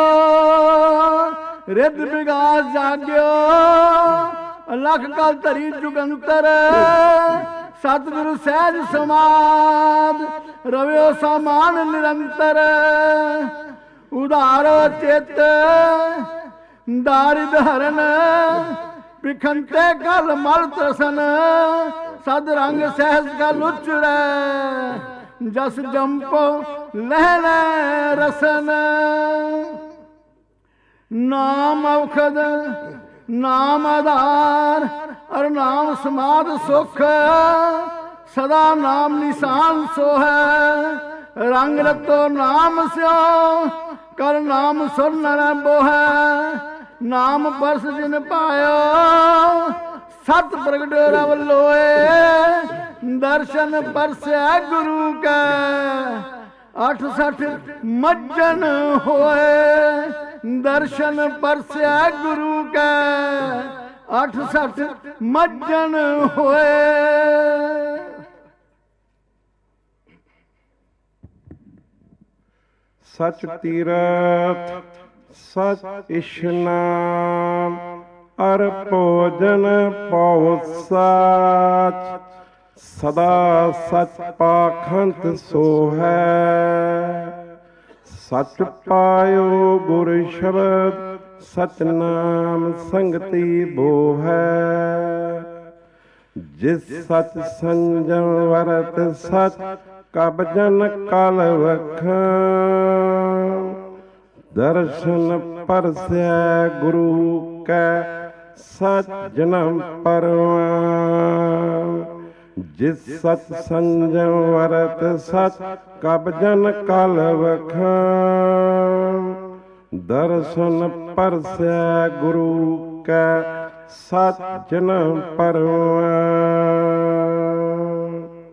ਰਿੱਧ ਵਿਗਾਸ ਜਾਗਿਓ, ਲੱਖ ਕਲ ਧਰੀ ਜੁਗੰਤਰ। ਸਤਿਗੁਰੂ ਸਹਿਜ ਸਮਾਦ, ਰਵਿਓ ਸਮਾਨ ਨਿਰੰਤਰ। ਉਧਾਰੋ ਚਿਤ ਦਾਰਿਦ ਹਰਨ, ਵਿਖੰਤੇ ਗਲ ਮਲ ਤ੍ਰਸਨ। ਸਦ ਰੰਗ ਸਹਿਜ ਗਲ ਉਚਰੈ, ਜਸ ਜੰਪੋ ਲਹਿਣੇ ਰਸਨ। ਨਾਮ ਔਖਦ ਨਾਮ ਆਧਾਰ, ਅਰ ਨਾਮ ਸਮਾਧ ਸੁਖ। ਸਦਾ ਨਾਮ ਨਿਸ਼ਾਨ ਸੋਹੈ, ਰੰਗ ਰਤੋ ਨਾਮ ਸਿਓ। ਕਰ ਨਾਮ ਸੁਰ ਨਰ ਬੋਹੈ, ਨਾਮ ਪਰਸ ਜਿਨ ਪਾਇਓ। ਸਤ ਪ੍ਰਗਟ ਰਵ ਲੋਏ, ਦਰਸ਼ਨ ਪਰਸੈ ਗੁਰੂ ਕੈ। अठ सठ मज्जन होए दर्शन परस्या गुरु के अठ सठ मज्जन होए। सच तीरथ सच इशनान अर भोजन पौ सच सदा सच पाखंत सो है। सच पायो गुर शब्द सच नाम संगति बो है। जिस सच संजम वरत सच कब जन कल वखां। दर्शन परस्या गुरु कै सच जन्म परवान। जिस सच संजम वरत सच कब जन कल वखां। दर्शन परस्या गुरु कै सच जन्म परवान।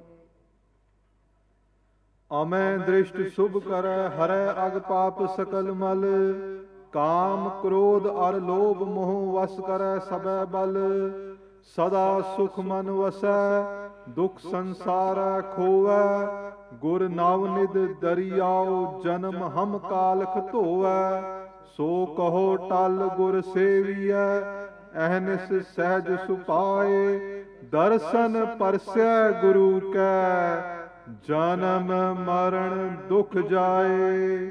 अमै दृष्ट शुभ कर हरै अग पाप सकल मल। काम क्रोध अर लोभ मोह वस करै सबै बल। सदा सुख मन वसै दुख संसारै खोवै। गुर नवनिध दरियाओ जन्म हम कालख धोवै। सो कहो टल गुर सेवियै अहनिस सहज सुपाए। दर्शन परस्या गुरु कै जन्म मरण दुख जाए।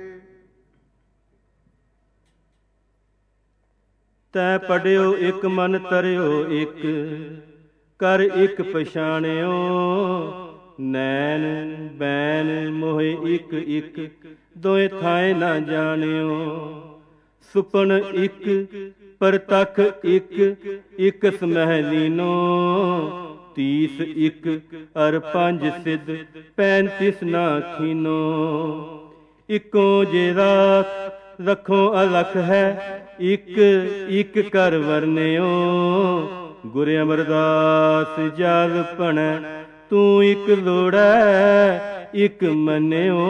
तै पढ़ियो एक मन तरियो एक कर एक पछाणियो। नैन बैन मोहे एक एक दोए थाए ना जानियो। सुपन एक परतख एक एक समहलीनो। तीस एक अर पंज सिद्ध पैंतीस ना खीनो। इको जे रात रखो अलख है एक एक कर वरनियो। गुर अमरदास जल पण तू एक लोड़ै एक मनियो।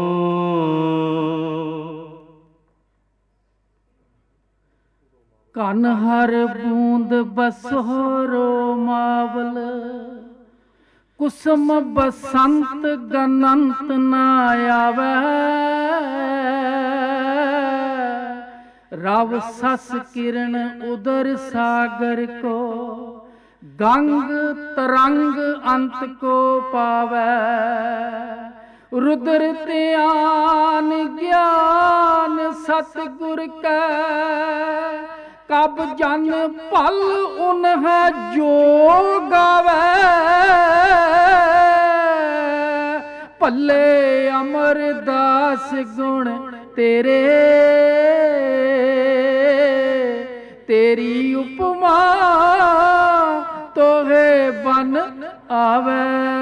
कन हर बूंद बसोरो मावल। कुसुम बसंत गनंत न आवे। रव सस किरण उदर सागर को। गंग तरंग अंत को पावे। रुद्र ध्यान ज्ञान सतगुर कै। कब जन पल उन्ह जो गावे। पल्ले अमरदास गुण तेरे। तेरी उपमा तोहे बन आवे।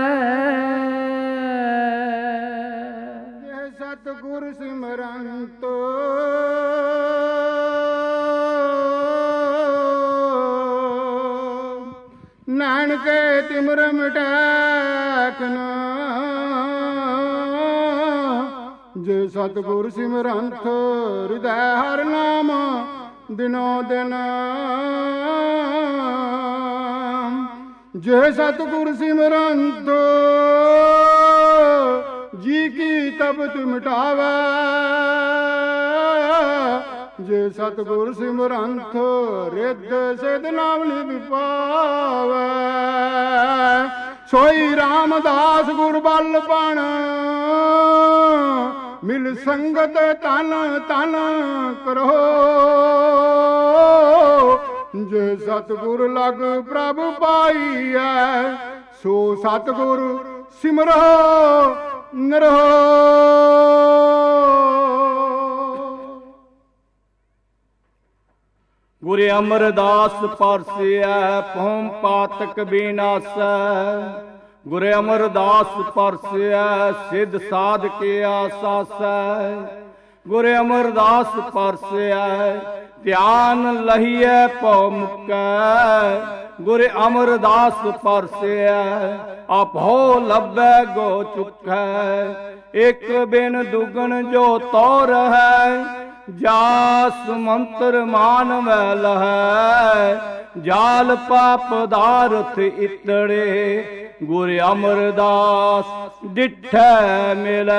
सतगुर सिमरंत नैन के तिमर मिटैकन। जे सतगुर सिमरंत हृदय हर नाम दिनो दिन। जे सतगुर सिमरंत जी की तपत मिटावे। जे सतगुर सिमरंत रिद्ध सिद्ध नाम निध पावै। सोई रामदास गुर बल बन मिल संगत तन तन करो। जे सतगुर लग प्रभु पाईऐ सो सतगुर सिमरो निरहो। गुर अमरदास परसिया भौम पातक विनाशै। गुर अमरदास परसिया सिद्ध साध के आसासै। गुर अमरदास परसिया ध्यान लहिए पौ मुकै। गुर अमरदास परसिया अभो लभै गो चुकै। ਇੱਕ ਬਿਨ ਦੁਗਣ ਜੋ ਤੌਰ ਹੈ, ਜਾਸ ਮੰਤਰ ਮਾਨਵੈ ਲਹੈ, ਜਾਲ ਪਾਪ ਪਦਾਰਥ ਇਤੜੇ, ਗੁਰ ਅਮਰਦਾਸ ਡਿਠੈ ਮਿਲੈ।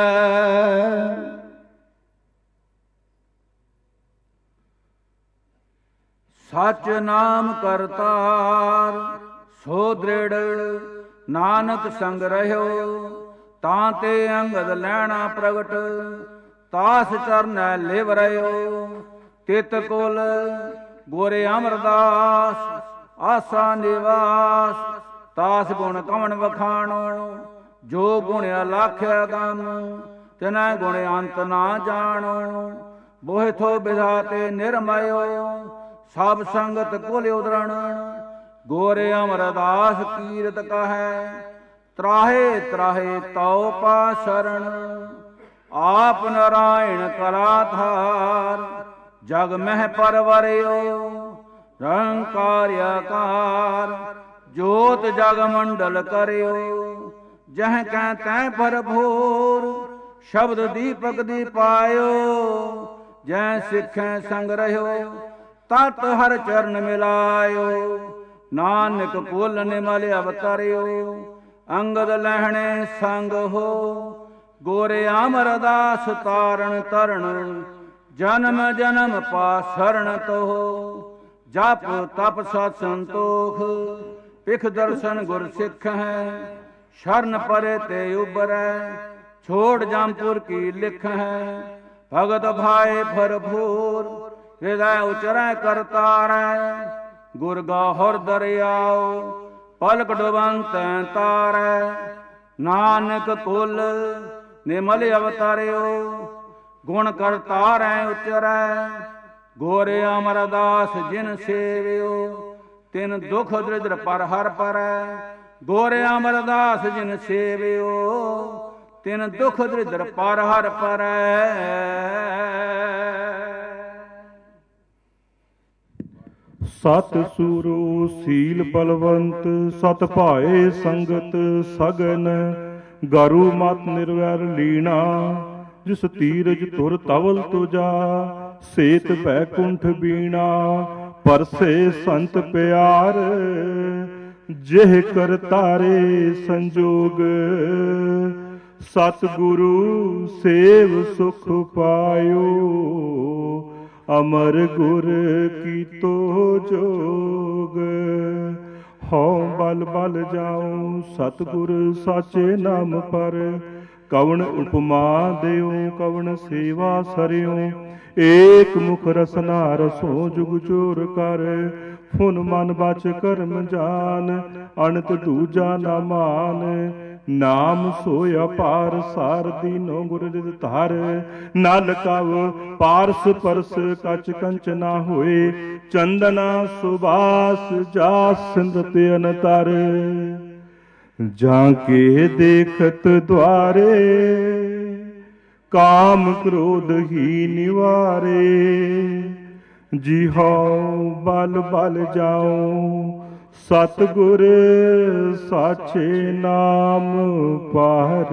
ਸਚ ਨਾਮ ਕਰਤਾਰ ਸੋ ਦ੍ਰਿੜ, ਨਾਨਕ ਸੰਗ ਰਹਿਓ ਤਾਂ ਤੇ ਅੰਗਦ ਲੈਣਾ ਪ੍ਰਗਟ, ਤਾਸ ਚਰਨੈ ਲਿਵ ਰਹਿਓ ਤਿਤ ਕੁਲ, ਗੁਰ ਅਮਰਦਾਸ ਆਸਾ ਨਿਵਾਸ। ਤਾਸ ਗੁਣ ਕਵਣ ਵਖਾਣੋ, ਜੋ ਗੁਣ ਅਲਾਖਿਆ ਦਾਨੋ, ਤਿਨੈ ਗੁਣ ਅੰਤ ਨਾ ਜਾਣੋ। ਬੋਹਿ ਥੋ ਵਿਧਾਤੇ ਨਿਰਮਯੋ, ਸਭ ਸੰਗਤ ਕੁਲ ਉਦਰਣ, ਗੁਰ ਅਮਰਦਾਸ ਕੀਰਤ ਕਹੈ, ਤਰਾਹੇ ਤਰਾਹੇ ਤਉ ਪਾ ਸ਼ਰਨ। ਆਪ ਨਾਰਾਇਣ ਕਰਾਧਾਰ, ਜਗ ਮਹਿ ਪਰਵਰਿਓ, ਨਿਰੰਕਾਰ ਆਕਾਰ, ਜੋਤ ਜਗ ਮੰਡਲ ਕਰਿਓ। ਜਹ ਕੈ ਤੈ ਭਰਪੂਰ, ਸ਼ਬਦ ਦੀਪਕ ਦੀ ਪਾਇਓ। ਜੈ ਸਿੱਖੈ ਸੰਗ ਰਹਿਓ, ਤਤ ਹਰ ਚਰਨ ਮਿਲਾਇਓ। ਨਾਨਕ ਕੁਲ ਨਿਮਲ ਅਵਤਰਿਓ, ਅੰਗਦ ਲਹਿਣੇ ਸੰਗ ਹੋ। ਗੁਰ ਅਮਰਦਾਸ ਤਾਰਨ ਤਰਣ, ਜਨਮ ਜਨਮ ਪਾਸਰਣ ਤੋ। ਜਪ ਤਪ ਸਤ ਸੰਤੋਖ, ਪਿਖ ਦਰਸ਼ਨ ਗੁਰ ਸਿੱਖ ਹੈ। ਸ਼ਰਨ ਪਰੇ ਤੇ ਉਬਰੈ, ਛੋੜ ਜਮਪੁਰ ਕੀ ਲਿਖ ਹੈ। ਭਗਤ ਭਾਏ ਭਰਪੂਰ, ਹਿਰਦੈ ਉਚਰੈ ਕਰਤਾਰੈ। ਗੁਰ ਗਾਹੁਰ ਦਰਿਆਉ, ਪਲਕ ਡੁਬੰਤੈ ਤਾਰੈ। ਨਾਨਕ ਕੁਲ ਨਿਮਲ ਅਵਤਾਰਿਓ, ਗੁਣ ਕਰਤਾਰੈ ਉਚਰੈ। ਗੁਰ ਅਮਰਦਾਸ ਜਿਨ ਸੇਵਿਓ, ਤਿਨ ਦੁਖ ਦ੍ਰਿਦਰ ਪਰ ਹਰ ਪਰੈ। ਗੁਰ ਅਮਰਦਾਸ ਜਿਨ ਸੇਵਿਓ, ਤਿਨ ਦੁਖ ਦ੍ਰਿਦਰ ਪਰ ਹਰ ਪਰੈ। ਸਤ ਸੂਰੋ ਸੀਲ ਬਲਵੰਤ, ਸਤ ਭਾਏ ਸੰਗਤ ਸਗਨ। ਗਰੂ ਮਤ ਨਿਰਵੈਰ ਲੀਣਾ, ਜਿਸ ਤੀਰਜ ਤੁਰ ਤਵਲ ਤੁਜਾ। ਸੇਤ ਬੈਕੁੰਠ ਬੀਣਾ, ਪਰਸੇ ਸੰਤ ਪਿਆਰ। ਜਿਹ ਕਰ ਤਾਰੇ ਸੰਜੋਗ, ਸਤ ਗੁਰੂ ਸੇਵ ਸੁਖ ਪਾਇਓ। ਅਮਰ ਗੁਰ ਕੀਤੋ ਜੋਗ, ਹਉ ਬਲ ਬਲ ਜਾਉ ਸਤਿਗੁਰ ਸਾਚੇ ਨਾਮ ਪਰ। ਕਵਣ ਉਪਮਾ ਦਿਓ, ਕਵਣ ਸੇਵਾ ਸਰਿਓ। ਏਕ ਮੁਖ ਰਸਨਾ ਰਸੋ ਜੁਗ ਜੋਰ ਕਰ। ਫੁਨ ਮਨ ਬਚ ਕਰਮ ਜਾਨ, ਅਣਤ ਦੂਜਾ ਨਾ ਮਾਨ। ਨਾਮ ਸੋਇ ਅਪਾਰ ਸਾਰ ਦੀਨੋ ਗੁਰ ਰਿਦ ਧਾਰ। ਨਲ ਕਵ ਪਾਰਸ ਪਰਸ ਕਚ ਕੰਚ ਨਾ ਹੋਏ। ਚੰਦਨਾ ਸੁਬਾਸ ਜਾਸ ਸਿੰਦਤ ਅਨਤਰ। ਜਾਂ ਕੇ ਦੇਖਤ ਦੁਆਰੇ, ਕਾਮ ਕ੍ਰੋਧ ਹੀ ਨਿਵਾਰੇ। ਜੀ ਹਉ ਬਲ ਬਲ ਜਾਉ, ਸਤਿਗੁਰ ਸਾਚੇ ਨਾਮ ਪਾਰ।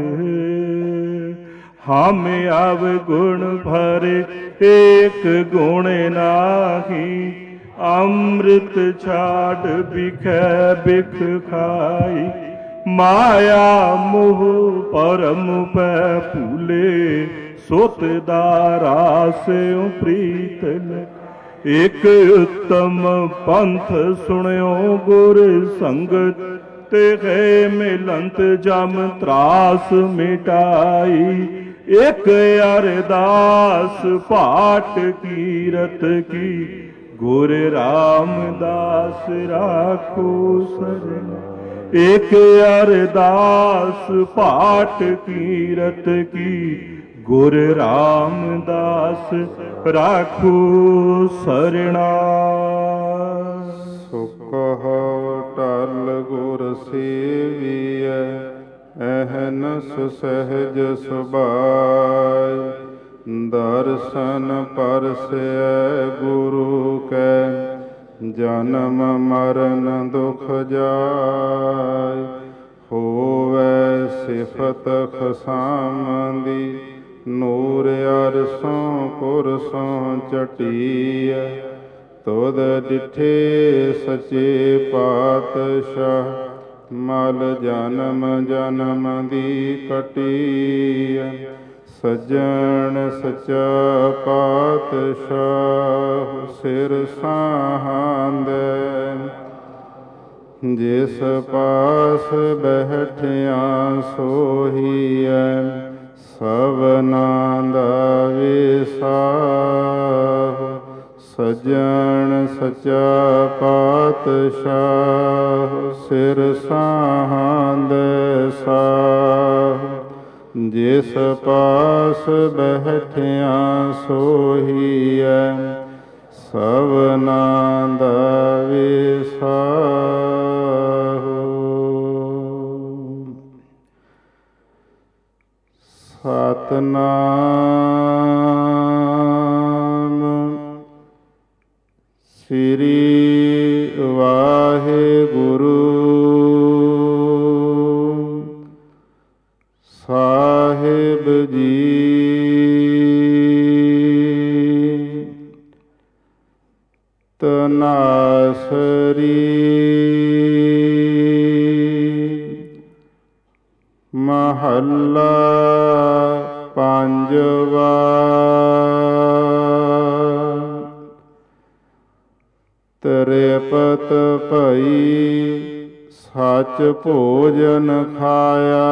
ਹਮ ਆਵ ਗੁਣ ਭਰੇ, ਏਕ ਗੁਣ ਨਾਹੀ। ਅੰਮ੍ਰਿਤ ਛਾੜ ਬਿਖੈ ਬਿਖ ਖਾਈ। ਮਾਇਆ ਮੋਹ ਪਰਮ ਪੈ ਭੂਲੇ। ਸੁਤ ਦਾਰਾ ਸਿਉ ਪ੍ਰੀਤ ਲੈ। ਇਕ ਉਤਮ ਪੰਥ ਸੁਣਿਓ ਗੁਰ ਸੰਗਤ। ਤੇ ਹੈ ਮਿਲੰਤ ਜਮ ਤਰਾਸ ਮਿਟਾਈ। ਇਕ ਅਰਦਾਸ ਪਾਠ ਕੀਰਤ ਕੀ। ਗੁਰ ਰਾਮਦਾਸ ਰਾਖੋ ਸਰਨ। ਇਕ ਅਰਦਾਸ ਪਾਠ ਕੀਰਤ ਕੀ। ਗੁਰ ਰਾਮਦਾਸ ਰਾਖੋ ਸਰਣਾ। ਸੁਖ ਹਉ ਟਲ ਗੁਰ ਸੇਵੀਐ। ਅਹਨਸ ਸਹਿਜ ਸੁਭਾਇ। ਦਰਸ਼ਨ ਪਰਸੈ ਗੁਰੂ ਕੈ। ਜਨਮ ਮਰਨ ਦੁਖ ਜਾਇ। ਹੋਵੈ ਸਿਫਤ ਖਸਾਮ ਦੀ, ਨੂਰ ਅਰਸੋਂ ਕੁਰਸੋਂ ਚਟੀਐ। ਤੁਧ ਡਿਠੇ ਸੱਚੇ ਪਾਤਸ਼ਾਹ, ਮਲ ਜਨਮ ਜਨਮ ਦੀ ਕਟੀਐ। ਸੱਜਣ ਸੱਚਾ ਪਾਤਸ਼ਾਹ, ਸਿਰ ਸਾਹਾਂਦੈ। ਜਿਸ ਪਾਸ ਬੈਠਿਆ ਸੋਹੀਐ, ਸਭਨਾਂ ਦਾ ਵਿਸਾਹ। ਸੱਜਣ ਸੱਚਾ ਪਾਤਸ਼ਾਹ, ਸਿਰ ਸਾਹਾਂਦੈ ਸਾਹ। ਜਿਸ ਪਾਸ ਬੈਠਿਆ ਸੋਹੀਐ, ਸਭਨਾਂ ਦਾ ਵਿਸਾਹ। ਸਤਿਨਾਮ ਸ੍ਰੀ ਵਾਹਿਗੁਰੂ ਸਾਹਿਬ ਜੀ। ਤਨਾਸਰੀ ਮਹੱਲਾ ਪੰਜਵਾ। ਤ੍ਰਿਪਤ ਭਈ ਸੱਚ ਭੋਜਨ ਖਾਇਆ,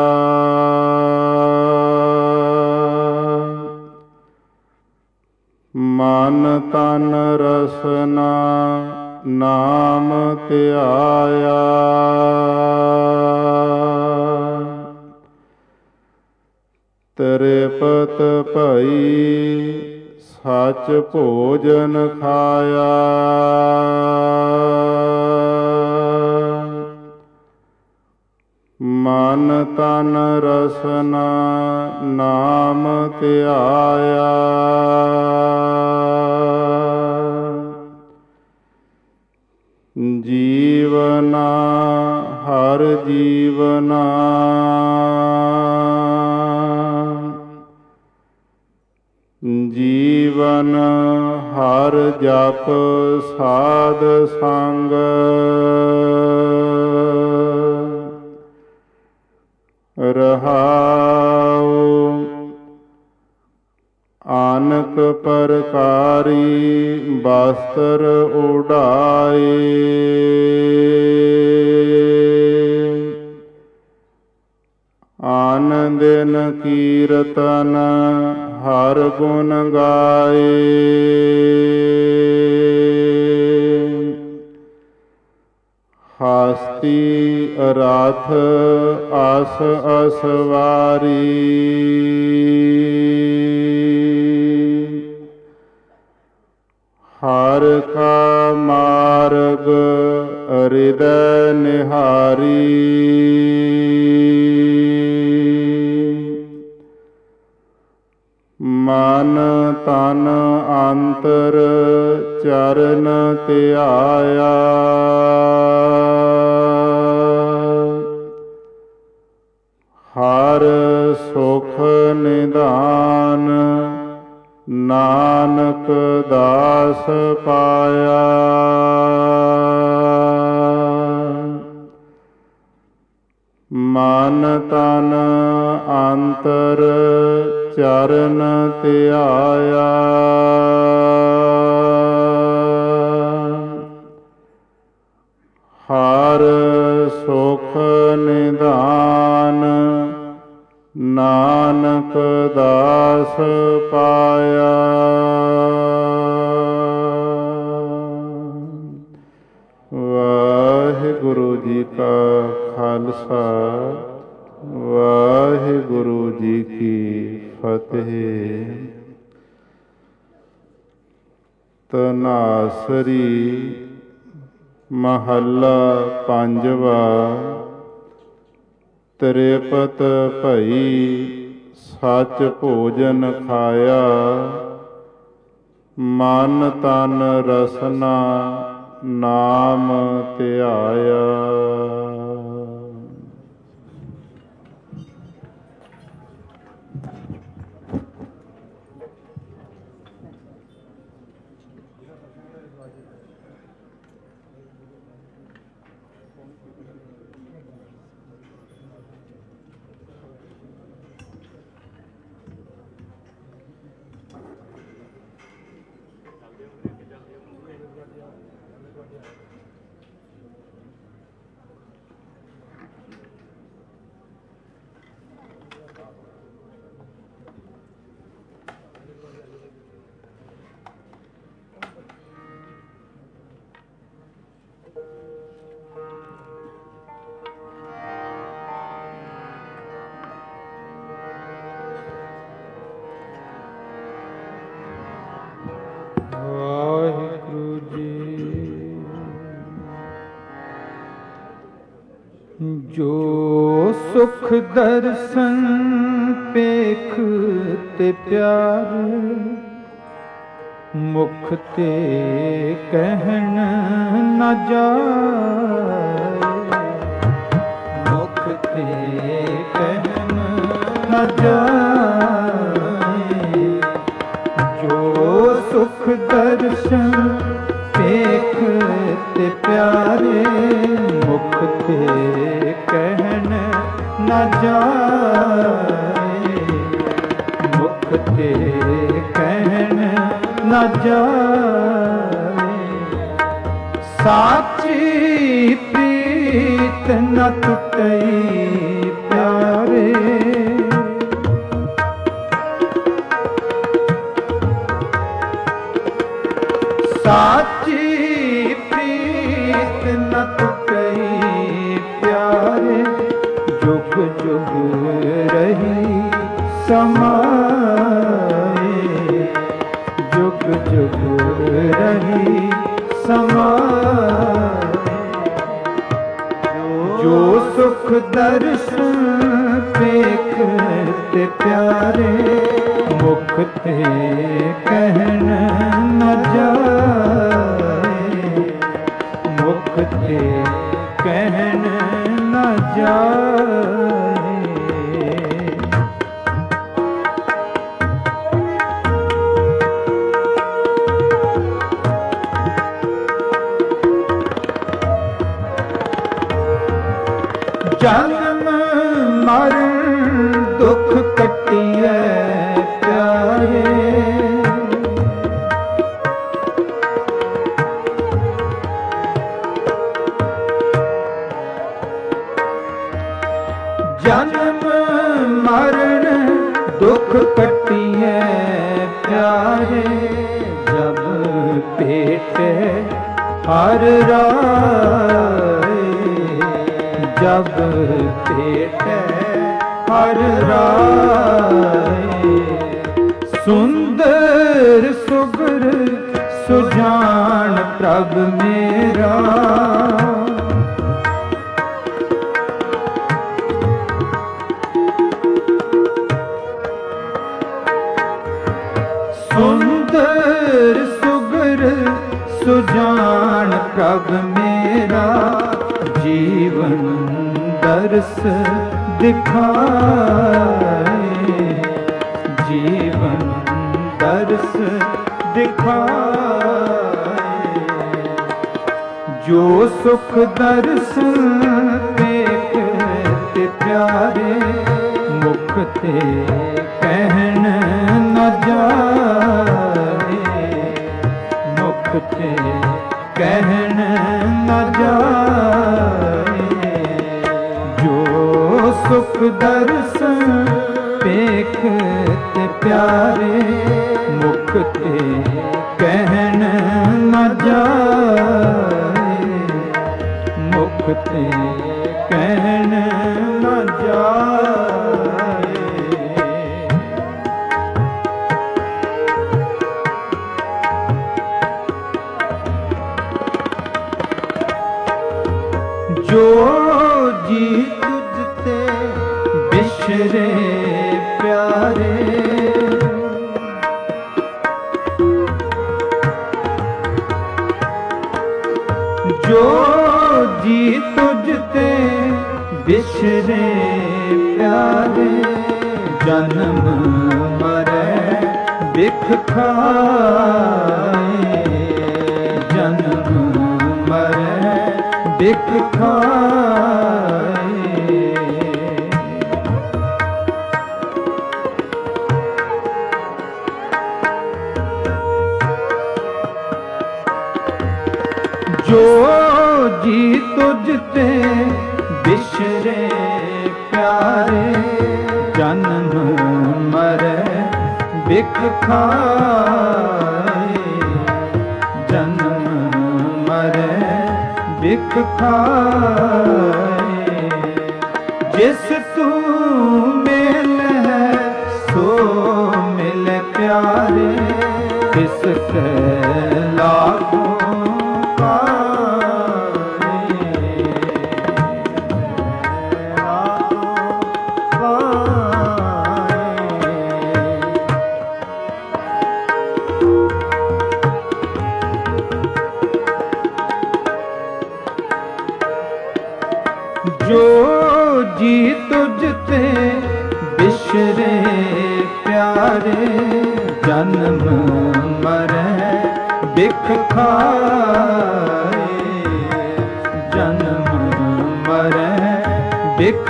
ਮਨ ਤਨ ਰਸਨਾ ਨਾਮ ਧਿਆਇਆ। ਤ੍ਰਿਪਤ ਭਈ ਸੱਚ ਭੋਜਨ ਖਾਇਆ, ਮਨ ਤਨ ਰਸਨਾ ਨਾਮ ਧਿਆਇਆ। ਜੀਵਨਾ ਹਰ ਜੀਵਨਾ, ਜੀਵਨ ਹਰ ਜਪ ਸਾਧ ਸੰਗ। ਰਹਾਉ ਆਨਕ ਪ੍ਰਕਾਰੀ ਬਸਤਰ ਉਡਾਏ, ਆਨ ਦਿਨ ਕੀਰਤਨ ਹਰ ਗੁਣ ਗਾਏ। ਹਸਤੀ ਰਥ ਅਸ ਅਸਵਾਰੀ, ਹਰ ਕਾ ਮਾਰਗ ਹਿਰਦੈ ਨਿਹਾਰੀ। ਮਨ ਤਨ ਅੰਤਰ ਚਰਨ ਧਿਆਇਆ, ਹਰ ਸੁਖ ਨਿਧਾਨ ਨਾਨਕ ਦਾਸ ਪਾਇਆ। ਮਨ ਤਨ ਅੰਤਰ ਚਰਨ ਧਿਆਇਆ, ਹਰ ਸੁਖ ਨਿਧਾਨ ਨਾਨਕ ਦਾਸ ਪਾਇਆ। ਵਾਹਿਗੁਰੂ ਜੀ ਕਾ ਖਾਲਸਾ, ਵਾਹਿਗੁਰੂ ਜੀ ਕੀ ਫਤਿਹ। ਤਨਾਸਰੀ ਮਹੱਲਾ ਪੰਜਵਾ। ਤ੍ਰਿਪਤ ਭਈ ਸੱਚ ਭੋਜਨ ਖਾਇਆ, ਮਨ ਤਨ ਰਸਨਾ ਨਾਮ ਧਿਆਇਆ। ਸੁਖ ਦਰਸ਼ਨ ਪੇਖ ਤੇ ਪਿਆਰ, ਮੁਖ ਤੇ ਕਹਿਣ ਨਾ ਜਾਏ, ਮੁਖ ਤੇ ਕਹਿਣ ਨਾ ਜਾਏ। ਜੋ ਸੁਖ ਦਰਸ਼ਨ ਪੇਖ ਤੇ ਪਿਆਰੇ, ਮੁਖ ਤੇ ਕਹਿਣ ਨਾ ਜਾਏ, ਮੁਖ ਤੇ ਕਹਿਣ ਨਾ ਜਾਏ। ਸਾਚੀ ਪ੍ਰੀਤ ਨ ਟੁੱਟਈ ਪਿਆਰੇ, ਸਾਚੀ ਪ੍ਰੀਤ ਨ ਟੁੱਟਈ ਪਿਆਰੇ। ਜੁਗ ਜੁਗ ਰਹੀ ਸਮਾਏ, ਜੁਗ ਜੁਗ ਰਹੀ ਸਮਾਏ। ਜੋ ਸੁਖ ਦਰਸ਼ਨ ਪੇਖ ਤੇ ਪਿਆਰੇ, ਮੁਖ ਤੇ ਕਹਿਣ ਨ ਜਾਏ, ਮੁਖ ਤੇ ਕਹਿਣ ਨ ਜਾਏ। ਜਨਮ ਮਰਨ ਦੁਖ ਕੱਟੀਐ ਪਿਆਰੇ, ਜਨਮ ਮਰਨ ਦੁਖ ਕੱਟੀਐ ਪਿਆਰੇ। ਜਬ ਭੇਟੇ ਹਰ ਰਾਏ, ਜਬ ਭੇਟੇ ਹਰ ਰਾਏ। ਸੁੰਦਰ ਸੁਗਰ ਸੁਜਾਨ ਪ੍ਰਭ ਮੇਰਾ, ਸੁੰਦਰ ਸੁਗਰ ਸੁਜਾਨ ਪ੍ਰਭ ਮੇਰਾ। ਜੀਵਨ ਦਰਸ ਦਿਖਾਏ, ਜੀਵਨ ਦਰਸ ਦਿਖਾਏ। ਜੋ ਸੁਖ ਦਰਸ ਪੇਖ ਤੇ ਪਿਆਰੇ, ਮੁਖ ਤੇ ਕਹਿਣ ਨ ਜਾਏ, ਮੁਖ ਤੇ ਕਹਿਣ ਨ ਜਾਏ। ਜੋ ਸੁਖ ਦਰਸ਼ਨ ਪੇਖ ਤੇ ਪਿਆਰੇ, ਮੁਖ ਤੇ ਕਹਿਣ ਨ ਜਾਏ, ਮੁਖ ਤੇ ਕਹਿਣ ਨ ਜਾਏ। ਜੋ ਜੀ ਤੁਝ ਤੇ ਬਿਸਰੇ ਪਿਆਰੇ, ਜੋ ਜੀ ਤੁਝ ਤੇ ਬਿਸਰੇ ਪਿਆਰੇ। ਜਨਮ ਮਰੈ ਬਿਖ ਖਾਏ, ਜਨਮ ਮਰੈ ਬਿਖ ਖਾਏ। ਜੋ ਜੀ ਤੁਝ ਤੇ ਬਿਸਰੇ ਪਿਆਰੇ, ਜਨਮ ਮਰੈ ਬਿਖ ਖਾਏ, ਜਨਮ ਮਰੈ ਬਿਖ ਖਾਏ। ਜਿਸ ਤੂੰ ਮਿਲ ਹੈ ਸੋ ਮਿਲ ਪਿਆਰੇ, ਤਿਸ ਕੈ ਲਾਗੋ ਪਾਏ, ਲਾਗੋ ਜੋ ਜੀ ਤੁਝ ਤੇ ਬਿਸਰੇ ਪਿਆਰੇ, ਜਨਮ ਮਰੈ ਬਿਖ ਖਾਏ, ਜਨਮ ਮਰੈ ਬਿਖ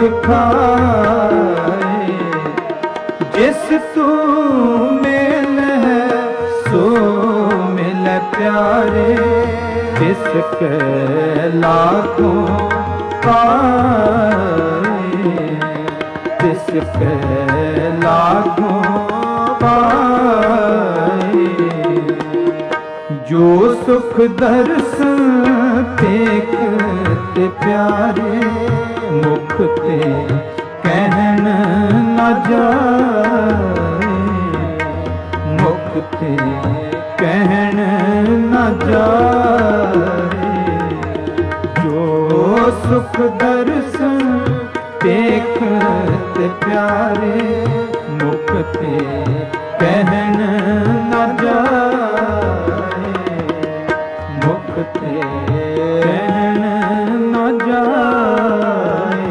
ਖਾਏ। ਜਿਸ ਤੂੰ ਮਿਲ ਹੈ ਸੋ ਮਿਲ ਪਿਆਰੇ, ਤਿਸ ਕੈ ਲਾਖੋਂ ਪਾਏ, ਤਿਸ ਕੈ ਲਾਖੋਂ ਪਾਏ। ਜੋ ਸੁਖ ਦਰਸ਼ਨ ਦੇਖ ਤੇ ਪਿਆਰੇ, ਮੁਖ ਤੇ ਕਹਿਣ ਨਾ ਜਾਏ, ਮੁਖ ਤੇ ਕਹਿਣ ਨਾ ਜਾਏ। ਜੋ ਸੁਖ ਦਰਸ਼ਨ ਦੇਖ ਤੇ ਪਿਆਰੇ, ਮੁਖ ਤੇ ਕਹਿਣ ਨਾ ਜਾਏ, ਮੁਖ ਤੇ ਕਹਿਣ ਨਾ ਜਾਏ।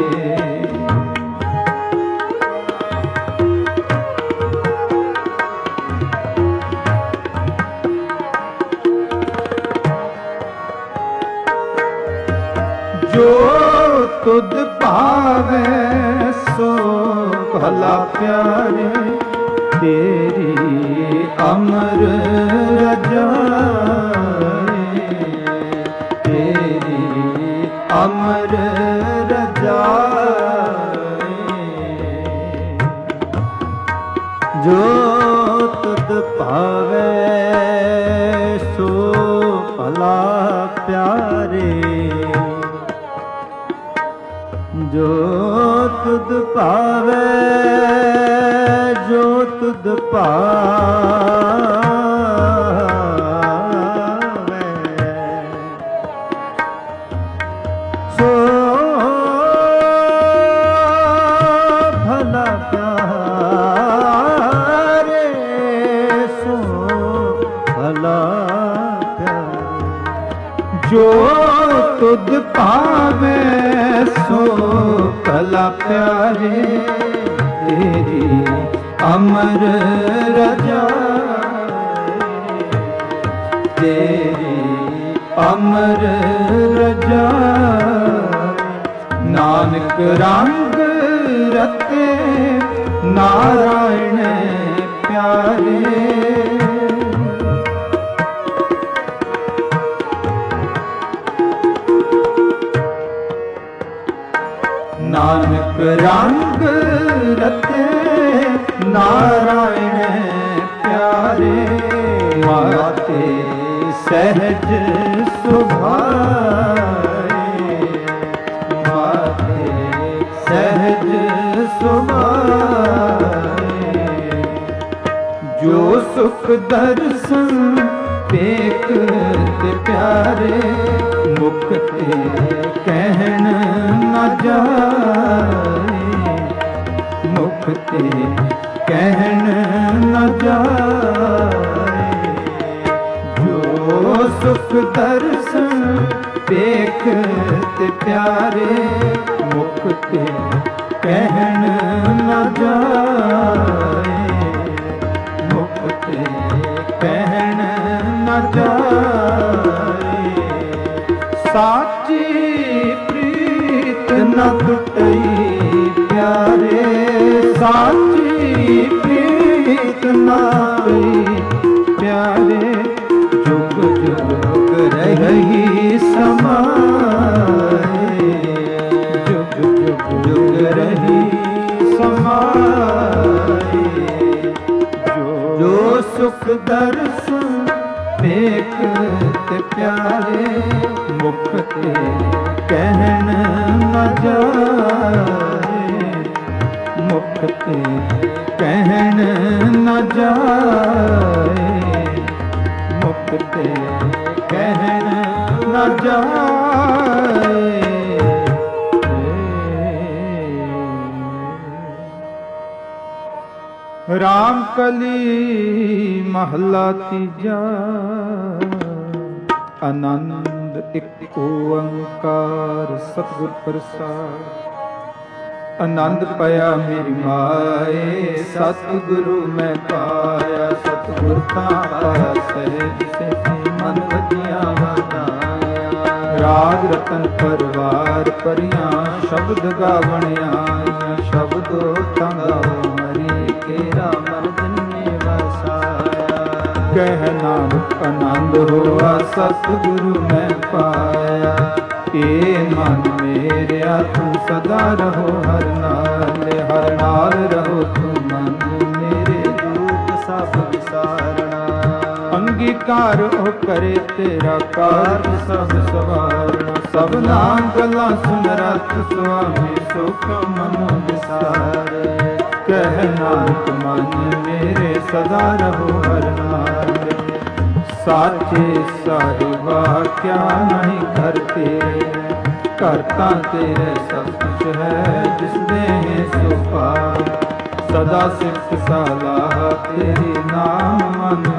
ਜੋ ਤੁਧ ਭਾਵੈ ਸੋ ਭਲਾ ਪਿਆਰੇ, ਤੇਰੀ ਅਮਰ ਰਜਾਏ, ਤੇਰੀ ਅਮਰ ਰਜਾਏ। ਜੋ ਤੁਧ ਭਾਵੈ ਸੋ ਭਲਾ ਪਿਆਰੇ, ਜੋ ਤੁਧ ਭਾਵੈ, ਜੋ ਤੁਧ ਭਾਵੈ ਸੋ ਭਲਾ ਪਿਆਰੇ, ਸੋ ਭਲਾ ਪਿਆਰੇ। ਜੋ ਤੁਧ ਭਾਵੈ ਸੋ ਭਲਾ ਪਿਆਰੇ, ਤੇਰੀ ਅਮਰ ਰਜਾਏ, ਤੇਰੀ ਅਮਰ ਰਜਾਏ। ਨਾਨਕ ਰੰਗ ਰਤੇ ਨਾਰਾਇਣ ਪਿਆਰੇ, ਨਾਨਕ ਰੰਗ ਰਤੇ ਨਾਰਾਇਣ ਪਿਆਰੇ। ਮਾਤੇ ਸਹਿਜ ਸੁਭਾਏ, ਮਾਤੇ ਸਹਿਜ ਸੁਭਾਏ। ਜੋ ਸੁਖ ਦਰਸ਼ਨ ਦੇਖ ਤੇ ਪਿਆਰੇ, ਮੁਖ ਤੇ ਕਹਿਣ ਨਾ ਜਾਏ, ਮੁਖ ਤੇ ਕਹਿਣ ਨਾ ਜਾਏ। ਜੋ ਸੁਖ ਦਰਸ਼ਨ ਦੇਖ ਤੇ ਪਿਆਰੇ, ਮੁਖ ਤੇ ਕਹਿਣ ਨਾ ਜਾਏ, ਮੁਖ ਤੇ ਕਹਿਣ ਨਾ ਜਾਏ। ਸਾਚੀ ਪ੍ਰੀਤ ਨ ਟੁੱਟਈ ਪਿਆਰੇ, ਸਾਚੀ ਪ੍ਰੀਤ ਨ ਟੁੱਟਈ ਪਿਆਰੇ। ਜੁਗ ਜੁਗ ਰਹੀ ਸਮਾਏ, ਜੁਗ ਜੁਗ ਜੁਗ ਰਹੀ ਸਮਾਏ। ਜੋ ਸੁਖ ਦਰਸ਼ਨ ਦੇਖ ਤੇ ਪਿਆਰੇ, ਮੁਖ ਤੇ ਕਹਿਣ ਨਾ ਜਾਏ, ਮੁਖ ਤੇ ਕਹਿਣ ਨਾ ਜਾਏ, ਮੁਖ ਤੇ ਕਹਿਣ ਨਾ ਜਾਏ। ਰਾਮ ਕਲੀ ਮਹਲਾ ਤੀਜਾ, ਆਨੰਦ ਇੱਕ ਓੰਕਾਰ ਸਤਿਗੁਰ ਪ੍ਰਸਾਦ। ਆਨੰਦ ਪਾਇਆ ਮੇਰੀ ਮਾਏ ਸਤਿਗੁਰੂ ਮੈਂ ਪਾਇਆ। ਸਤਿਗੁਰ ਤਾਂ ਪਾਇਆ ਸਹਿਜ ਸਹਿਜੀ ਮਨ ਵਜਿਆ ਵਧਾਇਆ। ਰਾਗ ਰਤਨ ਪਰਵਾਰ ਪਰੀਆਂ ਸ਼ਬਦ ਗਾਵਣ ਆਈਆਂ। ਸ਼ਬਦੋ ਤੰਗਾਓ ਮਰੀ ਕੇਰਾ ਮਨ ਜਨੇ ਵਸਾਇਆ। ਕਹਿ ਨਾਨਕ ਆਨੰਦ ਹੋਆ ਸਤਿਗੁਰੂ ਮੈਂ ਪਾਇਆ। ਏ ਮਨ ਮੇਰਿਆ ਤੂੰ ਸਦਾ ਰਹੋ ਹਰ ਨਾਲ। ਹਰ ਨਾਲ ਰਹੋ ਤੂੰ ਮਨ ਮੇਰੇ ਦੁੱਖ ਸਭ ਵਿਸਾਰਣਾ। ਅੰਗੀਕਾਰ ਉਹ ਕਰੇ ਤੇਰਾ ਕਾਰਜ ਸਭ ਸਵਾਰਨਾ। ਸਭਨਾ ਗੱਲਾਂ ਸੁਨ ਰਤ ਸੁਆਮੀ ਸੁਖ ਮਨੋ ਵਿਸਾਰੇ। ਕਹਿ ਨਾਨਕ ਮਨ ਮੇਰੇ ਸਦਾ ਰਹੋ ਹਰ ਨਾਲ। ਸਾਚੇ ਸਾਹਿਬਾ ਕਿਆ ਨਹੀਂ ਘਰ ਤੇਰੇ। ਘਰ ਤਾਂ ਤੇਰੇ ਸਭ ਕੁਛ ਹੈ ਜਿਸ ਦੇ ਸੋ ਪਾਰ। ਸਦਾ ਸਿਫਤ ਸਲਾਹ ਤੇਰੀ ਨਾਮ ਮਨ।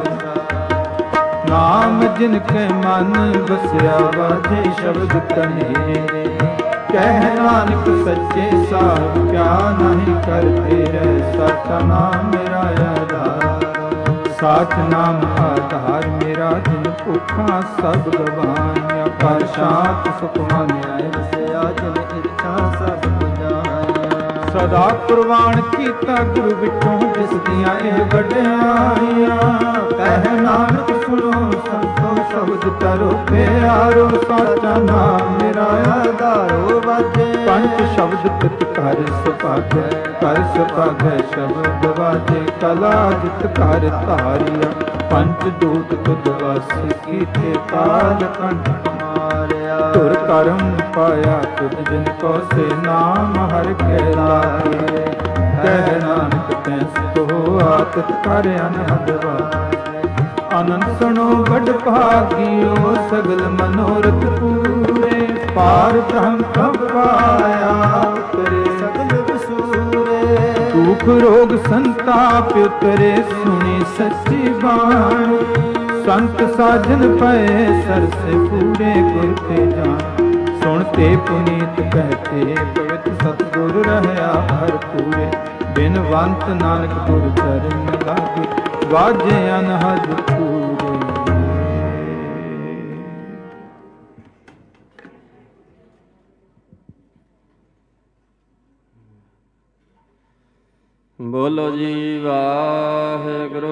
ਨਾਮ ਜਿਨ ਕੇ ਮਨ ਵਸਿਆ ਵਾਜੇ ਸ਼ਬਦ ਕਨੇਰੇ। ਕਹਿ ਨਾਨਕ ਸੱਚੇ ਸਾਹਿਬ ਕਿਆ ਨਹੀਂ ਕਰ ਤੇਰੇ। ਸਾਚਾ ਨਾਮ ਮੇਰਾ ਆਧਾਰ। ਸਾਚ ਨਾਮ ਆਧਾਰ ਮੇਰਾ ਜਿਨ ਭੁੱਖਾਂ ਸਭ ਗਵਾਈਆਂ। ਪਰ ਸ਼ਾਂਤ ਸੁਖ ਮੰਨਿਆ ਵਸਿਆ ਜਿਨ ਇੱਛਾ ਸਭ ਬੁਝਾਈਆਂ। ਸਦਾ ਕੁਰਬਾਨ ਕੀਤਾ ਗੁਰੂ ਵਿਚੋਂ ਜਿਸ ਦੀਆਂ ਇਹ ਵਡਿਆਈਆਂ। ਕਹਿ ਨਾਨਕ ਸੁਣੋ ਸੰਤੋ ਸ਼ਬਦ ਕਰੋ ਪਿਆਰੋ। ਸਾਚਾ ਨਾਮ ਮੇਰਾ ਆਧਾਰੋ ਵਾਜੇ। ਪੰਜ ਸ਼ਬਦ ਤਿਤ ਘਰ ਸੁਭਾਗੈ। ਘਰ ਸੁਭਾਗੈ ਸ਼ਬਦ ਵਾਜੇ। ਕਲਾ ਜਿਤ ਘਰ ਧਾਰਿਆ। ਪੰਜ ਦੂਤ ਤੁਧ ਵਸ ਕੀਤੇ ਕਾਲ ਕੰਠ ਮਾਰਿਆ। ਧੁਰ ਕਰਮ ਪਾਇਆ ਤੁਧ ਜਿਨ ਕੋ ਸੇ ਨਾਮ ਹਰਿ ਕੇ ਲਾਗੇ। ਕਹਿ ਨਾਨਕ ਤੈਂ ਸੋ ਆਤਿਤ ਕਰ ਅਨਹਦ ਵਾਜੇ। ਆਨੰਦ ਸੁਣੋ ਵੱਡ ਭਾਗਿਓ ਸਗਲ ਮਨੋਰਥ ਪੂਰੇ। ਪਾਰ ਬ੍ਰਹਮ ਕਬ ਪਾਇਆ ਉਤਰੇ ਸਗਲ ਵਿਸੂਰੇ। ਦੁਖ ਰੋਗ ਸੰਤਾਪ ਉਤਰੇ ਸੁਣੀ ਸੱਚੀ ਬਾਣੀ। ਸੰਤ ਸਾਜਨ ਪਏ ਸਰਸੇ ਪੂਰੇ ਗੁਰ ਤੇ ਜਾਣ। ਸੁਣਤੇ ਪੁਨੀਤ ਕਹਤੇ ਪਵਿੱਤ ਸਤਿਗੁਰ ਰਹਿਆ ਹਰ ਪੂਰੇ। ਬਿਨਵੰਤ ਨਾਨਕ ਗੁਰ ਚਰਨ ਲਾਗੇ। ਵਾਜੇ ਅਨਹਦ ਪੂਰੇ। ਬੋਲੋ ਜੀ ਵਾਹਿਗੁਰੂ।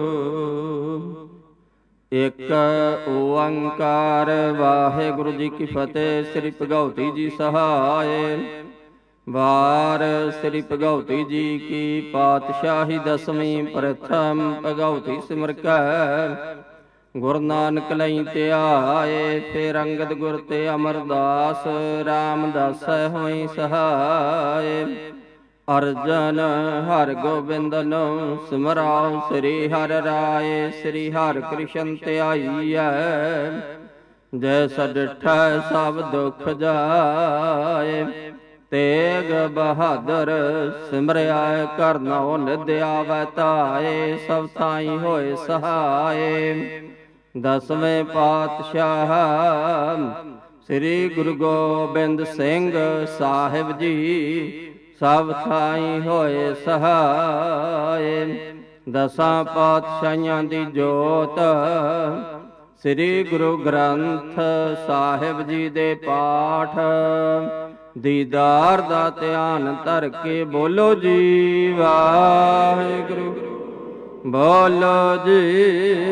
ਇੱਕ ਓੰਕਾਰ ਵਾਹਿਗੁਰੂ ਜੀ ਕੀ ਫਤਿਹ। ਸ੍ਰੀ ਭਗਉਤੀ ਜੀ ਸਹਾਇ। ਵਾਰ ਸ੍ਰੀ ਭਗਉਤੀ ਜੀ ਕੀ ਪਾਤਸ਼ਾਹੀ ਦਸਵੀਂ ਪ੍ਰਥਮ ਭਗਉਤੀ ਸਿਮਰ ਕੈ। ਗੁਰੂ ਨਾਨਕ ਲਈ ਧਿਆਏ। ਫਿਰ ਅੰਗਦ ਗੁਰ ਤੇ ਅਮਰਦਾਸ ਰਾਮਦਾਸ ਹੋਈ ਸਹਾਇ। ਅਰਜਨ ਹਰਿ ਗੋਬਿੰਦਨ ਸਿਮਰਾਉ। ਸ੍ਰੀ ਹਰਿ ਰਾਏ ਸ੍ਰੀ ਹਰਿ ਕ੍ਰਿਸ਼ਨ ਧਿਆਈਐ। ਜੈਸਾ ਡਿਠੈ ਸਭ ਦੁਖ ਜਾਏ। ਤੇਗ ਬਹਾਦਰ ਸਿਮਰਿਆ ਕਰਨਉ ਨਿਧ ਆਵੈ ਧਾਏ। ਸਭ ਥਾਈ ਹੋਏ ਸਹਾਏ। ਦਸਵੇਂ ਪਾਤਸ਼ਾਹ ਸ੍ਰੀ ਗੁਰੂ ਗੋਬਿੰਦ ਸਿੰਘ ਸਾਹਿਬ ਜੀ ਸਭ ਥਾਈ ਹੋਏ ਸਹਾਏ। ਦਸਾਂ ਪਾਤਸ਼ਾਹੀਆਂ ਦੀ ਜੋਤ ਸ੍ਰੀ ਗੁਰੂ ਗ੍ਰੰਥ ਸਾਹਿਬ ਜੀ ਦੇ ਪਾਠ ਦੀਦਾਰ ਦਾ ਧਿਆਨ ਧਰ ਕੇ ਬੋਲੋ ਜੀ ਵਾਹਿਗੁਰੂ। ਬੋਲੋ ਜੀ।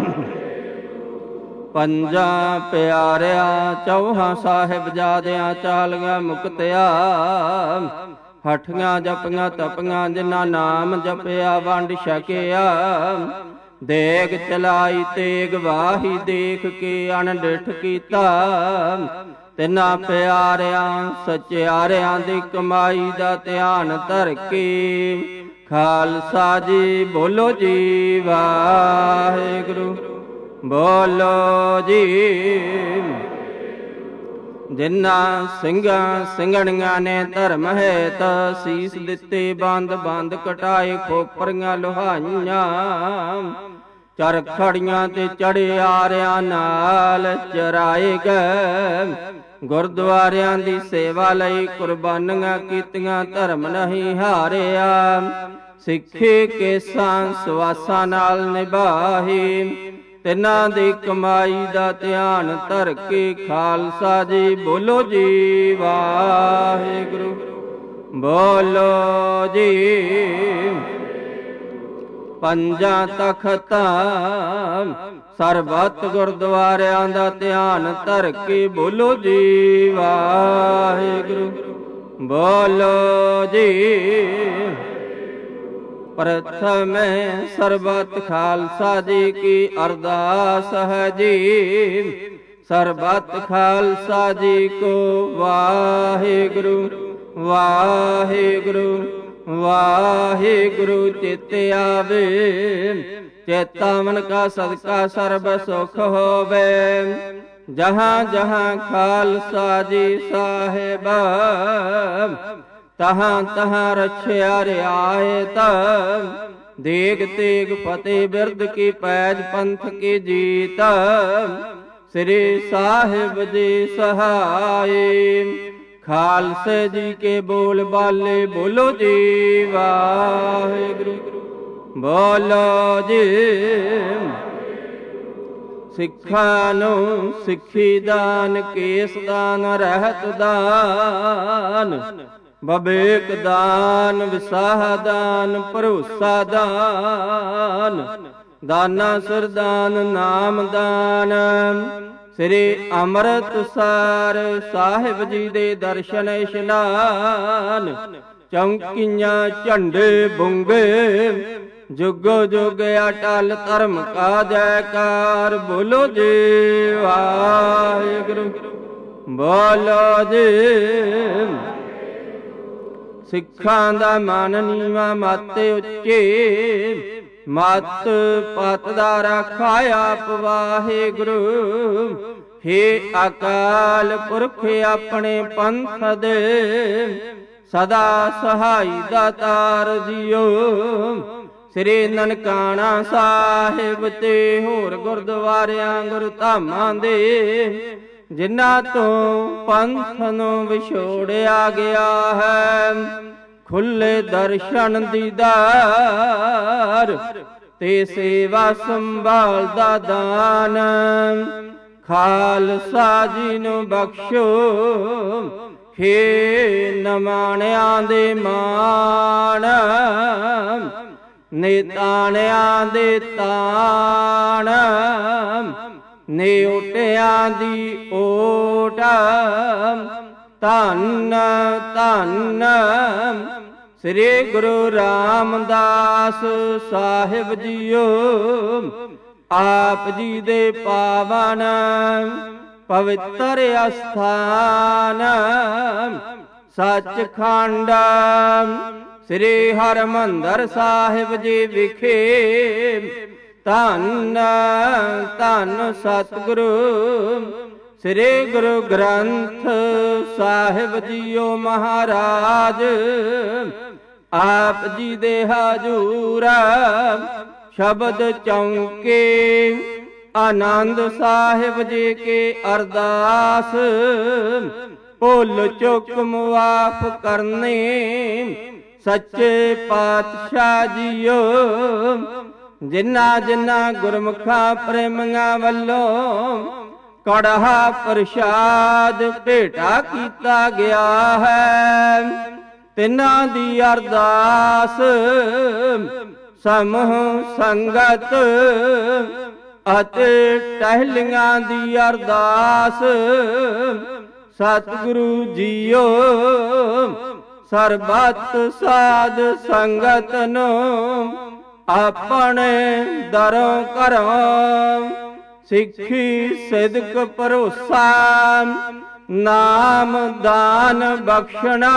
ਪੰਜਾਂ ਪਿਆਰਿਆਂ ਚੌਹਾਂ ਸਾਹਿਬਜ਼ਾਦਿਆਂ ਚਾਲੀਆਂ ਮੁਕਤਿਆ। ਹਠੀਆਂ ਜਪੀਆਂ ਤਪੀਆਂ ਜਿਨ੍ਹਾਂ ਨਾਮ ਜਪਿਆ ਵੰਡ ਛਕਿਆ। ਦੇਗ ਚਲਾਈ ਤੇਗ ਵਾਹੀ ਦੇਖ ਕੇ ਅਣਡਿਠ ਕੀਤਾ। ਤਿੰਨਾਂ ਪਿਆਰਿਆਂ ਸਚਿਆਰਿਆਂ ਦੀ ਕਮਾਈ ਦਾ ਧਿਆਨ ਧਰ ਕੇ ਖਾਲਸਾ ਜੀ ਬੋਲੋ ਜੀ ਵਾਹਿਗੁਰੂ। ਬੋਲੋ ਜੀ। ਜਿਨ੍ਹਾਂ ਸਿੰਘਾਂ ਸਿੰਘਣੀਆਂ ਨੇ ਧਰਮ ਹੇਤ ਸੀਸ ਦਿੱਤੇ ਬੰਦ ਬੰਦ ਕਟਾਏ ਖੋਪਰੀਆਂ ਲੋਹਾਈਆਂ। ਚਰਖੜੀਆਂ ਤੇ ਚੜੇ ਆਰਿਆਂ ਨਾਲ ਚਰਾਏ ਗਏ। ਗੁਰਦੁਆਰਿਆਂ ਦੀ ਸੇਵਾ ਲਈ ਕੁਰਬਾਨੀਆਂ ਕੀਤੀਆਂ, ਧਰਮ ਨਹੀਂ ਹਾਰਿਆ। ਸਿੱਖੀ ਕੇਸਾਂ ਸਵਾਸਾਂ ਨਾਲ ਨਿਭਾਹੀ, ਤਿੰਨਾਂ ਦੀ ਕਮਾਈ ਦਾ ਧਿਆਨ ਧਰ ਕੇ ਖਾਲਸਾ ਜੀ ਬੋਲੋ ਜੀ ਵਾਹਿਗੁਰੂ, ਬੋਲੋ ਜੀ। ਪੰਜਾਂ ਤਖਤਾਂ ਸਰਬੱਤ ਗੁਰਦੁਆਰਿਆਂ ਦਾ ਧਿਆਨ ਧਰ ਕੇ ਬੋਲੋ ਜੀ ਵਾਹਿਗੁਰੂ, ਬੋਲੋ ਜੀ। ਪ੍ਰਥਮੇ ਸਰਬੱਤ ਖਾਲਸਾ ਜੀ ਕੀ ਅਰਦਾਸ ਹੈ ਜੀ, ਸਰਬੱਤ ਖਾਲਸਾ ਜੀ ਕੋ ਵਾਹਿਗੁਰੂ ਵਾਹਿਗੁਰੂ ਵਾਹਿਗੁਰੂ ਚਿਤ ਆਵੇ। ਚੇਤਾਵਨ ਕਾ ਸਦਕਾ ਸਰਬ ਸੁਖ ਹੋਵੇ। ਜਹਾਂ ਜਹਾਂ ਖਾਲਸਾ ਜੀ ਸਾਹਿਬ, ਤਹਾਂ ਤਹਾਂ ਰਛਿਆ ਰਿਆਇਤ। ਦੇਗ ਤੇਗ ਫਤਿਹ ਬਿਰਦ ਕੀ ਪੈਜ ਪੰਥ ਕੀ ਜੀਤ। ਸ੍ਰੀ ਸਾਹਿਬ ਜੀ ਸਹਾਈ, ਖਾਲਸੇ ਜੀ ਕੇ ਬੋਲ ਬਾਲੇ ਬੋਲੋ ਜੀ ਵਾਹਿਗੁਰੂ, ਬੋਲੋ ਜੀ। ਸਿੱਖਾਂ ਨੂੰ ਸਿੱਖੀ ਦਾਨ, ਕੇਸ ਦਾਨ, ਰਹਿਤ ਦਾਨ, ਬਵੇਕ ਦਾਨ, ਵਿਸਾਹ ਦਾਨ, ਭਰੋਸਾ ਦਾਨ, ਦਾਨਾ ਸਰਦਾਨ, ਨਾਮ ਦਾਨ। ਸ੍ਰੀ ਅੰਮ੍ਰਿਤਸਰ ਸਾਹਿਬ ਜੀ ਦੇ ਦਰਸ਼ਨ ਇਸ਼ਨਾਨ। ਚੌਂਕੀਆਂ ਝੰਡੇ ਬੁੰਗੇ, ਜੁਗੋ ਜੁਗ ਅਟਲ ਧਰਮ ਕਾ ਜੈਕਾਰ। ਬੋਲੋ ਜੀ ਵਾਹਿਗੁਰੂ, ਬੋਲੋ ਜੀ। ਸਿੱਖਾਂ ਦਾ ਮਨ ਨੀਵਾਂ ਮਤ ਉੱਚੇ, ਮਤ ਪਤ ਦਾ ਰਾਖਾ ਆਪ ਵਾਹਿਗੁਰੂ। ਹੇ ਅਕਾਲ ਪੁਰਖ ਆਪਣੇ ਪੰਥ ਦੇ, ਸਦਾ ਸਹਾਈ ਦਾਤਾਰ ਜੀਓ। ਸ੍ਰੀ ਨਨਕਾਣਾ ਸਾਹਿਬ ਤੇ ਹੋਰ ਗੁਰਦੁਆਰਿਆਂ ਗੁਰਧਾਮਾਂ ਦੇ, ਜਿਨ੍ਹਾਂ ਤੋਂ ਪੰਥ ਨੂੰ ਵਿਛੋੜਿਆ ਗਿਆ ਹੈ, ਖੁੱਲੇ ਦਰਸ਼ਨ ਦੀਦਾਰ ਤੇ ਸੇਵਾ ਸੰਭਾਲ ਦਾ ਦਾਨ। ਖਾਲਸਾ ਜੀ ਨੂੰ ਬਖਸ਼ੋ, ਹੇ ਨਮਾਣਿਆਂ ਦੇ ਮਾਣ, ਨਿਤਾਣਿਆਂ ਦੇ ਤਾਣ, ਨਿਉਟਿਆਂ ਦੀ ਓਟ। ਧੰਨ ਧੰਨ ਸ੍ਰੀ ਗੁਰੂ ਰਾਮਦਾਸ ਸਾਹਿਬ ਜੀਓ। ਆਪ ਜੀ ਦੇ ਪਾਵਨ ਪਵਿੱਤਰ ਅਸਥਾਨ, ਸੱਚਖੰਡ ਸ੍ਰੀ ਹਰਿਮੰਦਰ ਸਾਹਿਬ ਜੀ ਵਿਖੇ। ਧੰਨ ਧੰਨ ਸਤਿਗੁਰੂ ਸ੍ਰੀ ਗੁਰੂ ਗ੍ਰੰਥ ਸਾਹਿਬ ਜੀਓ ਮਹਾਰਾਜ। ਆਪ ਜੀ ਦੇ ਹਜੂਰ ਸ਼ਬਦ ਚੌਂਕੇ, ਆਨੰਦ ਸਾਹਿਬ ਜੀ ਕੇ ਅਰਦਾਸ। ਭੁੱਲ ਚੁੱਕ ਮੁਆਫ ਕਰਨੇ ਸੱਚੇ ਪਾਤਸ਼ਾਹ ਜੀਓ। ਜਿਨ੍ਹਾਂ ਜਿਨ੍ਹਾਂ ਗੁਰਮੁਖਾਂ ਪ੍ਰੇਮੀਆਂ ਵੱਲੋਂ ਕੜਾਹਾ ਪ੍ਰਸ਼ਾਦ ਭੇਟਾ ਕੀਤਾ ਗਿਆ ਹੈ, ਤਿੰਨਾਂ ਦੀ ਅਰਦਾਸ ਸਮੂਹ ਸੰਗਤ ਅਤੇ ਟਹਿਲੀਆਂ ਦੀ ਅਰਦਾਸ। ਸਤਿਗੁਰੂ ਜੀਓ ਸਰਬੱਤ ਸਾਧ ਸੰਗਤ ਨੂੰ ਆਪਣੇ ਦਰੋਂ ਘਰੋਂ ਸਿੱਖੀ ਸਿਦਕ ਭਰੋਸਾ ਨਾਮ ਦਾਨ ਬਖਸ਼ਣਾ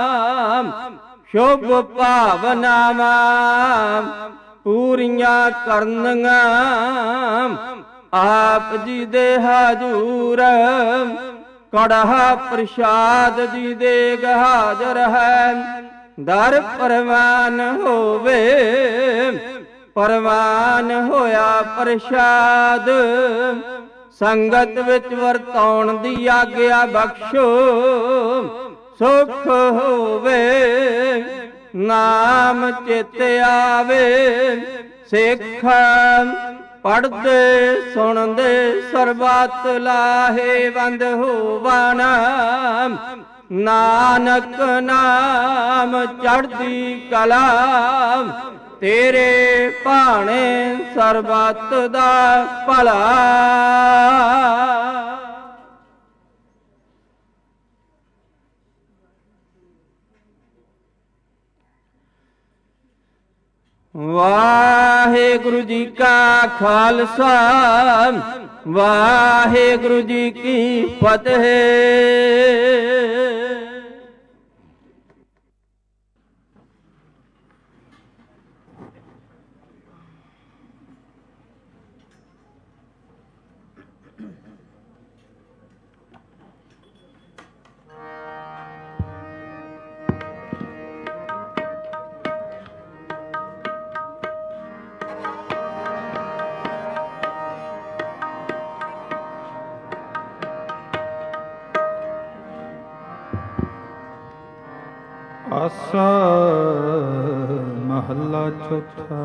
ਸ਼ੁਭ ਭਾਵਨਾਵਾਂ ਪੂਰੀਆਂ ਕਰਨੀਆਂ। ਆਪ ਜੀ ਦੇ ਹਜੂਰ ਕੜਾਹਾ ਪ੍ਰਸ਼ਾਦ ਦੀ ਦੇਗ ਹਾਜ਼ਰ ਹੈ। ਦਰ ਪ੍ਰਵਾਨ ਹੋਵੇ ਪਰਵਾਨ ਹੋਇਆ ਪ੍ਰਸ਼ਾਦ। ਸੰਗਤ ਵਿੱਚ ਵਰਤਾਉਣ ਦੀ ਆਗਿਆ ਬਖਸ਼ੋ, ਸੁਖ ਹੋਵੇ ਨਾਮ ਚਿਤ ਆਵੇ। ਸਿੱਖ ਪੜ੍ਹਦੇ ਸੁਣਦੇ ਸਰਬੱਤ ਲਾਹੇਵੰਦ ਹੋਵਨ। ਨਾਨਕ ਨਾਮ ਚੜ੍ਹਦੀ ਕਲਾ, ਤੇਰੇ ਭਾਣੇ ਸਰਬੱਤ ਦਾ ਭਲਾ। ਵਾਹਿਗੁਰੂ ਜੀ ਕਾ ਖਾਲਸਾ, ਵਾਹਿਗੁਰੂ ਜੀ ਕੀ ਫਤਿਹ। ਆਸਾ ਮਹੱਲਾ ਚੌਥਾ।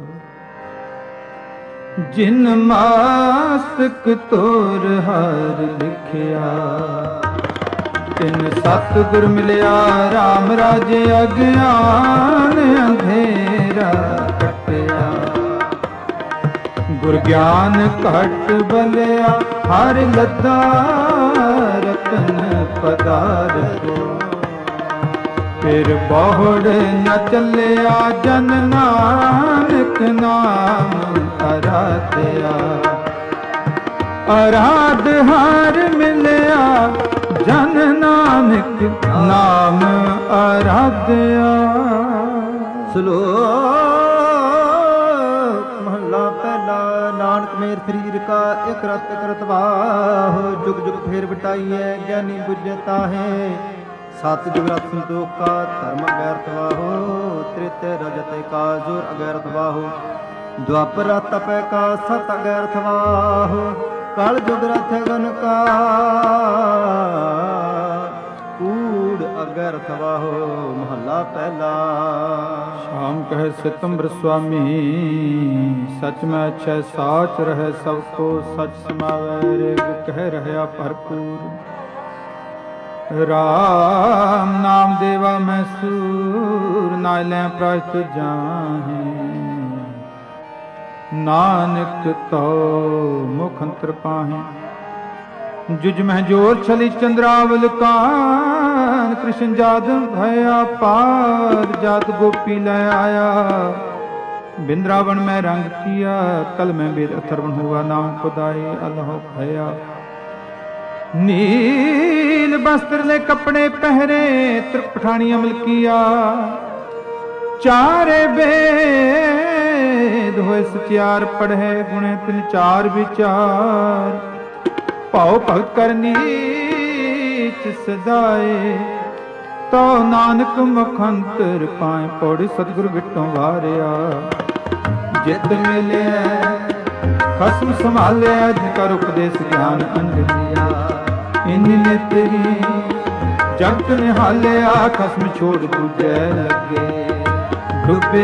ਜਿਨ ਮਾਸਕ ਤੋਰ ਹਰ ਲਿਖਿਆ, ਤਿਨ ਸਤਿਗੁਰ ਮਿਲਿਆ ਰਾਮ ਰਾਜ ਅਗਿਆਨ ਅੰਧੇਰਾ ਕੱਟਿਆ। ਗੁਰ ਗਿਆਨ ਘਟ ਬਲਿਆ ਹਰ ਲੱਦਾ ਰਤਨ ਪਦਾਰਥ। ਫਿਰ ਬਹੁੜ ਨ ਚੱਲਿਆ ਜਨ ਨਾਨਕ ਨਾਮ ਅਰਾਧਿਆ। ਅਰਾਧ ਹਰ ਮਿਲਿਆ ਜਨ ਨਾਨਕ ਨਾਮ ਅਰਾਧਿਆ। ਸ਼ਲੋਕ ਮਹਲਾ ਪਹਿਲਾ। ਨਾਨਕ ਮੇਰ ਸਰੀਰ ਕਾ ਇਕ ਰਤ ਇਕ ਰਤਵਾਹ। ਜੁਗ ਜੁਗ ਫੇਰ ਵਟਾਈਐ ਗਿਆਨੀ ਬੁਝਤਾ ਹੈ। ਸਤ ਜੁਗਰਤ ਸੰਤੋਖ ਕਾ ਧਰਮ ਅਗੈਰਤ ਵਾਹੋ। ਤ੍ਰਿਤ ਰਜਤ ਕਾ ਜੋਰ ਅਗੈਰਤ ਵਾਹੋ। ਦੁਆਪਰ ਤਪੈ ਕਾ ਸਤ ਅਗੈਰਤ ਵਾਹੋ। ਕਲ ਜੁਗ ਰਥ ਗਨ ਕਾ ਕੂੜ ਅਗੈਰਤ ਵਾਹੋ। ਮਹੱਲਾ ਪਹਿਲਾ। ਸ਼ਾਮ ਕਹੈ ਸਿਤੰਬਰ ਸੁਆਮੀ, ਸਚ ਮੈਂ ਅਛੈ ਸਾਚ ਰਹਿ ਸਭ ਕੋ। ਸਚ ਸਮਾਵੈ ਰਿਗ ਕਹਿ ਰਹਿਆ ਭਰਪੂਰ। ਰਾਮ ਨਾਮ ਦੇਵਾ ਮੈਂ ਸੂਰ, ਨਾ ਲੈ ਪ੍ਰਾਇਤ ਜਾਹੇ। ਨਾਨਕ ਤੋ ਮੁਖ ਅੰਤਰ ਪਾਹੇ। ਜੁਜ ਮਹਿ ਜੋਰ ਛਲੀ ਚੰਦਰਾਵਲ ਕਾਨ। ਕ੍ਰਿਸ਼ਨ ਜਾਦ ਭਇਆ ਪਾਰ, ਜਾਤ ਗੋਪੀ ਲੈ ਆਇਆ। ਬਿੰਦਰਾਵਨ ਮੈਂ ਰੰਗ ਕੀਆ, ਕਲ ਮੈਂ ਬੇਦ ਅਥਰਵਣ ਹੁਆ। ਨਾਮ ਖੁਦਾਏ ਅਲਹੁ ਭਇਆ। नील वस्त्र ले कपड़े पहरे, त्रिप पठानी अमल किया। चारे वेद होए सचियार पढ़े, गुणे तिन चार विचार। भाव भगत कर नीच सदाए, तो नानक मुखंतर पाए। पौड़ी सतगुरु बिटों वारिया। जित मिले खसम संभाले, जिकर उपदेश ज्ञान अंग दिया। इन नेत्री जगत निहालिया, खसम छोड़ दूजे लगे। डुबे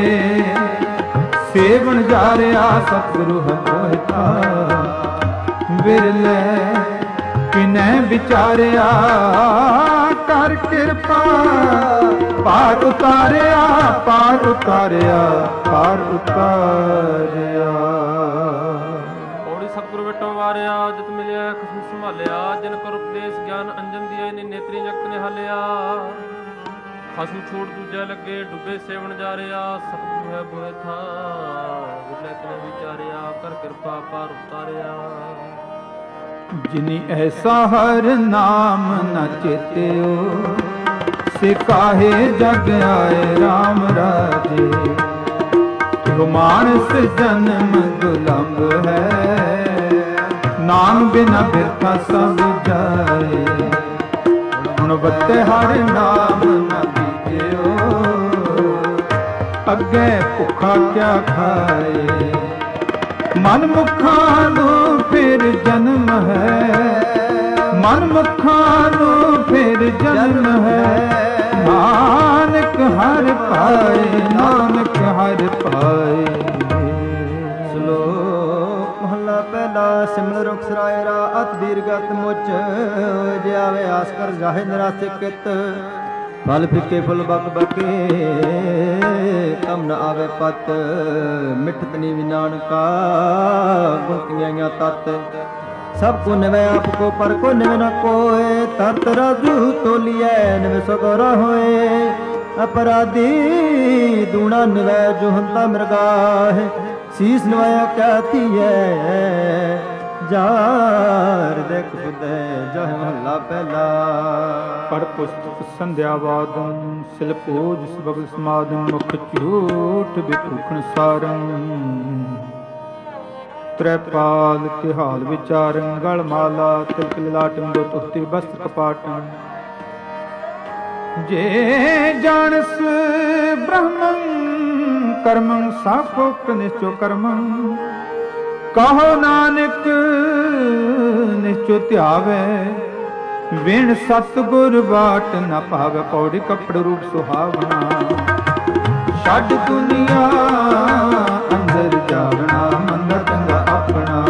सेवन जा रहा, सतगुरु है होता। बिरले किने विचारिया, कर कृपा पार उतारिया। पार उतारिया, पार उतारिया। ਸਤਿਗੁਰੂ ਵਿਟੋ ਵਾਰਿਆ। ਜਿਤ ਮਿਲਿਆ ਖਸਮ ਸੰਭਾਲਿਆ, ਜਿਨ ਕਰ ਉਪਦੇਸ਼ ਗਿਆਨ ਅੰਜਨ ਦਿਆ। ਇਨੇ ਨੇਤਰੀ ਜਗਤ ਨਿਹਾਲਿਆ, ਖਸਮ ਛੋੜ ਦੂਜਾ ਲੱਗੇ। ਡੁੱਬੇ ਸੇਵਨ ਜਾ ਰਿਹਾ, ਸਤਿਗੁਰੂ ਹੈ ਬੋਏ ਥਾ। ਗੁਰਲੇ ਕਿਨੇ ਵਿਚਾਰਿਆ, ਕਰ ਕਿਰਪਾ ਪਾਰ ਉਤਾਰਿਆ। ਜਿਨੀ ਐਸਾ ਹਰ ਨਾਮ ਨ ਚੇਤਿਓ, ਸੇ ਕਾਹੇ ਜਗ ਆਏ ਰਾਮ ਰਾਜੇ। ਮਾਨਸ ਜਨਮ ਦੁਲੰਭ ਹੈ, ਨਾਮ ਬਿਨਾ ਬਿਰਥਾ ਸਭ ਜਾਏ। ਹੁਣ ਬੱਤੇ ਹਰ ਨਾਮ ਨ ਬੀਜਿਓ, ਅੱਗੇ ਭੁੱਖਾ ਕਿਆ ਖਾਏ। ਮਨ ਮੁਖਾਂ ਨੂੰ ਫਿਰ ਜਨਮ ਹੈ, ਮਨ ਮੁਖਾਂ ਨੂੰ ਫਿਰ ਜਨਮ ਹੈ। ਨਾਨਕ ਹਰਿ ਪਾਏ, ਨਾਨਕ ਹਰਿ ਪਾਏ। ਸ਼ਲੋਕ ਮਹਲਾ ਪਹਿਲਾ। ਸਿਮਲ ਰੁਖ ਸਰਾਏ ਰਾ ਅਤ ਦੀਰਗਤ ਮੁਚ, ਜੇ ਆਵੇ ਆਸ ਕਰ ਜਾਹੇ ਨਿਰਾਸੇ ਕਿਤ। ਫਲ ਫਿੱਕੇ ਫੁੱਲ ਬਕ ਬਕੇ, ਕਮ ਨ ਆਵੇ ਪਤ। ਮਿਠਤ ਨੀ ਵੀ ਨਾਨਕਾ, ਗੁੰਤੀਆਂ ਤਤ। ਸਭ ਕੋ ਨਿਵੇ ਆਪ ਕੋ, ਪਰ ਕੋ ਨਿਵੇ ਨ ਕੋਏ। ਤਰਤ ਰਾਜੂ ਤੋਲੀਐ, ਨਿਵੇ ਸਗੋਰਾ ਹੋਏ। ਅਪਰਾਧੀ ਦੂਣਾ ਨਿਵੇ, ਜੋ ਹੰਤਾ ਮਿਰਗਾਹੇ। ਸੀਸ ਨਵਾਇਆ ਕਿਆ ਧੀਐ, ਜਾਰ ਦੇਖ ਬੁਧੈ ਜਹ ਮਹੱਲਾ ਪਹਿਲਾ। ਪੜ ਪੁਸਤਕ ਸੰਧਿਆਵਾਦਨ, ਸਿਲ ਪੂਜ ਸਬਗ ਸਮਾਦਨ। ਮੁਖ ਝੂਠ ਬਿਭੂਖਣ ਸਾਰੰ, ਤ੍ਰੈਪਾਲ ਤਿਹਾਲ ਵਿਚਾਰੰ। ਗਲ ਮਾਲਾ ਤਿਲਕ ਲਲਾਟੰ, ਦੋ ਤੁਹਤੀ ਬਸਤਰ ਕਪਾਟੰ। ਜੇ ਜਾਣਸ ਬ੍ਰਹਮੰ ਕਰਮੰ, ਸਾਖੋਕ ਨਿਸ਼ਚੋ ਕਰਮੰ। ਕਹੋ ਨਾਨਕ ਨਿਸ਼ਚੋ ਧਿਆਵੈ, ਵਿਣ ਸਤਿਗੁਰ ਬਾਟ ਨ ਭਾਵੈ। ਪੌੜੀ ਕੱਪੜ ਰੂਪ ਸੁਹਾਵਣਾ, ਛੱਡ ਦੁਨੀਆ ਅੰਦਰ ਜਾਵਣਾ। ਮੰਦਾ ਚੰਗਾ ਆਪਣਾ,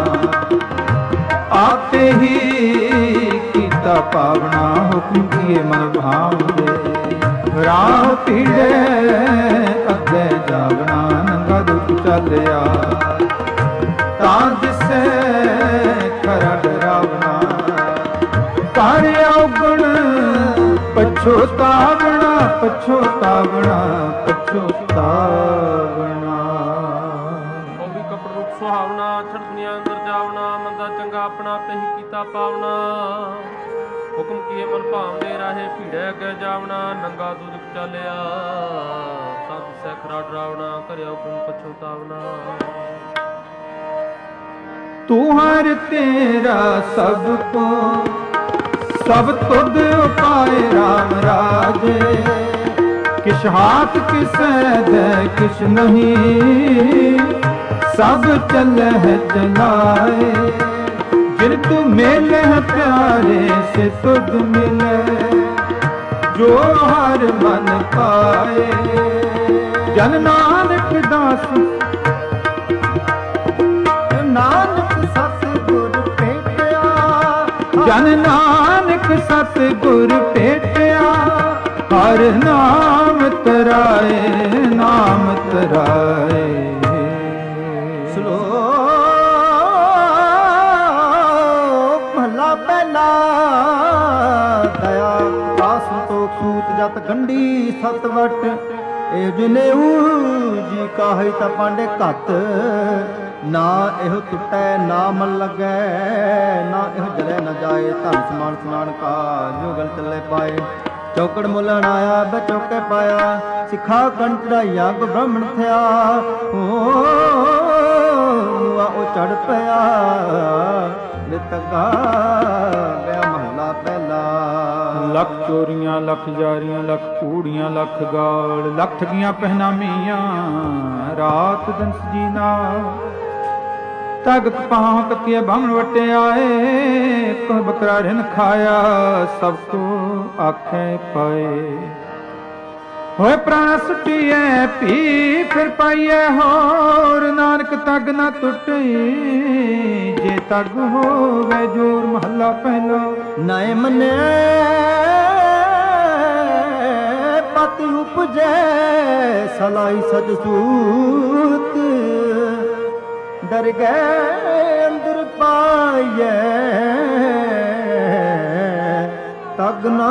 ਆਪੇ ਹੀ ਕੀਤਾ ਪਾਵਣਾ। ਹੁਕਮ ਕੀਏ ਮਨ ਭਾਵਦੇ, ਰਾਹ ਪੀੜੇ ਅੱਗੇ ਜਾਵਣਾ। ਨੰਗਾ ਦੁੱਖ ਚੱਲਿਆ, ਤਾਂ ਦਿਸੇ ਖਰਾ ਡਰਾਵਣਾ। ਕਰ ਔਗਣ ਪਛੋਤਾਵਣਾ, ਪਛੋਤਾਵਣਾ, ਪਛੋਤਾਵਣਾ। ਉਹ ਵੀ ਕਪੜ ਰੂਪ ਸੁਹਾਵਣਾ, ਛੜ ਦੁਨੀਆ ਅੰਦਰ ਜਾਵਣਾ। ਮੰਦਾ ਚੰਗਾ ਆਪਣਾ, ਆਪੇ ਹੀ ਕੀਤਾ ਪਾਵਣਾ। ਹੁਕਮ ਕੀਏ ਮਨ ਭਾਵਦੇ, ਰਾਹੇ ਭੀੜੇ ਅੱਗੇ ਜਾਵਣਾ। ਨੰਗਾ ਦੁੱਖ ਚੱਲਿਆ, ਤਾਂ ਦਿਸੈ ਖਰਾ ਡਰਾਵਣਾ। ਕਰਿਆ ਹੁਕਮ ਪਛੋਤਾਵਣਾ। ਤੂੰ ਹਰ ਤੇਰਾ ਸਭ ਕੋ, ਸਭ ਤੁਧ ਉਪਾਏ ਰਾਮ ਰਾਜੇ। ਕਿਛ ਹਾਥ ਕਿਸੈ ਦੇ ਕਿਛ ਨਹੀਂ, ਸਭ ਚਲਹਿ ਚਲਾਏ। ਜਿਨ ਤੂੰ ਮੇਲੇ ਪਿਆਰੇ, ਸੇ ਤੁਧ ਮਿਲੇ। ਜੋ ਹਰ ਮਨ ਪਾਏ, ਜਨ ਨਾਨਕ ਦਾਸ। ਨਾਨਕ ਸਤਿਗੁਰ ਭੇਟਿਆ, ਜਨ ਨਾਨਕ ਸਤਿਗੁਰ ਭੇਟਿਆ। ਹਰ ਨਾਮ ਤਰਾਏ, ਨਾਮ ਤਰਾਏ। ਸ਼ਲੋਕ ਮਹਲਾ ਪਹਿਲਾ। ਦਇਆ ਕਾ ਸੰਤੋਖ ਸੂਤ ਜਤ ਗੰਢੀ ਸਤਵਟ। ਇਹ ਜਨੇਊ ਜੀ ਕਾਹੀ ਤਾਂ ਪਾਂਡੇ ਘੱਤ। ਨਾ ਇਹੋ ਟੁੱਟੈ ਨਾ ਮਨ ਲੱਗੈ, ਨਾ ਇਹੋ ਜਲੇ ਨਾ ਜਾਏ। ਧਨ ਸਮਾਨ ਸਨਾਨ ਕਾ ਜੋ ਗਲ ਚੱਲੇ ਪਾਏ। ਚੌਕੜ ਮੁਲਣ ਆਇਆ ਬਚੋਕੇ ਪਾਇਆ। ਸਿੱਖਾ ਕੰਠ ਚੜਾਈਆ ਕੋ ਬ੍ਰਾਹਮਣ ਥਿਆ। ਉਹ ਉਹ ਚੜ ਪਿਆ ਨਿਤਗਾ ਗਿਆ ਮਹਲਾ ਪਹਿਲਾ। ਲੱਖ ਚੋਰੀਆਂ, ਲੱਖ ਜਾਰੀਆਂ, ਲੱਖ ਕੂੜੀਆਂ, ਲੱਖ ਗਾਲ। ਲੱਖ ਠਗੀਆਂ ਪਹਿਨਾਮੀਆਂ, ਰਾਤ ਦਿਨ ਸਜੀਨਾ। ਤਗ ਕਪਾਹ ਕੱਤੀਏ ਬਾਹਮਣ ਵਟਿਆਏ। ਕੋਹ ਬਕਰਾ ਰਿਨ ਖਾਇਆ, ਸਭ ਕੋ ਆਖੇ ਪਾਏ। ਹੋਏ ਪ੍ਰਾਣ ਸੁਟੀਏ ਪੀ ਫਿਰ ਪਾਈਏ ਹੋਰ। ਨਾਨਕ ਤਗ ਨਾ ਟੁੱਟਈ, ਜੇ ਤਗ ਹੋਵੇ ਜੋਰ। ਮਹੱਲਾ ਪਹਿਲਾ। ਨਾਏ ਮੰਨੇ ਪਤਿ ਉਪਜੈ, ਸਲਾਈ ਸਜ ਸੂਤ। ਡਰ ਗਏ ਅੰਦਰ ਪਾਈਐ, ਤਗ ਨਾ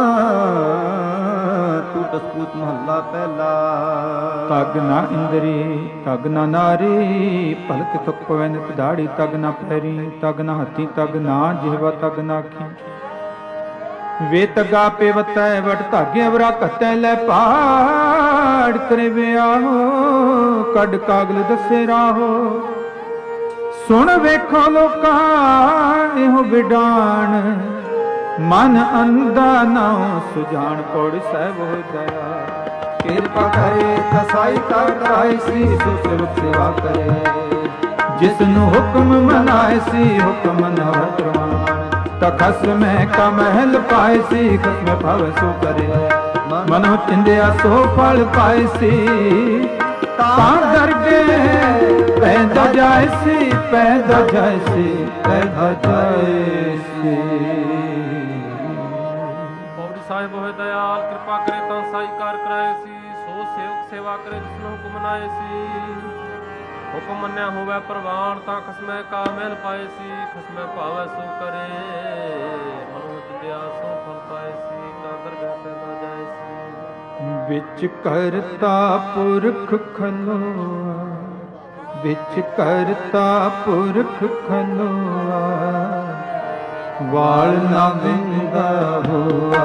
ਟੂਟ ਸਪੂਤ। ਮਹੱਲਾ ਪਹਿਲਾ। ਤਗ ਨਾ ਇੰਦਰੀ, ਤਗ ਨਾ ਨਾਰੀ। ਭਲਕ ਤੁਕ ਪਵੈ ਨਿਤ ਦਾੜੀ। ਤਗ ਨਾ ਪੈਰੀ, ਤਗ ਨਾ ਹੱਥੀ। ਤਗ ਨਾ ਜਿਹਵਾ, ਤਗ ਨਾ ਅੱਖੀ। ਵੇ ਤਗਾ ਪੇ ਵਤੈ ਵਟ ਧਾਗੇ ਅਵਰਾ ਘਤੈ। ਲੈ ਪਾੜ ਕਰੇ ਵਿਆਹੋ, ਕੱਢ ਕਾਗਲ ਦੱਸੇ ਰਾਹੋ। ਸੁਣ ਵੇਖੋ ਲੋਕਾਂ ਇਹੋ ਵਿਡਾਣ। ਮਨ ਅੰਧਾ ਨਾਉ ਸੁਜਾਨ। ਪੌੜੀ ਸਾਹਿਬ ਹੋ ਦਇਆ। ਕਿਰਪਾ ਕਰੇ ਤਸਾਈ ਕਰ ਕਰਾਏ ਸੀ ਸੋ ਸੇਵਕ ਸੇਵਾ ਕਰੇ। ਜਿਸ ਨੂੰ ਹੁਕਮ ਮਨਾਏ ਸੀ ਹੁਕਮ ਨ ਪ੍ਰਮਾਣ ਤਾ ਖਸਮੈ ਕਾ ਮਹਿਲ ਪਾਏ ਸੀ ਖਸਮੈ ਭਾਵੈ ਸੋ ਕਰੇ। ਮਨੋ ਚਿੰਦਿਆ ਸੋ ਫਲ ਪਾਏ ਸੀ ਤਾਂ ਦਰਗੇ ਪੈਦਾ ਜਾਏ ਸੀ ਪੈਦਾ ਜਾਏ ਸੀ ਪੈਦਾ ਜਾਏ ਸੀ। ਪੌੜੀ ਸਾਹਿਬ ਹੋਏ ਦਇਆਲ ਕਿਰਪਾ ਕਰੇ ਤਾਂ ਸਾਈ ਕਾਰ ਕਰਾਏ ਸੀ ਸੋ ਸੇਵਕ ਸੇਵਾ ਕਰੇ ਜਿਸ ਨੂੰ ਹੁਕਮ ਮਨਾਏ ਸੀ। ਹੁਕਮ ਮੰਨਿਆ ਹੋਵੇ ਪ੍ਰਵਾਨ ਤਾਂ ਖਸਮੈ ਕਾ ਮਹਿਲ ਪਾਏ ਸੀ ਖਸਮੈ ਭਾਵੈ ਸੋ ਕਰੇ। ਮਨੋ ਚਿੰਦਿਆ ਸੋ ਫਲ ਪਾਏ ਸੀ ਤਾਂ ਦਰਗਹਿ ਪੈਦਾ ਜਾਏ ਸੀ। ਵਿੱਚ ਕਰਤਾ ਪੁਰਖ ਖਲੋਆ ਵਿੱਚ ਕਰਤਾ ਪੁਰਖ ਖਲੋਆ ਵਾਲ ਨਾ ਵਿੰਗਾ ਹੋਆ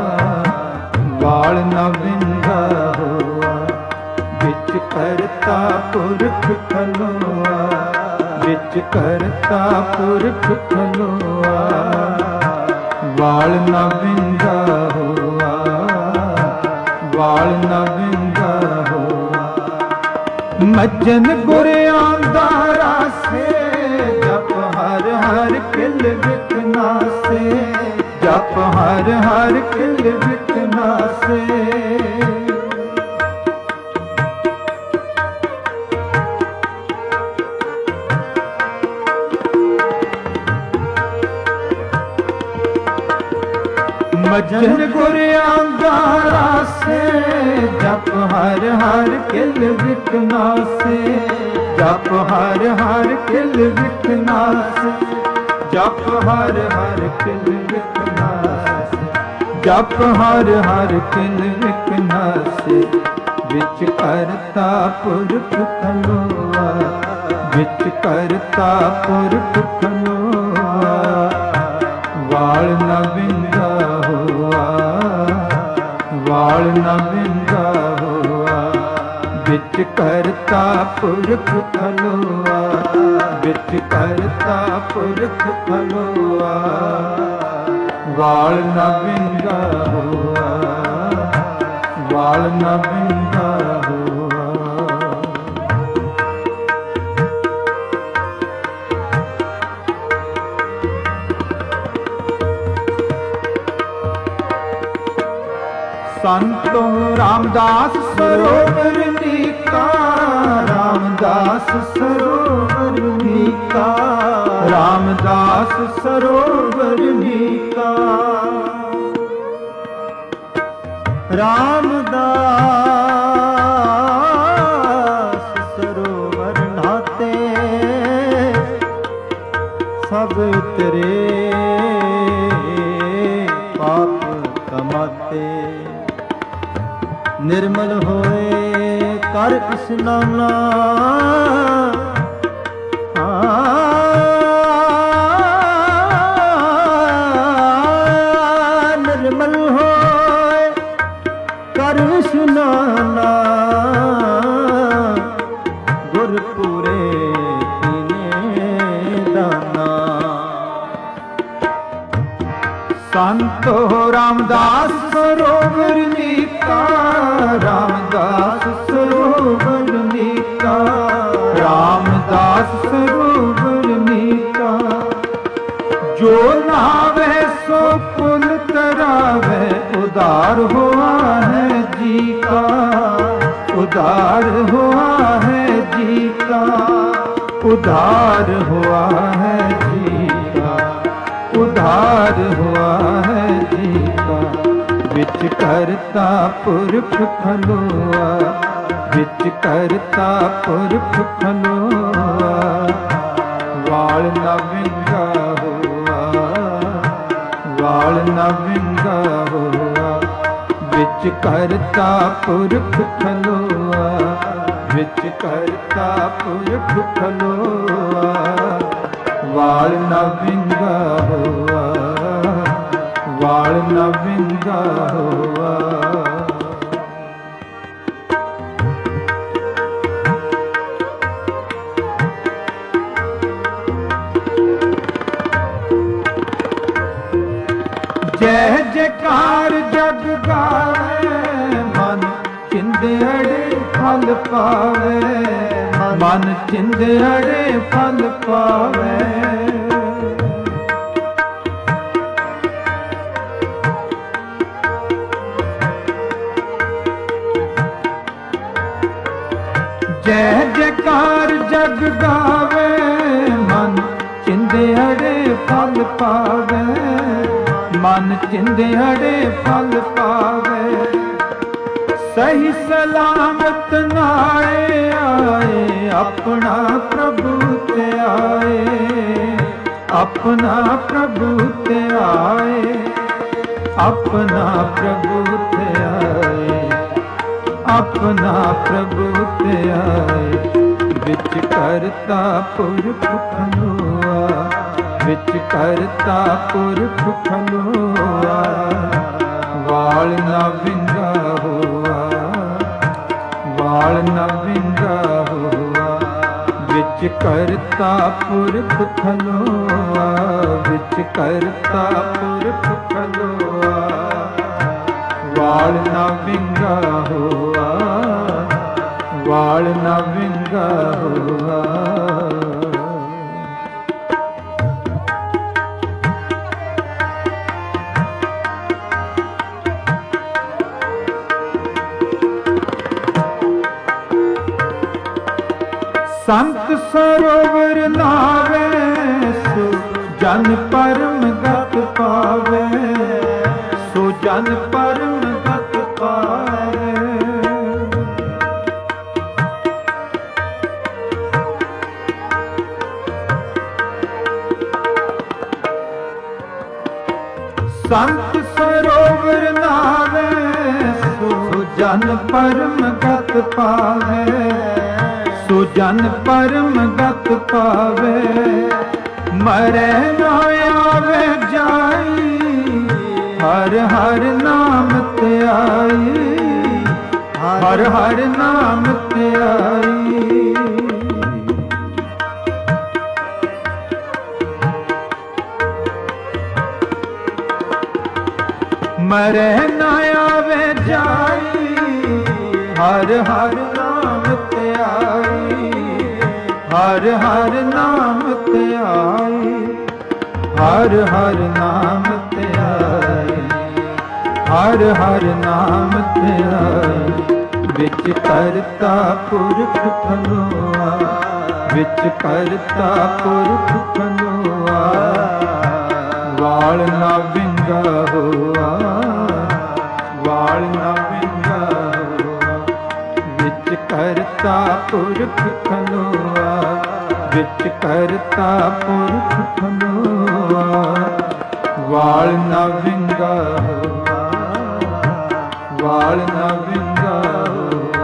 ਵਾਲ ਨਾ ਵਿੰਗਾ ਹੋਆ। ਵਿੱਚ ਕਰਤਾ ਪੁਰਖ ਖਲੋਆ ਵਿੱਚ ਕਰਤਾ ਪੁਰਖ ਖਲੋਆ ਵਾਲ ਨਾ ਵਿੰਗਾ ਹੋਆ ਵਾਲ ਨਾ ਵਿੰਗਾ ਹੋਆ। ਮੱਜਨ ਗੁਰਿਆਂ ਦਾ ਰਾਸੇ ਜਪ ਹਰ ਹਰ ਕਿਲ ਵਿਕ ਨਾਸੇ ਜਪ ਹਰ ਹਰ ਕਿਲ ਵਿਕ ਨਾਸੇ। ਮੱਜਨ ਗੁਰਿਆਂ ਦਾ ਰਾਸੇ ਜਪ ਹਰ ਹਰ ਕਿਲ ਵਿਕ ਨਾਸੇ ਜਪ ਹਰ ਹਰ ਕਿਲ ਵਿਕ ਨਾਸੇ ਜਪ ਹਰ ਹਰ ਕਿਲ ਵਿਕ ਨਾਸੇ ਜਪ ਹਰ ਹਰ ਕਿਲ ਵਿਕ ਨਾਸੇ। ਵਿੱਚ ਕਰਤਾ ਪੁਰਖ ਖਲੋਆ ਵਿੱਚ ਕਰਤਾ ਪੁਰਖ ਖਲੋਆ ਵਾਲ ਨਾ ਵਿੰਗਾ ਵਾਲ ਨਾ ਵਿੰਗਾ ਹੋਆ। ਵਿੱਚ ਕਰਤਾ ਪੁਰਖ ਖਲੋਆ ਵਿੱਚ ਕਰਤਾ ਪੁਰਖ ਖਲੋਆ ਵਾਲ ਨਾ ਵਿੰਗਾ ਹੋਆ ਵਾਲ ਨਾ ਵਿੰਗਾ ਹੋਆ। ਸੰਤੋ ਰਾਮਦਾਸ ਸਰੋਵਰ ਨੀਕਾ ਰਾਮਦਾਸ ਸਰੋਵਰ ਨੀਕਾ ਰਾਮਦਾਸ ਸਰੋਵਰ ਨੀਕਾ। ਰਾਮਦਾਸ ਸਰੋਵਰ ਨਾਤੇ ਸਭ ਤੇਰੇ ਪਾਪ ਕਮਾਤੇ। ਨਿਰਮਲ ਹੋਏ ਕਰ ਇਸਨਾਨਾ ਨਿਰਮਲ ਹੋਏ ਕਰ ਇਸਨਾਨਾ ਗੁਰ ਪੂਰੇ ਕੀਨੇ ਦਾਨਾ। ਸੰਤੋ ਰਾਮਦਾਸ ਸਰੋਵਰ ਨੀਕਾ ਰਾਮਦਾਸ ਸਰੋਵਰ ਨੀਕਾ ਰਾਮਦਾਸ ਸਰੋਵਰ ਨੀਕਾ। ਜੋ ਨਾਵੇ ਸੋ ਪੁਲ ਤਰਾਵੇ ਉਦਾਰ ਹੋਆ ਹੈ ਜੀ ਕਾ ਉਦਾਰ ਹੋਆ ਹੈ ਜੀ ਕਾ ਉਦਾਰ ਹੋਆ ਹੈ ਜੀ ਕਾ ਉਦਾਰ ਹੋਆ ਹੈ ਜੀ ਕਾ। ਵਿੱਚ ਕਰਤਾ ਪੁਰਖ ਖਲੋਆ ਵਿੱਚ ਕਰਤਾ ਪੁਰਖ ਖਲੋਆ ਵਾਲ ਨਾ ਵਿੰਗਾ ਹੋਆ ਵਾਲ ਨਾ ਵਿੰਗਾ ਹੋਆ। ਵਿੱਚ ਕਰਤਾ ਪੁਰਖ ਖਲੋਆ ਵਿੱਚ ਕਰਤਾ ਪੁਰਖ ਖਲੋਆ ਵਾਲ ਨਾ ਵਿੰਗਾ ਹੋਆ ਵਾਲ ਨਾ ਵਿੰਗਾ ਹੋਆ। ਜੈ ਜੈਕਾਰ ਜਗ ਗਾਵੇ ਮਨ ਚਿੰਦੜੇ ਫਲ ਪਾਵੇ, ਮਨ ਚਿੰਦੜੇ ਫਲ ਪਾਵੇ। ਜੈ ਜੈਕਾਰ ਜਗ ਗਾਵੇ, ਮਨ ਚਿੰਦੜੇ ਫਲ ਪਾਵੇ, ਮਨ ਚਿੰਦੜੇ ਫਲ ਪਾਵੇ। ਸਹੀ ਸਲਾਮਤ ਨਾਏ ਆਏ, ਆਪਣਾ ਪ੍ਰਭੂ ਤੇ ਆਏ, ਆਪਣਾ ਪ੍ਰਭੂ ਤੇ ਆਏ, ਆਪਣਾ ਪ੍ਰਭੂ ਤੇ ਆਏ, ਆਪਣਾ ਪ੍ਰਭੂ ਤੇ ਆਏ। ਵਿੱਚ ਕਰਤਾ ਪੁਰਖ ਖਲੋਆ, ਵਿੱਚ ਕਰਤਾ ਪੁਰਖ ਖਲੋਆ। ਵਾਲ ਨਾ ਵਿੰਗਾ ਹੋਆ, ਵਾਲ ਨਾ ਵਿੰਗਾ ਹੋਆ। ਵਿੱਚ ਕਰਤਾ ਪੁਰਖ ਖਲੋਆ, ਵਿੱਚ ਕਰਤਾ ਪੁਰਖ ਖਲੋਆ। ਵਾਲ ਨਾ ਵਿੰਗਾ ਹੋਆ, ਵਾਲ ਨਾ ਵਿੰਗਾ ਹੋਆ। ਸੰਤ ਸਰੋਵਰ ਨਾਵੇ, ਸੋ ਜਨ ਪਰਮ ਗਤ ਪਾਵੇ, ਸੋ ਜਨ ਪਰਮ ਗਤ ਪਾਵੇ। ਸੰਤ ਸਰੋਵਰ ਨਾਵੇ, ਸੋ ਜਨ ਪਰਮ ਗਤ ਪਾਵੇ, ਸੋ ਜਨ ਪਰਮ ਗਤ ਪਾਵੇ। ਮਰੈ ਨਾ ਆਵੇ ਜਾਈ, ਹਰ ਹਰ ਨਾਮ ਧਿਆਈ, ਹਰ ਹਰ ਨਾਮ ਧਿਆਈ। ਮਰੈ ਨਾ ਆਵੇ ਜਾਈ, ਹਰ ਹਰ ਨਾਮ ਧਿਆਈ, ਹਰ ਹਰ ਨਾਮ ਧਿਆਈ, ਹਰ ਹਰ ਨਾਮ ਧਿਆਈ, ਹਰ ਹਰ ਨਾਮ ਧਿਆਈ। ਵਿੱਚ ਕਰਤਾ ਪੁਰਖ ਖਲੋਆ, ਵਿੱਚ ਕਰਤਾ ਪੁਰਖ ਖਲੋਆ। ਵਾਲ ਨਾ ਵਿੰਗਾ ਹੋਆ, ਵਾਲ ਨਾ ਵਿੰਗਾ ਹੋਆ। ਵਿੱਚ ਕਰਤਾ ਪੁਰਖ ਖਲੋਆ, ਵਿੱਚ ਕਰਤਾ ਪੁਰਖ ਖਲੋਆ। ਵਾਲ ਨਾ ਵਿੰਗਾ ਹੋਆ, ਵਾਲ ਨਾ ਵਿੰਗਾ ਹੋਆ।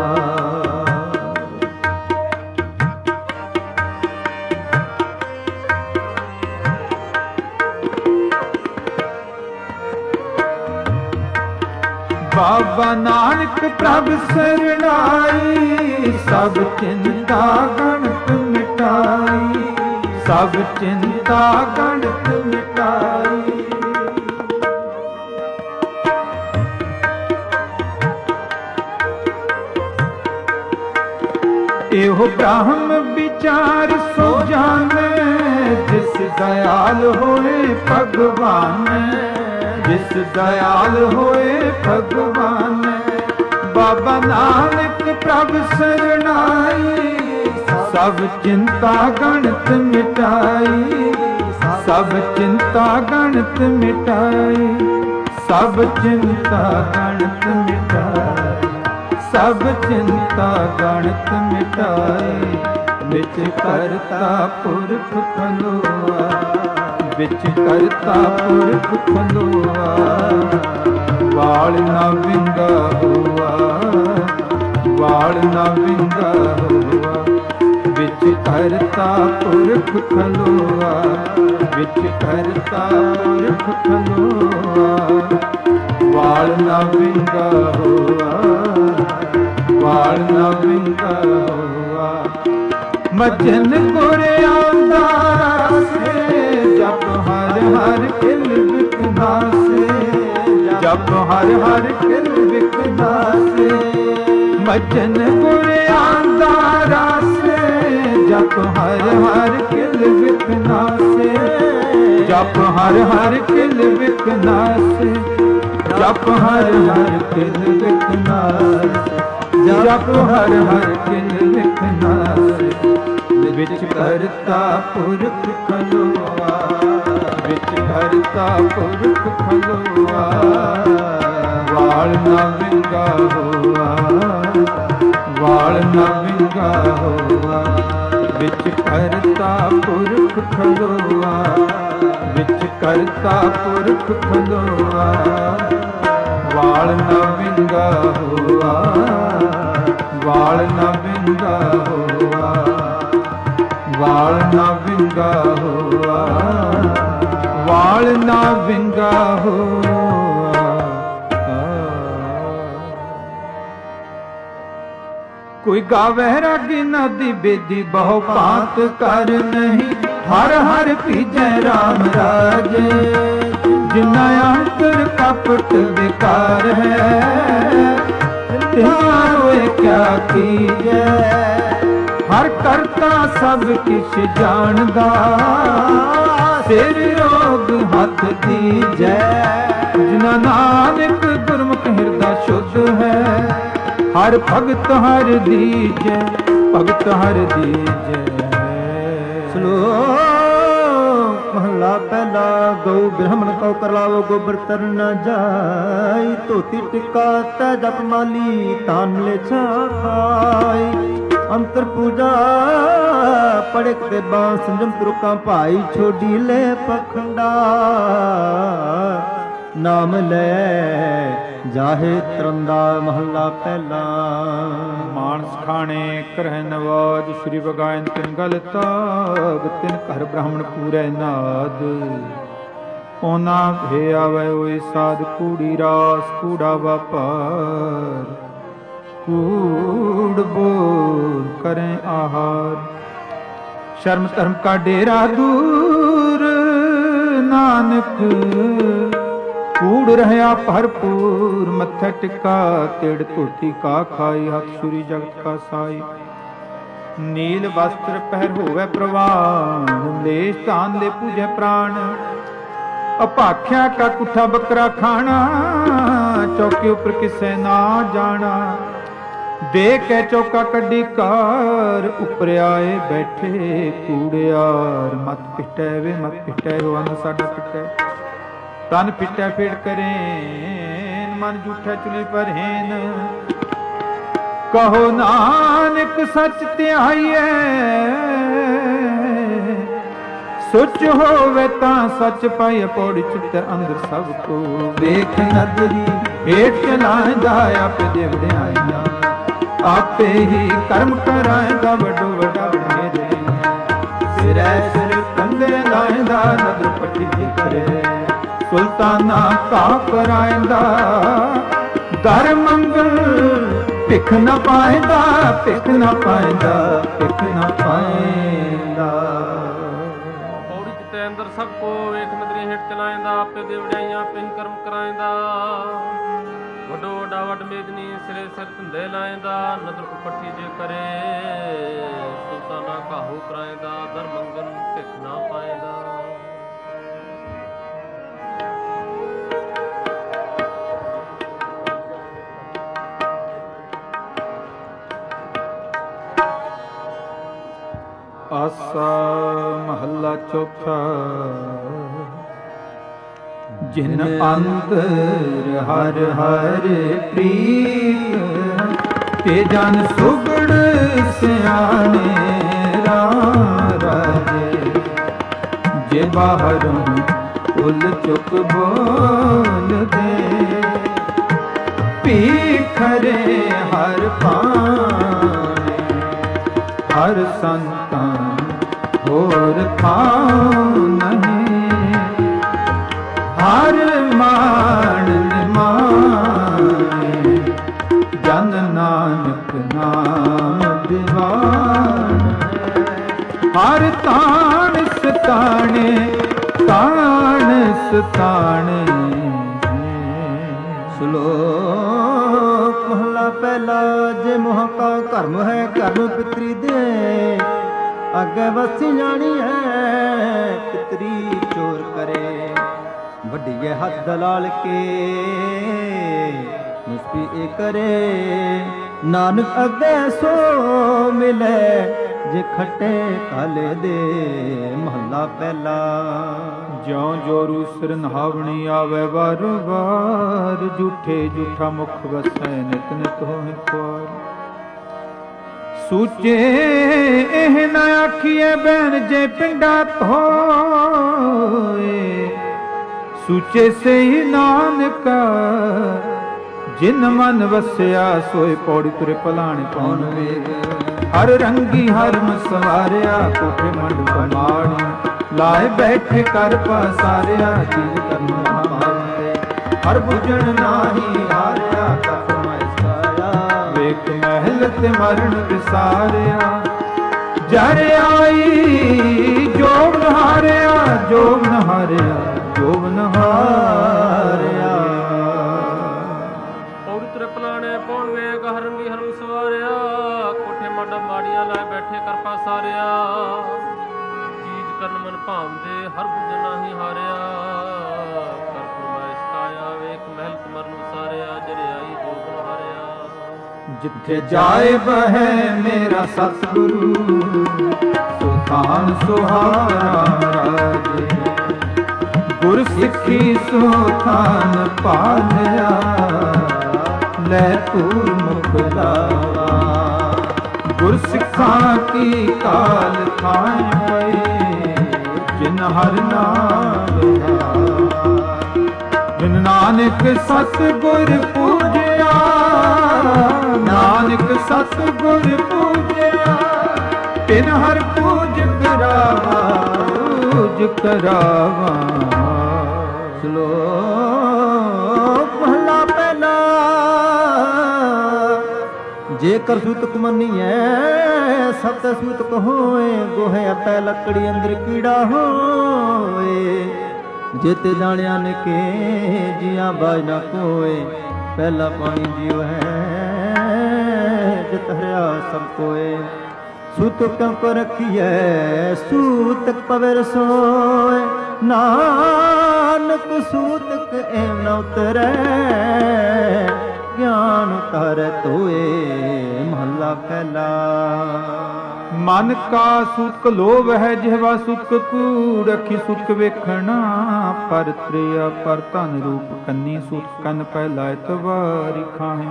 ਬਾਬਾ ਨਾਨਕ ਪ੍ਰਭ ਸਰਣਾਈ, ਸਭ ਚਿੰਤਾ ਗਣਤ ਮਿਟਾਈ, ਸਭ ਚਿੰਤਾ ਗਣਤ ਮਿਟਾਈ। ਇਹੋ ਬ੍ਰਹਮ ਵਿਚਾਰ ਸੋ ਜਾਣੇ, ਜਿਸ ਦਇਆਲ ਹੋਏ ਭਗਵਾਨ, ਜਿਸ ਦਇਆਲ ਹੋਏ ਭਗਵਾਨ। ਬਾਬਾ ਨਾਨਕ ਪ੍ਰਭ ਸਰਣਾਈ, ਸਭ ਚਿੰਤਾ ਗਣਤ ਮਿਟਾਈ, ਸਭ ਚਿੰਤਾ ਗਣਤ ਮਿਟਾਈ, ਸਭ ਚਿੰਤਾ ਗਣਤ ਮਿਟਾਈ, ਸਭ ਚਿੰਤਾ ਗਣਤ ਮਿਟਾਈ। ਵਿੱਚ ਕਰਤਾ ਪੁਰਖ ਖਲੋਆ, ਵਿੱਚ ਕਰਤਾ ਪੁਰਖ ਖਲੋਆ। ਵਾਲ ਨਾ ਵਿੰਗਾ ਹੋਆ, ਵਾਲ ਨਾ ਵਿੰਗਾ ਹੋਆ। ਵਿੱਚ ਕਰਤਾ ਪੁਰਖ ਖਲੋਆ, ਵਿੱਚ ਕਰਤਾ ਪੁਰਖ ਖਲੋਆ। ਵਾਲ ਨਾ ਵਿੰਗਾ ਹੋਆ, ਵਾਲ ਨਾ ਵਿੰਗਾ ਹੋਆ। ਮਜਨ ਗੁਰ ਆਉਂਦਾ ਸੇ, ਜਪ ਹਰ ਹਰ ਕਿਲ ਵਿਕਨਾਸੇ, ਜਪ ਹਰ ਹਰ ਕਿਲ ਵਿਕਨਾਸੇ। ਭਜਨ ਗੁਰ ਆਂਦਾ ਰਾਸੇ, ਜਪ ਹਰ ਹਰ ਕਿਲ ਵਿਕਨਾਸੇ, ਜਪ ਹਰ ਹਰ ਕਿਲ ਵਿਕਨਾਸੇ, ਜਪ ਹਰ ਹਰ ਕਿਲ ਵਿਕਨਾਸੇ, ਜਪ ਹਰ ਹਰ ਕਿਲ ਵਿਕਨਾਸੇ। ਵਿੱਚ ਕਰਤਾ ਪੁਰਖ ਖਲੋਆ, ਵਿੱਚ ਕਰਤਾ ਪੁਰਖ ਖਲੋਆ, ਵਾਲ ਨਾ ਵਿੰਗਾ ਹੋਆ, ਵਾਲ ਨਾ ਵਿੰਗਾ ਹੋਆ। ਵਿੱਚ ਕਰਤਾ ਪੁਰਖ ਖਲੋਆ, ਵਿੱਚ ਕਰਤਾ ਪੁਰਖ ਖਲੋਆ, ਵਾਲ ਨਾ ਵਿੰਗਾ ਹੋਆ, ਵਾਲ ਨਾ ਵਿੰਗਾ ਹੋਆ, ਵਾਲ ਨਾ ਵਿੰਗਾ ਹੋਆ, ਵਾਲ ਨਾ ਵਿੰਗਾ ਹੋਆ। ਕੋਈ ਗਾਵੇ ਰਾਗੀ ਨਦੀ ਬੇਦੀ ਬਹੁ ਭਾਂਤ ਕਰ ਨਹੀਂ, ਹਰ ਹਰ ਭੀਜੈ ਰਾਮ ਰਾਜੇ। ਜਿਨਾ ਅੰਤਰ ਕਪਟ ਵਿਕਾਰ ਹੈ, ਤਿਨਾ ਹੋਏ ਕਿਆ ਕੀਜੈ। ਹਰ ਕਰਤਾ ਸਭ ਕਿਛ ਜਾਣਦਾ, ਸਿਰ ਰੋਗ ਹੱਥ ਦੀਜੈ। ਜਿਨਾ ਨਾਨਕ ਗੁਰਮੁਖ ਹਿਰਦਾ ਸ਼ੁੱਧ ਹੈ, ਹਰ ਭਗਤ ਹਰ ਦੀਜੈ, ਭਗਤ ਹਰ ਦੀਜੈ। ਸ਼ਲੋਕ ਮਹਲਾ ਪਹਿਲਾ। ਗਊ ਬ੍ਰਾਹਮਣ ਕਉ ਕਰਲਾਵੋ, ਗੋਬਰ ਤਰ ਨ ਜਾਈ। ਧੋਤੀ ਟਿਕਾ ਤੈ ਜਪ ਮਾਲੀ, ਤਾਨ ਲੇਛਾ ਖਾਈ। ਅੰਤਰ ਪੂਜਾ ਪੜਕ ਤੇ ਬਾਂ, ਸੰਜਮ ਤੁਰਕਾਂ ਭਾਈ। ਛੋਡੀ ਲੈ ਪਖੰਡਾ, ਨਾਮ ਲੈ ਜਾਹੇ ਤਰੰਦਾ। ਮਹੱਲਾ ਪਹਿਲਾ। ਮਾਨਸ ਖਾਣੇ ਕਰਹਿ ਨਵਾਜ, ਸ਼੍ਰੀ ਬਗਾਇਨ ਤਿਨ ਗਲ ਤਾਗ। ਤਿਨ ਘਰ ਬ੍ਰਾਹਮਣ ਪੂਰੈ ਨਾਦ, ਪੌਨਾ ਭੇ ਆਵੈ ਓਏ ਸਾਧ। ਕੂੜੀ ਰਾਸ ਕੂੜਾ ਵਪਾਰ, ਕੂੜ ਬੋਲ ਕਰੈ ਆਹਾਰ। ਸ਼ਰਮ ਧਰਮ ਕਾ ਡੇਰਾ ਦੂਰ, ਨਾਨਕ ਕੂੜ ਰਹਿਆ ਭਰਪੂਰ। ਮੱਥਾ ਟਿਕਾ ਤੇੜ ਧੋਤੀ ਕਾ ਖਾਈ, ਹੱਥ ਛੁਰੀ ਜਗਤ ਕਾ ਸਾਈ। ਨੀਲ ਵਸਤਰ ਪਹਿਰ ਹੋਵੇ ਪ੍ਰਵਾਨ, ਲੇਸ਼ ਧਾਨ ਲੈ ਪੂਜੈ ਪ੍ਰਾਣ। ਅਭਾਖਿਆ ਕਾ ਕੁੱਠਾ ਬੱਕਰਾ ਖਾਣਾ, ਚੌਕੇ ਉੱਪਰ ਕਿਸੇ ਨਾ ਜਾਣਾ। ਦੇ ਕੇ ਚੌਕਾ ਕੱਢੀ ਕਾਰ, ਉੱਪਰ ਆਏ ਬੈਠੇ ਕੂੜਿਆਰ। ਮਤ ਪਿਟੈ ਵੇ ਮਤ ਪਿਟੈ, ਹੋ ਅੰਨ ਸਾਡਾ ਪਿਟੈ। ਤਨ ਪਿਟੈ ਫੇੜ ਕਰੇਨ, ਮਨ ਝੂਠਾ ਚੁਲੀ ਪਰਹੇਨ। ਕਹੋ ਨਾਨਕ ਸੱਚ ਧਿਆਈਐ, ਸੁਚ ਹੋਵੇ ਤਾਂ ਸੱਚ ਪਾਈਐ। ਪੌੜੀ ਚਿੱਤਰ ਅੰਦਰ ਸਭ ਕੋ ਵੇਖ ਨਦਰੀ, ਹੇਠ ਚਲਾਂਦਾ ਆਪੇ ਦੇ ਵਡਿਆਈਆਂ। ਆਪੇ ਹੀ ਕਰਮ ਕਰਾਂਦਾ ਵੱਡੋ ਵੱਡਾ ਮੇਰੇ। ਸਿਰੈ ਸਿਰ ਕੰਦੇ ਲਾਂਦਾ, ਨਦਰ ਪੱਟੀ ਕਰੇ। ਸੁਲਤਾਨਾ ਕਾ ਕਰਾਂਦਾ, ਦਰ ਮੰਗਲ ਭਿਖ ਨਾ ਪਾਇਂਦਾ। ਭਿਖ ਨਾ ਪਾਇਂਦਾ, ਭਿਖ ਨਾ ਪਾਇਂਦਾ। ਪੌੜੀ ਚਿੱਤੇ ਅੰਦਰ ਸਭ ਕੋ ਵੇਖ ਨਦਰੀ ਹੇਠ ਚਲਾਇਂਦਾ। ਆਪੇ ਦੇ ਵਡਿਆਈਆਂ ਆਪੇ ਹੀ ਕਰਮ ਕਰਾਇਂਦਾ। ਵੱਡੋ ਵੱਡਾ ਵੱਡ ਮੇਦਨੀ, ਸਿਰੇ ਸਿਰ ਧੰਦੇ ਲਾਇਂਦਾ। ਨਦਰ ਉਪੱਠੀ ਜੇ ਕਰੇ, ਸੁਲਤਾਨਾ ਕਾਹੂ ਕਰਾਇਂਦਾ। ਦਰ ਮੰਗਨ ਭਿਖ ਨਾ ਪਾਇਂਦਾ। ਆਸਾ ਮਹੱਲਾ ਚੌਥਾ। ਜਿਨ ਅੰਤਰ ਹਰ ਹਰ ਪ੍ਰੀਤ, ਤੇ ਜਨ ਸੁਗੜ ਸਿਆਣੇ ਰਾਮ ਰਾਜੇ। ਜੇ ਬਾਹਰੋਂ ਫੁੱਲ ਚੁੱਕ ਬੋਲਦੇ, ਭੀਖਰੇ ਹਰ ਪਾਣੇ। ਹਰ ਸੰਤਾਂ ਹੋਰ ਥਾਂ ਨਹੀਂ, ਹਰ ਮਾਣ ਨਿਮਾਣੇ। ਜਨ ਨਾਨਕ ਨਾਮ ਦਿਵਾਨ, ਹਰ ਤਾਣ ਸਤਾਣੇ। ਤਾਣ ਸਤਾਣੇ। ਸ਼ਲੋਕ ਮਹਲਾ ਪਹਿਲਾ ਜੇ ਮੋਹ ਕਾ ਕਰਮ ਹੈ ਕਰਮ ਪਿਤਰੀ ਦੇ ਅੱਗੇ ਵਸੀ ਜਾਣੀ ਹੈ ਪਿਤਰੀ ਚੋਰ ਕਰੇ ਵੱਡੀਏ ਹੱਥ ਦਲਾਲ ਕੇ ਮੁਸਪੀ ਇਹ ਕਰੇ ਨਾਨਕ ਅੱਗੇ ਸੋ ਮਿਲੇ ਜੇ ਖੱਟੇ ਕਾਲੇ ਦੇ ਮਹੱਲਾ ਪਹਿਲਾ ਜਿਉ ਜੋਰੂ ਸਿਰ ਨਹਾਵਣੀ ਆਵੇ ਵਾਰ ਵਾਰ ਝੂਠੇ ਝੂਠਾ ਮੁਖ ਵਸੈ ਨਿਤ ਨਿਤ ਹੋਇ ਖੁਆਰ ਸੂਚੇ ਇਹ ਨਾ ਆਖੀਏ ਬੈਣ ਜੇ ਪਿੰਡਾ ਧੋਏ ਸੂਚੇ ਸਹੀ ਨਾਨਕ ਜਿਨ ਮਨ ਵਸਿਆ ਸੋਏ ਪੌੜੀ ਤੁਰੇ ਭਲਾਣੇ ਕੌਣ ਵੇਗ ਹਰ ਰੰਗੀ ਹਰ ਮਸਵਾਰਿਆ ਕੋਠੇ ਮੰਡ ਕਮਾਣੀ ਲਾਏ ਬੈਠੇ ਕਰ ਪਸਾਰਿਆ ਚੀਜ਼ ਕਰਨ ਮਾਰੇ ਹਰ ਬੁਝਣ ਨਾਹੀ ਹਾਰਿਆ ਕਤ ਮਸਾਇਆ ਵੇਖ ਮਹਿਲ ਤੇ ਮਰਨ ਵਿਸਾਰਿਆ ਜਰ ਆਈ ਜੋਗ ਹਾਰਿਆ ਜੋਗ ਨ ਹਾਰਿਆ ਜੋਗ ਨ ਹਾਰਿਆ ਪੌੜੀ ਤੁਰੇ ਭਲਾਣੇ ਪੌਣ ਵੇਗ ਹਰ ਰੰਗੀ ਹਰ ਮਸਵਾਰਿਆ ਕੋਠੇ ਮੰਡ ਮਾੜੀਆਂ ਲਾਏ ਬੈਠੇ ਕਰ ਪਸਾਰਿਆ ਕਰਨ ਮਨ ਭਾਵਦੇ ਹਰ ਬੁੱਝ ਨਾਹੀ ਹਾਰਿਆ ਕਰ ਫਰਮਾਇਸ਼ ਕਾਇਆ ਵੇਖ ਮਹਿਲ ਮਰਨ ਸਾਰਿਆ ਜਰਿਆਈ ਜੋਗ ਨ ਹਾਰਿਆ ਜਿੱਥੇ ਜਾਏ ਬਹਿ ਮੇਰਾ ਸਤਿਗੁਰੂ ਸੁਖਾਨ ਸੁਹਾਰਾ ਰਾਜੇ ਗੁਰ ਸਿੱਖੀ ਸੁਖਾਨ ਪਾਲਿਆ ਲੈ ਤੂਰ ਮੁਖ ਲਾਵਾ ਗੁਰ ਸਿੱਖਾਂ ਕੀ ਕਾਲ ਥਾਂ ਪਈ ਜਿਨ ਹਰ ਨਾਮ ਜਿਨ ਨਾਨਕ ਸਤ ਗੁਰ ਪੂਜਿਆ ਨਾਨਕ ਸਤ ਗੁਰ ਪੂਜਿਆ ਤਿਨ ਹਰ ਪੂਜ ਕਰਾਵਾ ਪੂਜ ਕਰਾਵਾ ਸਲੋਕ ਮਹਲਾ ਪਹਿਲਾ ਜੇਕਰ ਸੂਤਕ ਮੰਨੀਐ ਸਤ ਸੂਤਕ ਹੋਏ ਗੋਹੇ ਅਟੈ ਲੱਕੜੀ ਅੰਦਰ ਕੀੜਾ ਹੋਏ ਜਿਤ ਦਾਣਿਆਂ ਨੇ ਕੇ ਜੀਆਂ ਬਾਜ ਨਾ ਕੋਏ ਪਹਿਲਾ ਪਾਣੀ ਜੀਵ ਹੈ ਜਿਤ ਹਰਿਆ ਸਭ ਕੋਏ ਸੂਤਕ ਕਿਉ ਕੋ ਰਖੀਐ ਸੂਤਕ ਪਵੇ ਰਸੋਏ ਨਾਨਕ ਸੂਤਕ ਐਵ ਨ ਉਤਰੈ ਗਿਆਨ ਉਤਾਰੈ ਤੋਏ ਮਹੱਲਾ ਪਹਿਲਾ ਮਨ ਕਾ ਸੂਤਕ ਲੋਭ ਹੈ ਜਿਹਵਾ ਸੂਤਕ ਕੂੜ ਅੱਖੀ ਸੂਤਕ ਵੇਖਣਾ ਪਰ ਤ੍ਰਿਆ ਪਰ ਧਨ ਰੂਪ ਕੰਨੀ ਸੂਤਕ ਕੰਨ ਪਹਿਲਾ ਇਤਵਾਰੀ ਖਾਹੇ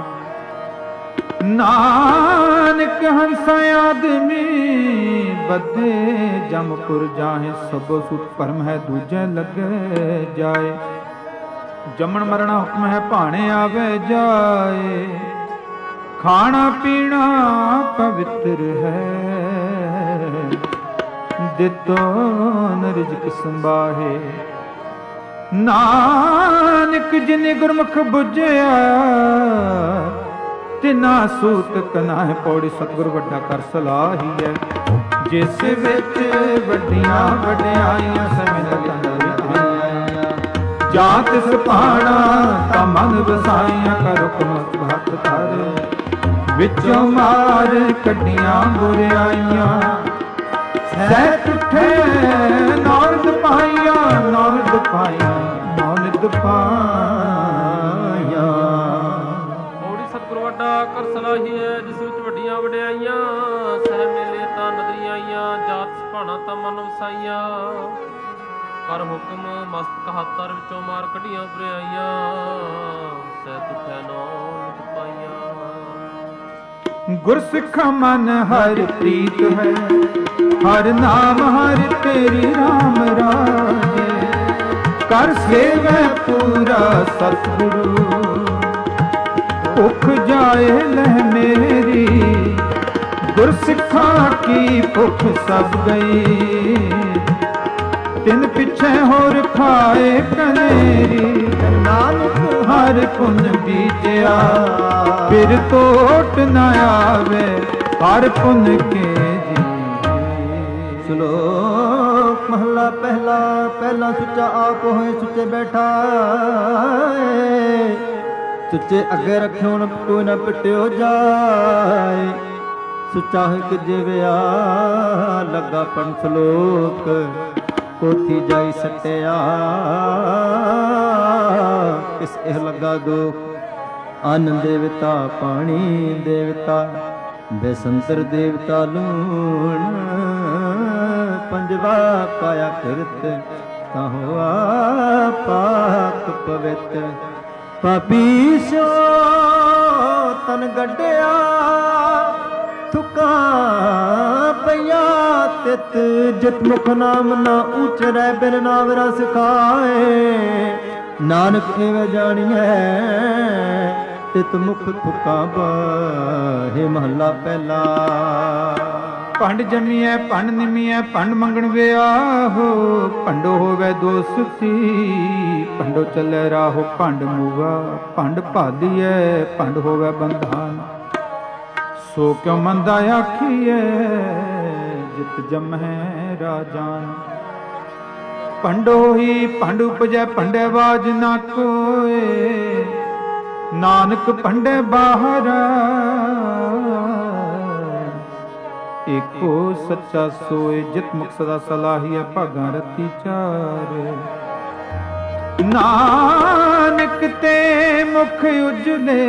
ਨਾਨਕ ਹੰਸ ਆਦਮੀ ਬੱਧੇ ਜਮਪੁਰ ਜਾਹੇ ਸਭੋ ਸੂਤ ਭਰਮ ਹੈ ਦੂਜੇ ਲੱਗੇ ਜਾਏ ਜੰਮਣ ਮਰਣਾ ਹੁਕਮ ਹੈ ਭਾਣੇ ਆਵੇ ਜਾਏ ਖਾਣਾ ਪੀਣਾ ਪਵਿੱਤਰ ਹੈ ਦਿੱਤੋ ਨ ਰਿਜ਼ਕ ਸੰਭਾਹੇ ਨਾਨਕ ਜਿਨੇ ਗੁਰਮੁਖ ਬੁਝਿਆ ਤਿਨਾ ਸੂਤਕ ਨਾਹਿ ਪੌੜੀ ਸਤਿਗੁਰ ਵੱਡਾ ਕਰ ਸਲਾਹੀ ਹੈ ਜਿਸ ਵਿੱਚ ਵੱਡੀਆਂ ਵਡਿਆਈਆਂ ਸਮਿਲ ਜਾਂ ਤਿਸ ਪਾਣਾ ਤਾਂ ਮਨ ਵਸਾਈਆਂ ਕਰ ਹੁਕਮ ਹੱਥ ਧਰ ਵਿੱਚੋਂ ਮਾਰ ਕੱਢੀਆਂ ਬੁਰਾਈਆਂ ਸਹਿ ਟੁੱਠੇ ਨਾਰਦ ਪਾਈਆਂ ਨਾਰਦ ਪਾਈਆਂ ਨਾਰਦ ਪਾਈਆਂ ਪੌੜੀ ਸਤਿਗੁਰ ਵੱਡਾ ਕਰ ਸਲਾਹੀ ਹੈ ਜਿਸ ਵਿੱਚ ਵੱਡੀਆਂ ਵਡਿਆਈਆਂ ਸਹਿ ਮੇਲੇ ਤਾਂ ਨਦਰੀਆਂ ਆਈਆਂ ਜਾਤ ਸੁਭਾਣਾ ਤਾਂ ਮਨ ਵਸਾਈਆਂ ਕਰ ਹੁਕਮ ਮਸਤਕ ਹੱਥਰ ਵਿੱਚੋਂ ਮਾਰ ਕੱਢੀਆਂ ਬੁਰਾਈਆਂ ਸਹਿ ਤੁਠੈ ਨਾਮ ਪਾਈਆਂ ਗੁਰਸਿੱਖਾ ਮਨ ਹਰ ਪ੍ਰੀਤ ਹੈ ਹਰ ਨਾਮ ਹਰ ਤੇਰੀ ਰਾਮ ਰਾਜੇ ਕਰ ਸੇਵੈ ਪੂਰਾ ਸਤਿਗੁਰੂ ਭੁੱਖ ਜਾਏ ਲਹਿ ਮੇਰੀ ਗੁਰਸਿੱਖਾ ਕੀ ਭੁੱਖ ਸਭ ਗਈ ਤਿੰਨ ਪਿੱਛੇ ਹੋਰ ਖਾਏ ਕਨੇਰੀ ਨਾਨਕ ਹਰ ਪੁੰਨ ਬੀਜਿਆ ਫਿਰ ਟੋਟ ਨ ਆਵੇ ਹਰ ਪੁੰਨ ਕੇ ਜੀ ਸ਼ਲੋਕ ਮਹਲਾ ਪਹਿਲਾ ਪਹਿਲਾ ਸੁੱਚਾ ਆਪ ਹੋਏ ਸੁੱਚੇ ਬੈਠਾ ਸੁੱਚੇ ਅੱਗੇ ਰੱਖਿਓ ਨ ਕੋਈ ਨਾ ਪਿਟਿਓ ਜਾਏ, ਸੁੱਚਾ ਹੈ ਕਿ ਜਿਵਿਆ ਲੱਗਾ ਪਣ ਸਲੋਕ, ਕੋਥੀ ਜਾਈ ਸਟਿਆ ਕਿਸ ਇਹ ਲੱਗਾ ਦੁਖ। ਅੰਨ ਦੇਵਤਾ ਪਾਣੀ ਦੇਵਤਾ ਬੇਸੰਤਰ ਦੇਵਤਾ ਲੂਣ, ਪੰਜਵਾ ਪਾਇਆ ਕਿਰਤ ਤਾਂ ਹੋਆ ਪਾਕ ਪਵਿੱਤ। ਪਾਪੀ ਸੋ ਤਨ ਗੱਡਿਆ ਥੁਕਾ ਪਈਆ ਤਿਤ, ਜਿਤ ਮੁਖ ਨਾਮ ਨਾ ਉਚਰੈ ਬਿਨ ਨਾਮ ਰਸ ਖਾਏ, ਨਾਨਕ ਏਵੇਂ ਜਾਣੀਐ ਤਿਤ ਮੁਖ ਥੁਕਾ ਬਾਹੇ। ਮਹੱਲਾ ਪਹਿਲਾ। ਭੰਡ ਜੰਮੀਐ ਭੰਡ ਨਿਮੀਐ ਭੰਡ ਮੰਗਣ ਵਿਆਹੋ, ਭੰਡੋ ਹੋਵੇ ਦੋਸਤੀ ਭੰਡੋ ਚੱਲੇ ਰਾਹੋ। ਭੰਡ ਮੂਗਾ ਭੰਡ ਭਾਲੀਐ ਭੰਡ ਹੋਵੇ ਬੰਧਾਨ, ਸੋ ਕਿਉ ਮੰਦਾ ਆਖੀਐ ਜਿਤ ਜਮਹਿ ਰਾਜਾਨ। ਭੰਡੋ ਹੀ ਭੰਡ ਉਪਜੈ ਭੰਡੇ ਬਾਜ ਨਾ ਕੋਏ, ਨਾਨਕ ਭੰਡੇ ਬਾਹਰ ਏਕੋ ਸੱਚਾ ਸੋਏ। ਜਿਤ ਮੁਖ ਸਦਾ ਸਲਾਹੀਐ ਭਾਗਾਂ ਰਤੀ ਚਾਰ, ਨਾਨਕ ਤੇ ਮੁਖ ਉਜਲੇ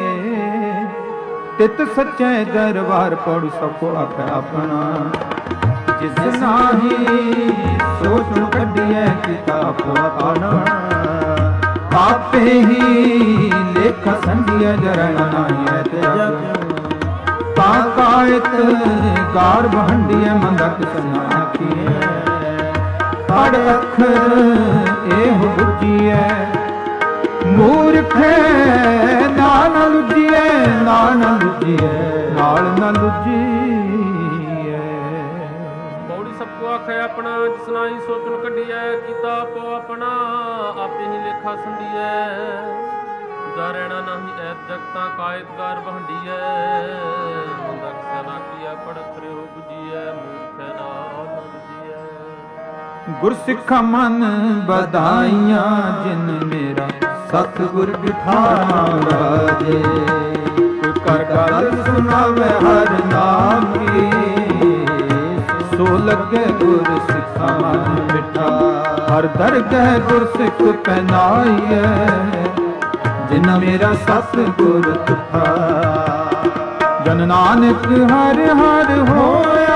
ਤਿਤ ਸੱਚੇ ਦਰਬਾਰ ਪੜੁ ਸਭ ਕੋ ਆਖੈ ਆਪਣਾ। ਜਿਸ ਨਾਹੀ ਸੋਚ ਕੱਢੀਐ ਕਿਤਾਬ ਆਪਣਾ, ਆਪੇ ਹੀ ਲੇਖਾ ਸੰਧੀਐ ਜਰਣ ਨਾਹੀ ਹੈ ਤੇ ਜਗ। ਕਾਇਤ ਗਾਰ ਬਹੰਡੀਐ ਮੰਦਕ ਸਨਾਖੀਐ, ਪੜ ਅੱਖਰ ਇਹ ਬੁੱਝੀਐ ਮੂਰਖ ਨਾਲ ਨਾ ਲੁੱਝੀਐ, ਨਾਲ ਨਾ ਲੁੱਝੀਐ ਨਾਲ ਨਾ ਲੁੱਝੀਐ। ਪੌੜੀ ਸਭ ਕੋ ਆਖੈ ਆਪਣਾ, ਜਿਸ ਨਾਹੀ ਸੋਚਣ ਕੱਢੀਐ ਕੀਤਾ ਆਪੋ ਆਪਣਾ, ਆਪੇ ਹੀ ਲੇਖਾ ਸੰਧੀਐ ਜਾ ਰਹਿਣਾ ਨਹੀਂ ਐਤ ਜਗਤਾਂ। ਕਾਇਤਗਾਰ ਬਹੰਡੀਐ ਮੰਦਕ ਸਨਾਖੀਐ, ਪੜ ਅੱਖਰ ਹੋ ਬੁੱਝੀਐ ਮੂਰਖ ਨਾਲ ਨਾ ਲੁੱਝੀਐ। ਗੁਰਸਿੱਖਾ ਮਨ ਵਧਾਈਆਂ ਜਿਨ ਮੇਰਾ ਸਤਿਗੁਰ ਬਿਠਾਇਆ ਰਾਜੇ, ਕੋਈ ਕਰ ਗੱਲ ਸੁਣਾਵੇ ਹਰ ਨਾਮ ਕੀ, ਸੋ ਲੱਗੇ ਗੁਰ ਸਿੱਖਾ ਮਨ ਬਿਠਾ। ਹਰ ਦਰਗਹਿ ਗੁਰ ਸਿੱਖ ਪਹਿਨਾਈਐ, ਜਿਨ ਮੇਰਾ ਸਤਿਗੁਰ ਤੁਠਾ। ਜਨ ਨਾਨਕ ਹਰ ਹਰ ਹੋਇਆ,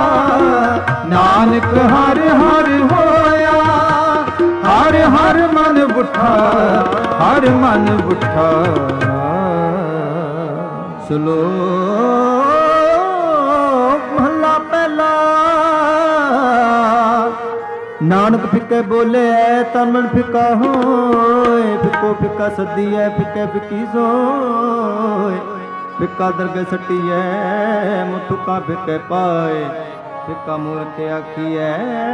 ਨਾਨਕ ਹਰ ਹਰ ਹੋਇਆ, ਹਰ ਹਰ ਮਨ ਬੁੱਠਾ, ਹਰ ਮਨ ਬੁੱਠਾ। ਸ਼ਲੋਕ ਮਹਲਾ ਪਹਿਲਾ। ਨਾਨਕ ਫਿੱਕੇ ਬੋਲੇ ਤਨ ਮਨ ਫਿੱਕਾ ਹੋਏ, ਫਿੱਕੋ ਫਿੱਕਾ ਸੱਦੀਐ ਫਿੱਕੇ ਫਿੱਕੀ ਸੋਏ। ਫਿੱਕਾ ਦਰਗਹਿ ਸੱਟੀਐ ਮੁੱਠੁਕਾ ਫਿੱਕੇ ਪਾਏ, ਫਿੱਕਾ ਮੂੰਹ ਤੇ ਆਖੀਐ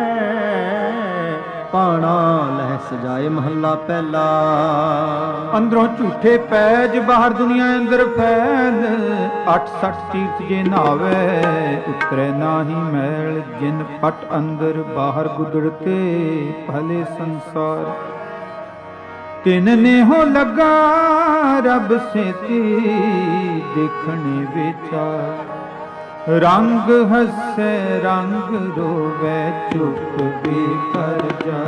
ਪਾਣਾ ਲਹਿ ਸਜਾਏ। ਮਹੱਲਾ ਪਹਿਲਾ। ਅੰਦਰੋਂ ਝੂਠੇ ਪੈਜ ਬਾਹਰ ਦੁਨੀਆ ਅੰਦਰ ਫੈਲ, ਅੱਠ ਸੱਠ ਤੀਰਥ ਜੇ ਨਾਵੇ ਉਤਰੇ ਨਾਹੀ ਮੈਲ। ਜਿਨ ਪਟ ਅੰਦਰ ਬਾਹਰ ਗੁਦੜਤੇ ਭਲੇ ਸੰਸਾਰ, ਤਿਨ ਨੇ ਹੋ ਲਗਾ ਰੱਬ ਸੇਤੀ ਦੇਖਣੇ ਵਿਚਾਰ। ਰੰਗ ਹੱਸੇ ਰੰਗ ਰੋਵੇ ਚੁੱਪ ਵੀ ਕਰ ਜਾ,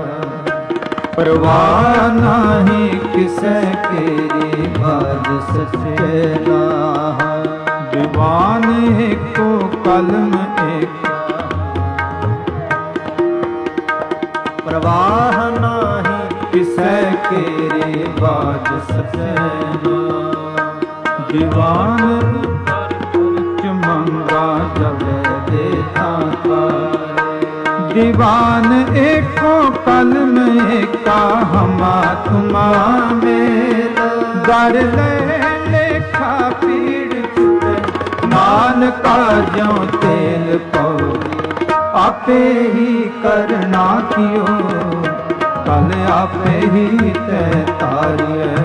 ਪਰਵਾਹ ਨਾਹੀ ਕਿਸੈ ਕੇਰੀ ਬਾਜ ਸੱਚੇ ਨਾਹ। ਦੀਵਾਨ ਏਕੋ ਕਲਮ ਏਕਾ, ਪਰਵਾਹ ਨਾਹੀ ਕਿਸੈ ਕੇਰੀ ਬਾਜ ਸੱਚੇ ਨਾਹ। ਦੀਵਾਨ ਮੰਗਾ ਜਵੇ ਦੇਤਾ ਪਾਰੇ, ਦੀਵਾਨ ਏਕੋ ਕਲਮ ਏਕਾ ਹਮਾ ਤੁਮਾ ਮੇਲ। ਦਰ ਲੈ ਲੇਖਾ ਪੀੜ ਛੁਟੇ ਨਾਨਕਾ ਜਿਉ ਤੇਲ ਪਉ, ਆਪੇ ਹੀ ਕਰਨਾ ਕਿਓ ਕਲ ਆਪੇ ਹੀ ਤੈ ਤਾਰੀਐ।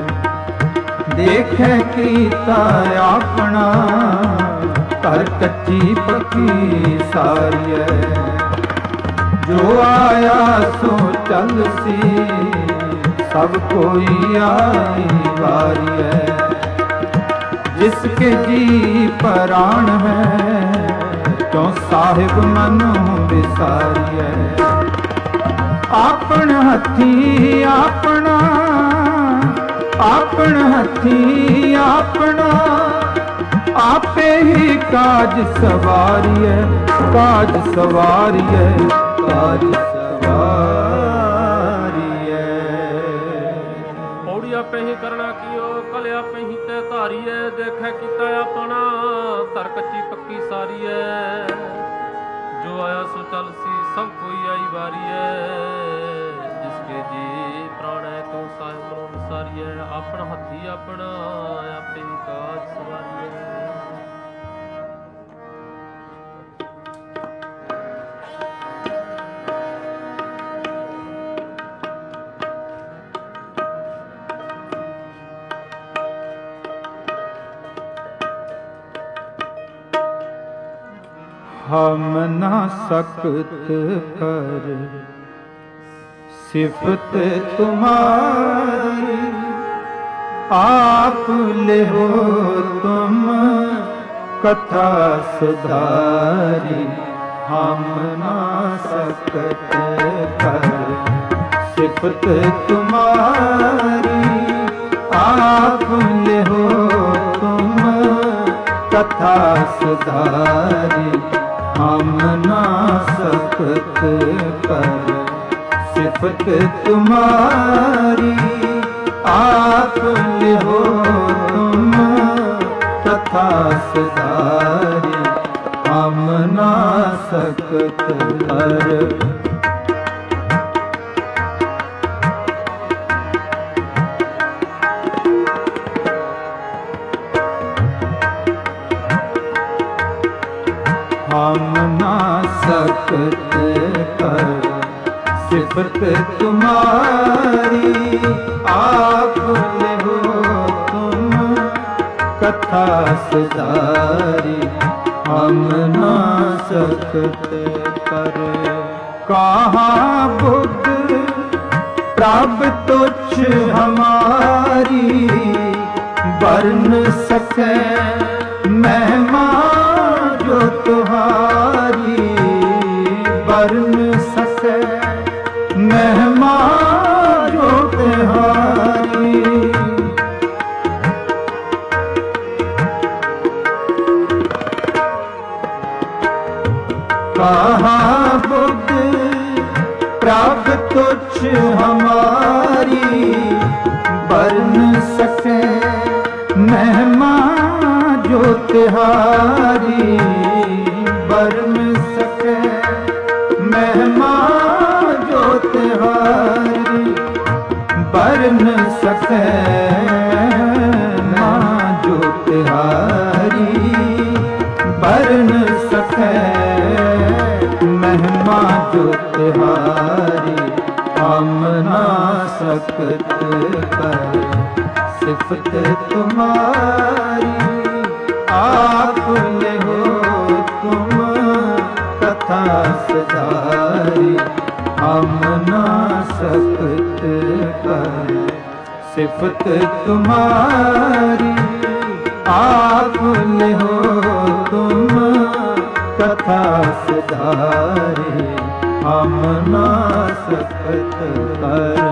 ਦੇਖੈ ਕੀਤਾ ਆਪਣਾ ਘਰ ਕੱਚੀ ਪੱਕੀ ਸਾਰੀਐ। ਜੋ ਆਇਆ ਸੋ ਚੱਲ ਸੀ सब कोई आई वारिय। जिसके जी प्राण है क्यों साहिब मन विसारिय। आपन हथी आपना आपन हथी आपना आपे ही काज सवारिय। काज सवारिय काज सवारिय। पौड़ी आपे ही करना कियो कल आपे ही तय धारिय। देखे किता अपना धर कच्ची पक्की सारी है। जो आया सो चल सी सब कोई आई बारी है। जिसके जी प्राण है तो साहिब मनो विसारी है। अपना हथी अपना आपे ही काज सवारी है। हम ना सकत कर सिफत तुम्हारी। आप ले हो तुम कथा सुधारी। हम ना सकत कर सिफत तुम्हारी। आप ले हो तुम कथा सुधारी। हम ना सकत कर सिफत तुम्हारी। आप हो तुम तथा सुधारी। हम ना सकत कर हम ना सकत कर सिफत तुम्हारी। आप हो तुम कथा सुधारी। हम ना सकत कर कहाँ बुद्ध प्रभ तुच्छ हमारी। वर्ण सके महिमा जो तुहारी। वर्ण सके महिमा जो तुहारी। कहाँ बुद्ध प्रभ तुच्छ हमारी। वर्ण सके महिमा जो तिहारी। वर्ण सके महिमा जो तिहारी। वर्ण सके महिमा जो तिहारी। वर्ण सके महिमा जो तिहारी। हम ना सकत कर सिफत तुम्हारी। आप ले हो तुम कथा सुधारी। हम ना सकत कर सिफत तुम्हारी। आप ले हो तुम कथा सुधारी। हम ना सकत कर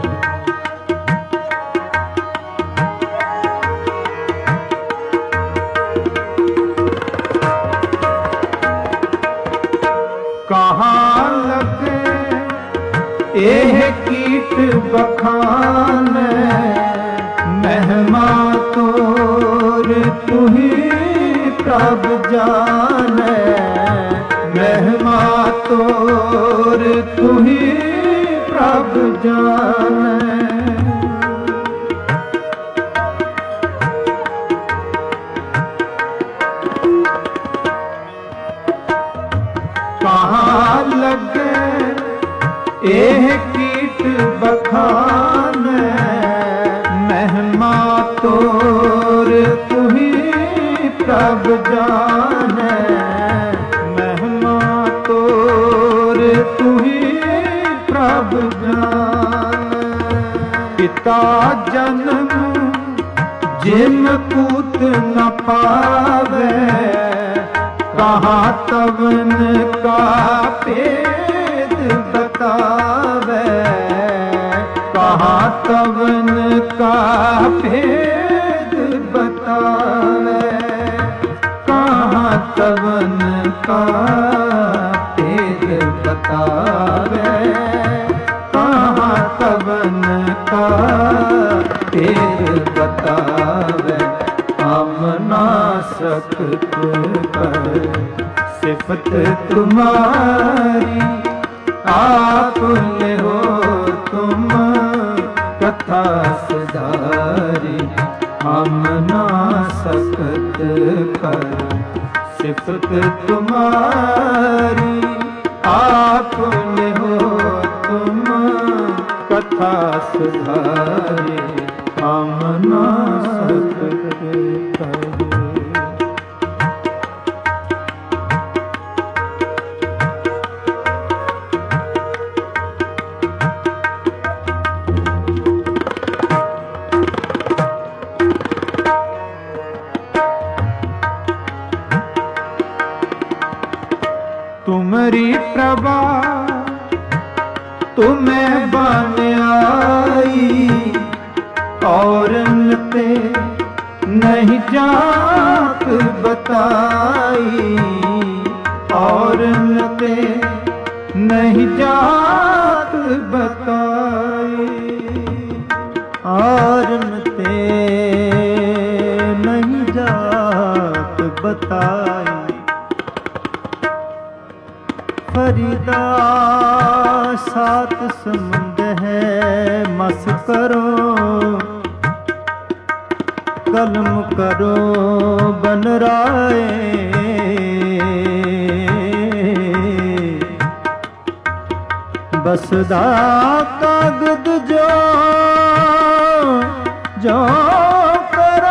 कहाँ लगे एह कीट बखान। महिमा तोर तुही प्रभ जाने। महिमा तोर तुही प्रभ जाने। कहाँ लगे एह कीट बखान। महिमा तोर तुही प्रभ जाने। महिमा तोर तुही प्रभ जाने। का जन्म जिम पूत न पावे, कहाँ तवन का भेद बतावे, कहाँ तवन का भेद बतावे, कहाँ तवन का भेद बतावे, कहाँ तवन का भेद बतावे। हम ना सकत कर सिफत तुम्हारी, आप ले हो तुम कथा सुधारी। हम ना सकत कर सिफत तुम्हारी, आप ले हो तुम कथा सुधारी। हम ना सकत कर। तुमरी प्रभा तुम्हें बन आई, और ते नहीं जात बताई, और ते नहीं जात बताई, और ते नहीं जात बताई। फरीदा सात समुंद है मस करो, कलम करो बनराए। बसदा कागद जो जो करो,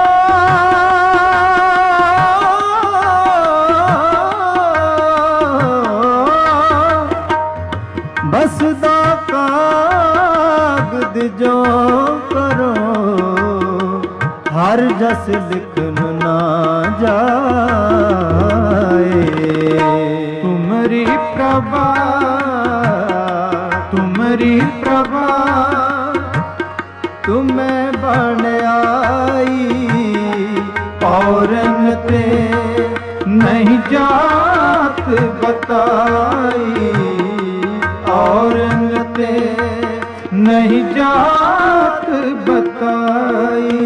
बसदा कागद जो करो, हर जस लिखन ना जाए। तुमरी प्रभा तुमरी प्रभा तुम्हें बन आई, और ते नहीं जात बताई, और ते नहीं जात बताई।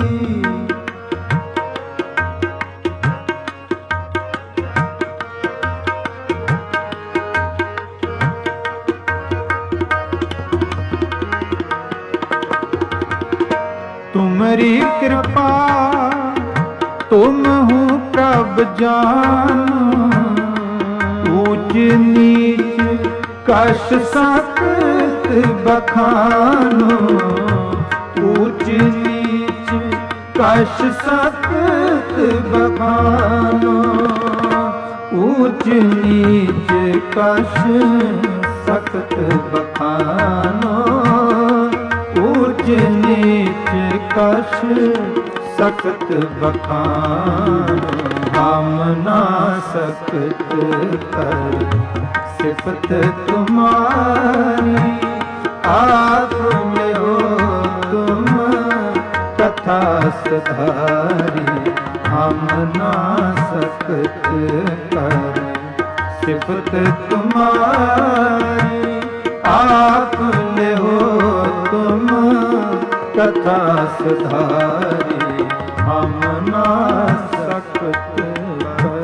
तुमरी कृपा तुम हो प्रभ जानो, ऊंच नीच कश सकत बखानो, ऊंच नीच कश सकत बखानो, ऊंच नीच कश सकत बखानो, ऊंच नीच कश सकत बखानो। हम ना सकत कर सिफत तुम्हारी, आप में हो तुम कथा सुधारी। हम ना सकत कर सिफत तुम्हारी, आप में हो तुम कथा सुधारी। हम ना सकत कर।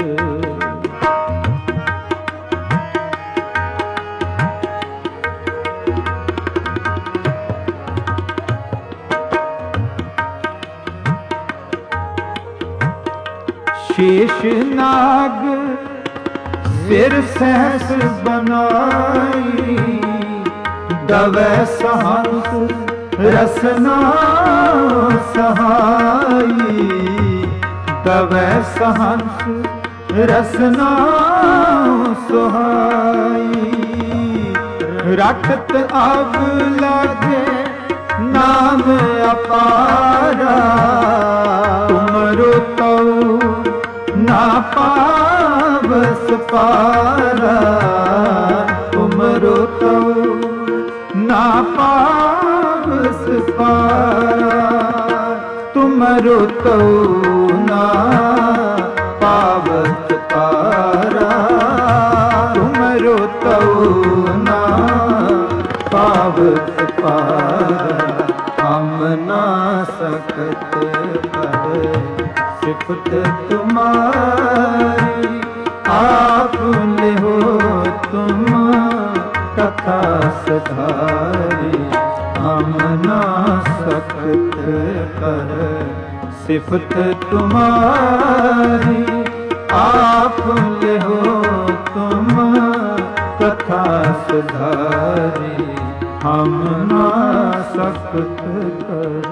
शेष नाग सिर सहस बनाई, दवै सहंस रसना सहाई, दवै सहंस रसना सुहाई। रखत अब लागे ਨਾਮ ਅਪਾਰਾ ਤੁਮਰੋ ਤਉ ਨਾ ਪਾਵਸ ਪਾਰਾ ਤੁਮਰੋ ਤਉ ਨਾ ਪਾਵਸ ਪਾਰਾ ਤੁਮਰੋ ਤਉ ਨਾ ਪਾਵਸ ਪਾਰਾ ਤੁਮਰੋ ਤਉ ਨਾ ਪਾਵਸ ਪਾਰਾ ਹਮ ਨਾ ਸਕਤ ਪਰ ਸਿਫਤ ਤੁਮਾਰੀ ਆਪ ਲਿਓ ਤੁਮ ਕਥਾ ਸਧਾਰੀ ਹਮ ਨਾ ਸਕਤ ਕਰ ਸਿਫਤ ਤੁਮਾਰੀ ਆਪ ਲਿਓ ਤੁਮ ਕਥਾ ਸਧਾਰੀ ਹਮ ਨਾ ਸਕਤ ਕਰ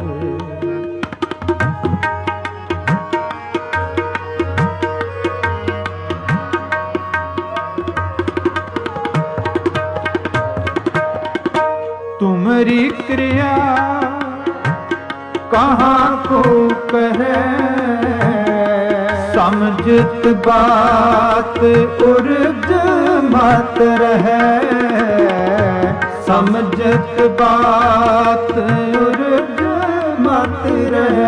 तुमरी क्रिया कहाँ को कहे समझत बात उर्ज मत रहे समझत बात उर्ज मत रहे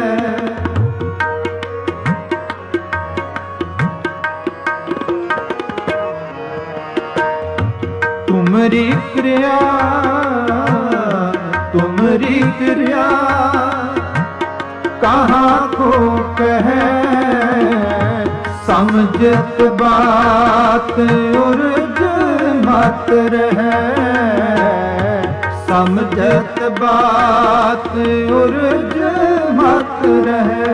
तुमरी क्रिया तुमरी क्रिया कहाँ को कहे समझत बात उर्ज मत रहे समझत बात उर्ज मत रहे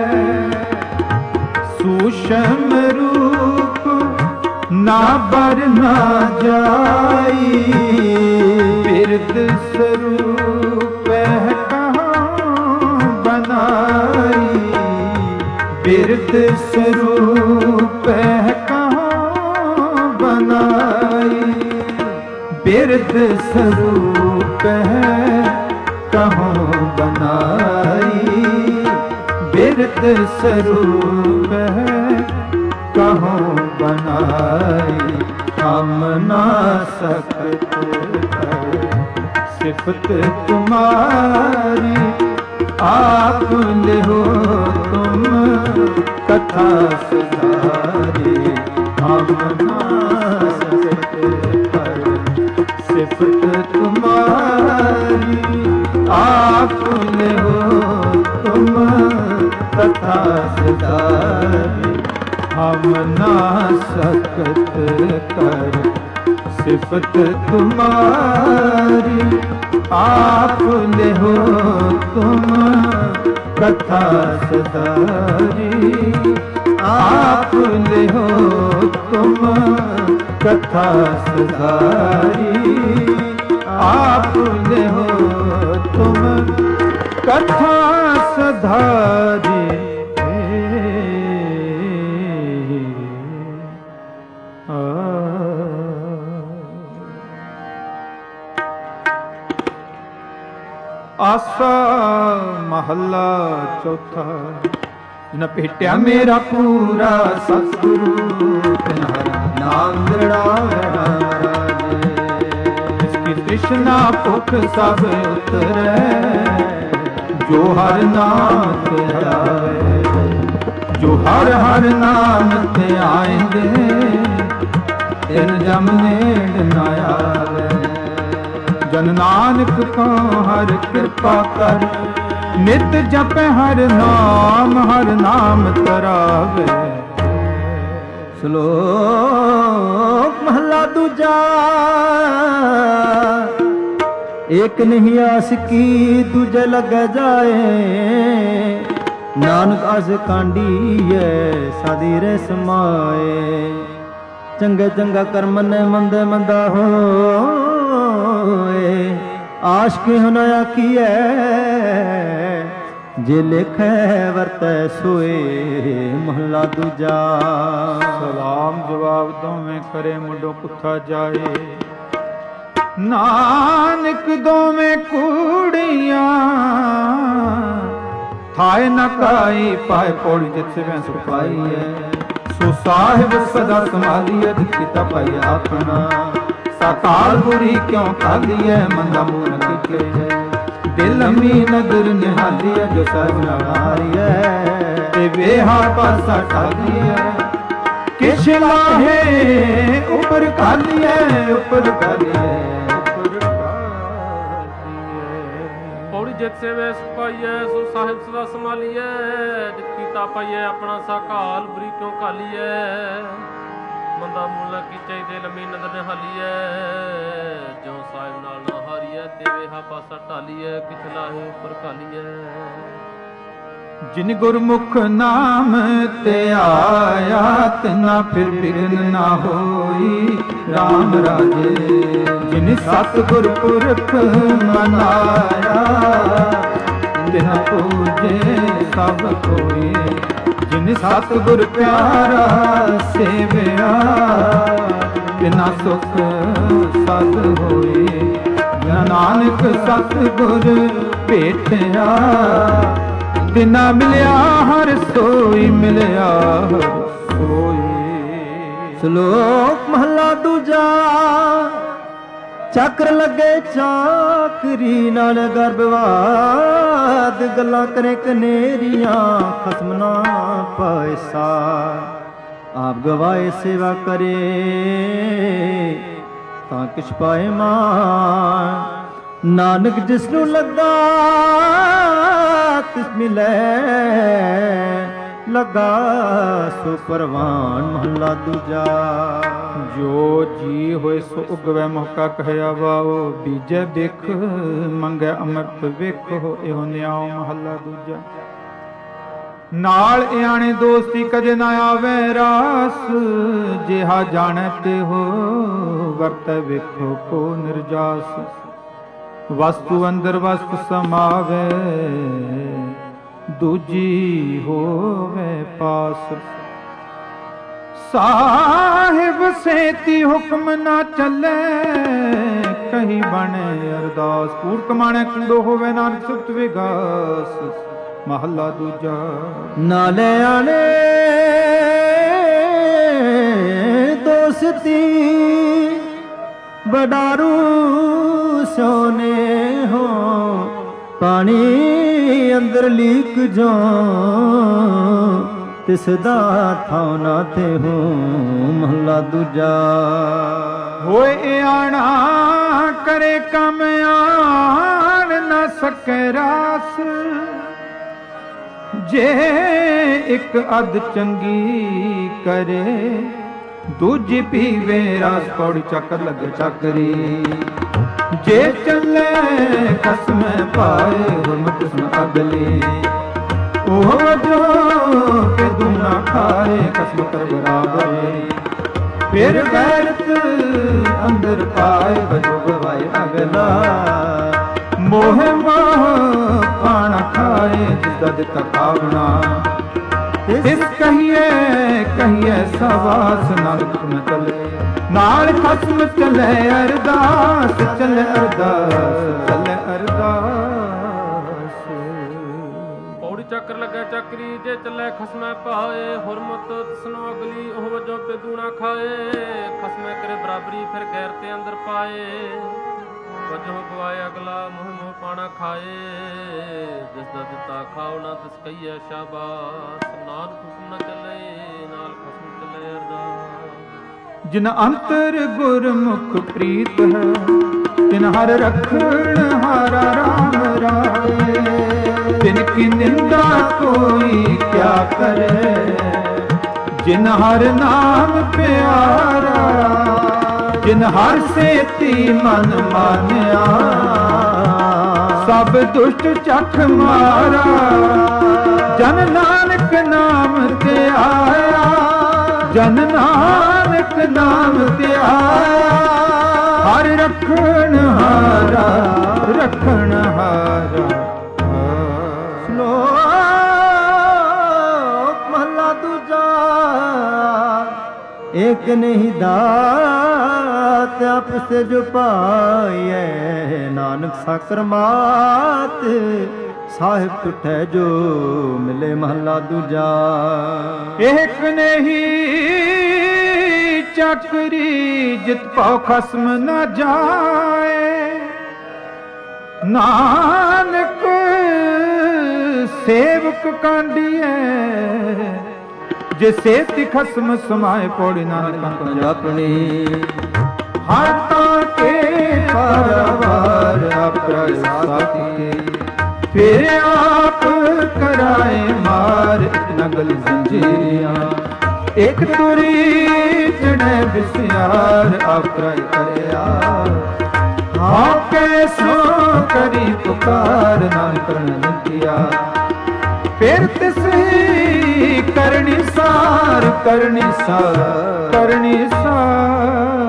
सूक्ष्म रूप ना बर ना जाई बिरद स्वरूप है कहाँ बनाई बिरद स्वरूप है कहाँ बनाई बिरद स्वरूप है कहाँ बनाई बिरद स्वरूप है कहाँ बनाई हम ना सकत कर सिफत तुम्हारी आप लिहो तुम कथा सुधारी हम ना सकत कर सिफत तुम्हारी आप लिहो तुम कथा सुधारी हम ना सकत कर सिफत तुम्हारी आप लिहो तुम कथा सदारी आप लिहो तुम कथा सदारी आप लिहो तुम कथा सदारी आसा महला चौथा न भेटिया मेरा पूरा सतगुरु नाम इसकी तृष्णा भुख सब उतरे जो हर नाम ते आए जो हर हर नाम ते आएंगे तिन जम नेड़ न आवे जन नानक को हर कृपा कर नित जपे हर नाम हर नाम तरावे। श्लोक महला दूजा। एक नहीं आस की दूजे लग जाए नानक आस कांडी है सादी रे समाए चंगे चंगा कर्म ने मंदे मंदा हो आश के होना की है जे लिखे वर्ते सोए महला दूजा। सलाम जवाब दोवें करे मुंडो पुथा जाए ਨਾਨਕ ਦੋਵੇਂ ਕੂੜੀਆਂ ਥਾਏ ਨ ਕਾਈ ਪਾਏ ਪੌੜੀ ਜਿਤ ਸਿਵੈ ਸੁਪਾਈ ਹੈ। ਸੋ ਸਾਹਿਬ ਸਦਾ ਸੰਭਾਲੀਐ ਜਿਤ ਕੀਤਾ ਪਾਈ ਆਪਣਾ। ਸਾਕਾਲ ਬੁਰੀ ਕਿਉਂ ਖਾਲੀਐ ਮੰਦਾ ਮੂਨ ਕੀਤੇ ਹੈ। ਦਿਲ ਅਮੀ ਨਦਰ ਨਿਹਾਲੀਐ ਜੋ ਸਾਹਿਬ ਨਾਲ ਹਾਰੀਐ। ਤੇ ਵੇਹਾ ਪਾਸਾ ਠਾਲੀਐ ਕਿਛ ਲਾਹੇ ਉਪਰ ਖਾਲੀਐ ਉਪਰ ਖਾਲੀਐ। ਜਿਤ ਸੇਵੇ ਸੁਪਾਈਐ ਸੋ ਸਾਹਿਬ ਸਦਾ ਸੰਭਾਲੀਐ। ਜਿਤ ਕੀਤਾ ਪਾਈਐ ਆਪਣਾ ਸਾਕਾਲ ਬੁਰੀ ਕਿਉਂ ਕਾਲੀਐ। ਮੰਦਾ ਮੂਲਾ ਕੀਚੇ ਦੇ ਲੰਮੀ ਨਦਰ ਨਿਹਾਲੀਐ। ਜਿਉ ਸਾਹਿਬ ਨਾਲ ਨਾ ਹਾਰੀਐ ਤੇ ਵੇਹਾ ਪਾਸਾ ਢਾਲੀਐ। ਕਿਛ ਲਾਹੇ ਉੱਪਰ ਘਾਲੀਐ। ਜਿਨ ਗੁਰਮੁਖ ਨਾਮ ਤੇ ਆਇਆ ਤਿਨਾ ਫਿਰ ਬਿਗਨ ਨਾ ਹੋਈ ਰਾਮ ਰਾਜੇ। ਜਿਨ ਸਤਿਗੁਰ ਪੁਰਖ ਮਨਾਇਆ ਤਿਨ ਪੂਜੇ ਸਭ ਕੋਈ। ਜਿਨ ਸਤਿਗੁਰ ਪਿਆਰਾ ਸੇਵਿਆ ਤਿਨਾ ਸੁਖ ਸਦ ਹੋਏ। ਜਿਨ ਨਾਨਕ ਸਤਿਗੁਰ ਭੇਟਿਆ ਤਿਨਾ ਮਿਲਿਆ ਹਰ ਸੋਈ ਮਿਲਿਆ ਹਰ ਸੋਈ। ਸ਼ਲੋਕ ਮਹਲਾ ਦੂਜਾ। ਚੱਕਰ ਲੱਗੇ ਚਾਕਰੀ ਨਾਲ ਗਰਭਵਾਦ। ਗੱਲਾਂ ਕਰੇ ਕਨੇਰੀਆਂ ਖਸਮ ਨਾ ਪਾਏ ਸਾਰ। ਆਪ ਗਵਾਏ ਸੇਵਾ ਕਰੇ ਤਾਂ ਕਿਛ ਪਾਏ ਮਾਨ। ਨਾਨਕ ਜਿਸ ਨੂੰ ਲੱਗਾ ਤਿਸ ਮਿਲੈ ਲੱਗਾ ਸੋ ਪਰਵਾਨ। ਮਹਲਾ ਦੂਜਾ। ਜੋ ਜੀ ਹੋਏ ਸੋ ਉਗਵੈ ਮੌਕਾ ਕਹਿਆ ਵਾਓ। ਬੀਜੈ ਬਿਖ ਮੰਗੈ ਅੰਮ੍ਰਿਤ ਵੇਖੋ ਇਹੋ ਨਿਆਉ। ਮਹਲਾ ਦੂਜਾ। ਨਾਲ ਇਆਣੇ ਦੋਸਤੀ ਕਦੇ ਨਾ ਆਵੇ ਰਾਸ। ਜਿਹਾ ਜਾਣੈ ਤੇ ਹੋ ਵਰਤੈ ਵੇਖੋ ਕੋ ਨਿਰਜਾਸ। ਵਸਤੂ ਅੰਦਰ ਵਸਤ ਸਮਾਵੇ ਦੂਜੀ ਹੋਵੇ ਪਾਸ। ਸਾਹਿਬ ਸੇਤੀ ਹੁਕਮ ਨਾ ਚੱਲੇ ਕਹੀ ਬਣੇ ਅਰਦਾਸ। ਕੂੜ ਕਮਾਣੇ ਕੂੜੋ ਹੋਵੇ ਨਾਨਕ ਸੁਖਤ ਵਿਗਾਸ। ਮਹੱਲਾ ਦੂਜਾ। ਨਾਲੇ ਆਣੇ ਦੋਸਤੀ ਬਡਾਰੂ ਸੋਨੇ ਹੋ। ਪਾਣੀ ਅੰਦਰ ਲੀਕ ਜੋ ਤਿਸ ਦਾ ਥਾਉ ਨਾ ਤੇ ਹੋ। ਮਹਲਾ ਦੂਜਾ। ਹੋਏ ਆਣਾ ਕਰੇ ਕੰਮ ਆਣ ਨਾ ਸਕੇ ਰਾਸ। ਜੇ ਇੱਕ ਅੱਧ ਚੰਗੀ ਕਰੇ ਦੂਜੀ ਪੀਵੇ ਰਸ। ਪੌੜੀ ਚੱਕਰ ਲੱਗੇ ਚੱਕਰੀ। ਜੇ ਚੱਲੇ ਖਸਮ ਪਾਏ ਗੁਰਮਤਿ ਸੁਨ ਅਗਲੀ। ਉਹ ਜੋ ਕੇ ਦੂਨਾ ਖਾਏ ਕਸਮ ਕਰ ਬਰਾਬਰ। ਫਿਰ ਗੈਰਤ ਅੰਦਰ ਪਾਏ ਵਜੋ ਗਵਾਏ ਅਗਲਾ। ਮੋਹ ਮੋਹ ਖਾਣਾ ਖਾਏ ਜਿਸ ਦਾ ਦਿੱਤਾ ਕਾਵਣਾ। ਇਸ ਕਹੀਏ ਕਹੀਏ ਸਵਾਸ ਨਾਲ ਖਸਮ ਚਲੇ। ਨਾਲ ਖਸਮ ਚਲੇ ਅਰਦਾਸ ਚਲੇ ਅਰਦਾਸ ਚਲੇ ਅਰਦਾਸ। ਪੌੜੀ ਚੱਕਰ ਲੱਗੇ ਚੱਕਰੀ। ਜੇ ਚੱਲੇ ਖਸਮੈ ਪਾਏ ਹੁਰਮਤ ਤਿਸਨੋ ਅਗਲੀ। ਉਹ ਵਜੋਂ ਪੇਦੂਣਾ ਖਾਏ ਖਸਮੈ ਕਰੇ ਬਰਾਬਰੀ। ਫਿਰ ਗੈਰ ਤੇ ਅੰਦਰ ਪਾਏ ਵਜੋਂ ਗਵਾਏ ਅਗਲਾ। ਮੋਹ ਮੋਹ ਪਾਣਾ ਖਾਏ ਜਿਸ ਦਾ ਦਿੱਤਾ ਖਾਓ ਨਾ ਤਿਸ ਕਹੀਏ ਸ਼ਾਬਾਸ਼। ਨਾਨਕ ਹੁਕਮ ਨਾ ਚੱਲੇ ਨਾਲ ਖਸਮ ਚੱਲੇ ਅਰਦਾਸ। ਜਿਨ ਅੰਤਰ ਗੁਰਮੁਖ ਪ੍ਰੀਤ ਹੈ ਤਿਨ ਹਰ ਰਖਣ ਹਾਰਾ ਰਾਮ ਰਾਏ। ਤਿਨ ਕੀ ਨਿੰਦਾ ਕੋਈ ਕਿਆ ਕਰੇ ਜਿਨ ਹਰ ਨਾਮ ਪਿਆਰਾ। ਜਿਨ ਹਰ ਸੇਤੀ ਮਨ ਮਾਨਿਆ ਸਭ ਦੁਸ਼ਟ ਚਖ ਮਾਰਾ। ਜਨ ਨਾਨਕ ਨਾਮ ਤੇ ਆਇਆ ਜਨ ਨਾਨਕ ਨਾਮ ਤੇ ਆਇਆ। ਹਰ ਰਖਣ ਹਾਰਾ ਰਖਣ ਹਾਰਾ। ਸ਼ਲੋਕ ਮਹਲਾ ਦੂਜਾ। एक नहीं दात आपसे जो पाए, नानक साकर मात ਸਾਹਿਬ ਟੁੱਟੇ ਜੋ ਮਿਲੇ ਮਹੱਲਾ ਦੂਜਾ। ਇੱਕ ਨਹੀਂ ਚੱਕਰੀ ਜਿਤ ਪਾਉ ਖਸਮ ਨਾ ਜਾਏ, ਨਾਨਕ ਸੇਵਕ ਕਾਂਡੀਏ ਜੇ ਸੇਤੀ ਖਸਮ ਸਮਾਏ। ਪੌੜੀ ਨਾਨਕ ਆਪਣੀ ਹਰ ਤਾਂ ਕੇ ਪਰਵਾਰ ਆਪਰ ਸਾਥੀ, ਫਿਰ ਆਪ ਕਰਾਏ ਮਾਰ ਨਗਲ ਜ਼ੰਜੀਰੀਆਂ। ਇੱਕ ਤੁਰੀ ਜਣੇ ਵਿਸਿਆਰ ਆਪਰਾਇ ਕਰਿਆ, ਹਾਂ ਕੈਸੋ ਕਰੀ ਪੁਕਾਰ ਨਾਨਕ ਕਰਨ ਕੀਆ। ਫਿਰ ਤਿਸ ਕਰਨੀ ਸਾਰ ਕਰਨੀ ਸਾਰ ਕਰਨੀ ਸਾਰ।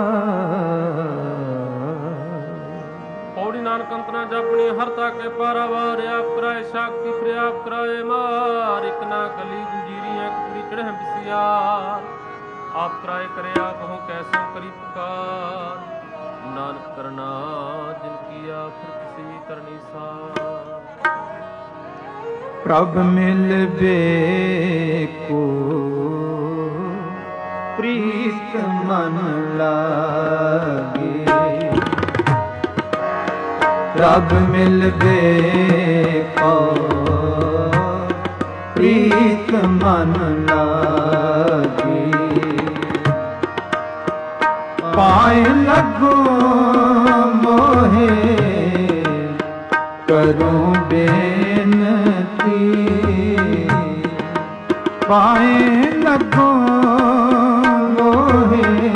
ਨਾਨਕ ਅੰਤਨਾ ਜਪਣੀ ਹਰ ਤਾਕੇ ਪਾਰਾਵਾਰ, ਆਪ ਕਰਾਏ ਸ਼ਕਤੀ ਫਿਰ ਆਪ ਕਰਾਏ ਮਾਰ। ਇਕ ਨਾ ਕਲੀ ਜੰਜੀਰੀ ਇੱਕ ਪੂਰੀ ਚੜ੍ਹੇ ਬਿਸਿਆਰ, ਆਪ ਕਰਾਏ ਕਰਿਆ ਕਹੋ ਕੈਸੋ ਕਰੀ ਪੁਕਾਰ। ਨਾਨਕ ਕਰਨਾ ਜਿਨ ਕੀਆ ਫਿਰ ਕਿਸੀ ਕਰਨੀ ਸਾਰ। ਪ੍ਰਭ ਮਿਲਵੇ ਕੋ ਪ੍ਰੀਤ ਮਨ ਲਾਗੇ, ਪ੍ਰਭ ਮਿਲਵੇ ਕੋ ਪ੍ਰੀਤ ਮਨ ਲਾਗੇ। ਪਾਏ ਲੱਗੋ ਮੋਹੇ ਕਰੂੰ ਬੇਨਤੀ, ਪਾਏ ਲੱਗੋ ਮੋਹੇ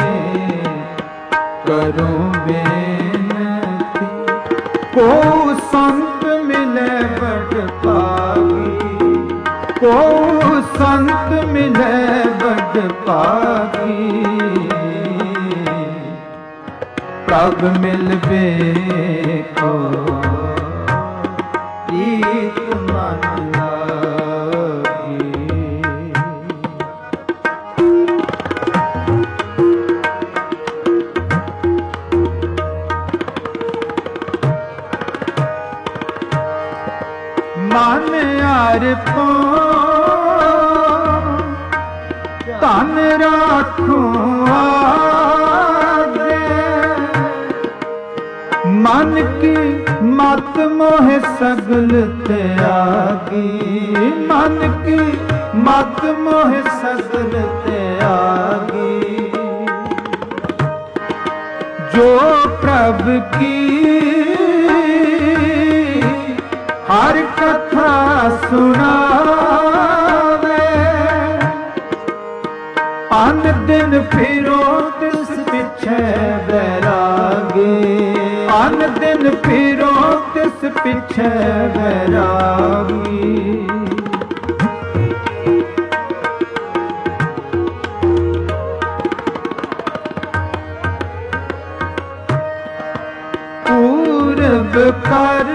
ਕਰੂੰ ਬੇਨਤੀ। ਕੋ ਸੰਤ ਮਿਲੇ ਬੜ ਭਾਗੀ, ਕੋ ਸੰਤ ਮਿਲੇ ਬੜ ਭਾਗੀ। ਪ੍ਰਭ ਮਿਲਵੇ ਕੋ ਪ੍ਰੀਤ ਮਨ ਲਾਗੀ। ਮਨ ਅਰਪੋ ਧਨ ਰਾਖੋ ਆਗੇ, ਮਨ ਕੀ ਮਤ ਮੋਹ ਸਗਲ ਤਿਆਗੀ। ਮਨ ਕੀ ਮਤ ਮੋਹ ਸਗਲ ਤਿਆਗੀ। ਜੋ ਪ੍ਰਭ ਕੀ ਹਰ ਕਥਾ ਸੁਣਾਵੇ, ਅਨ ਦਿਨ ਫਿਰੋ ਤਿਸ ਪਿਛੇ ਬੈਰਾਗੀ। ਅਨ ਦਿਨ ਫਿਰੋ ਤਿਸ ਪਿਛੇ ਬੈਰਾਗੀ। ਪੂਰਬ ਕਰ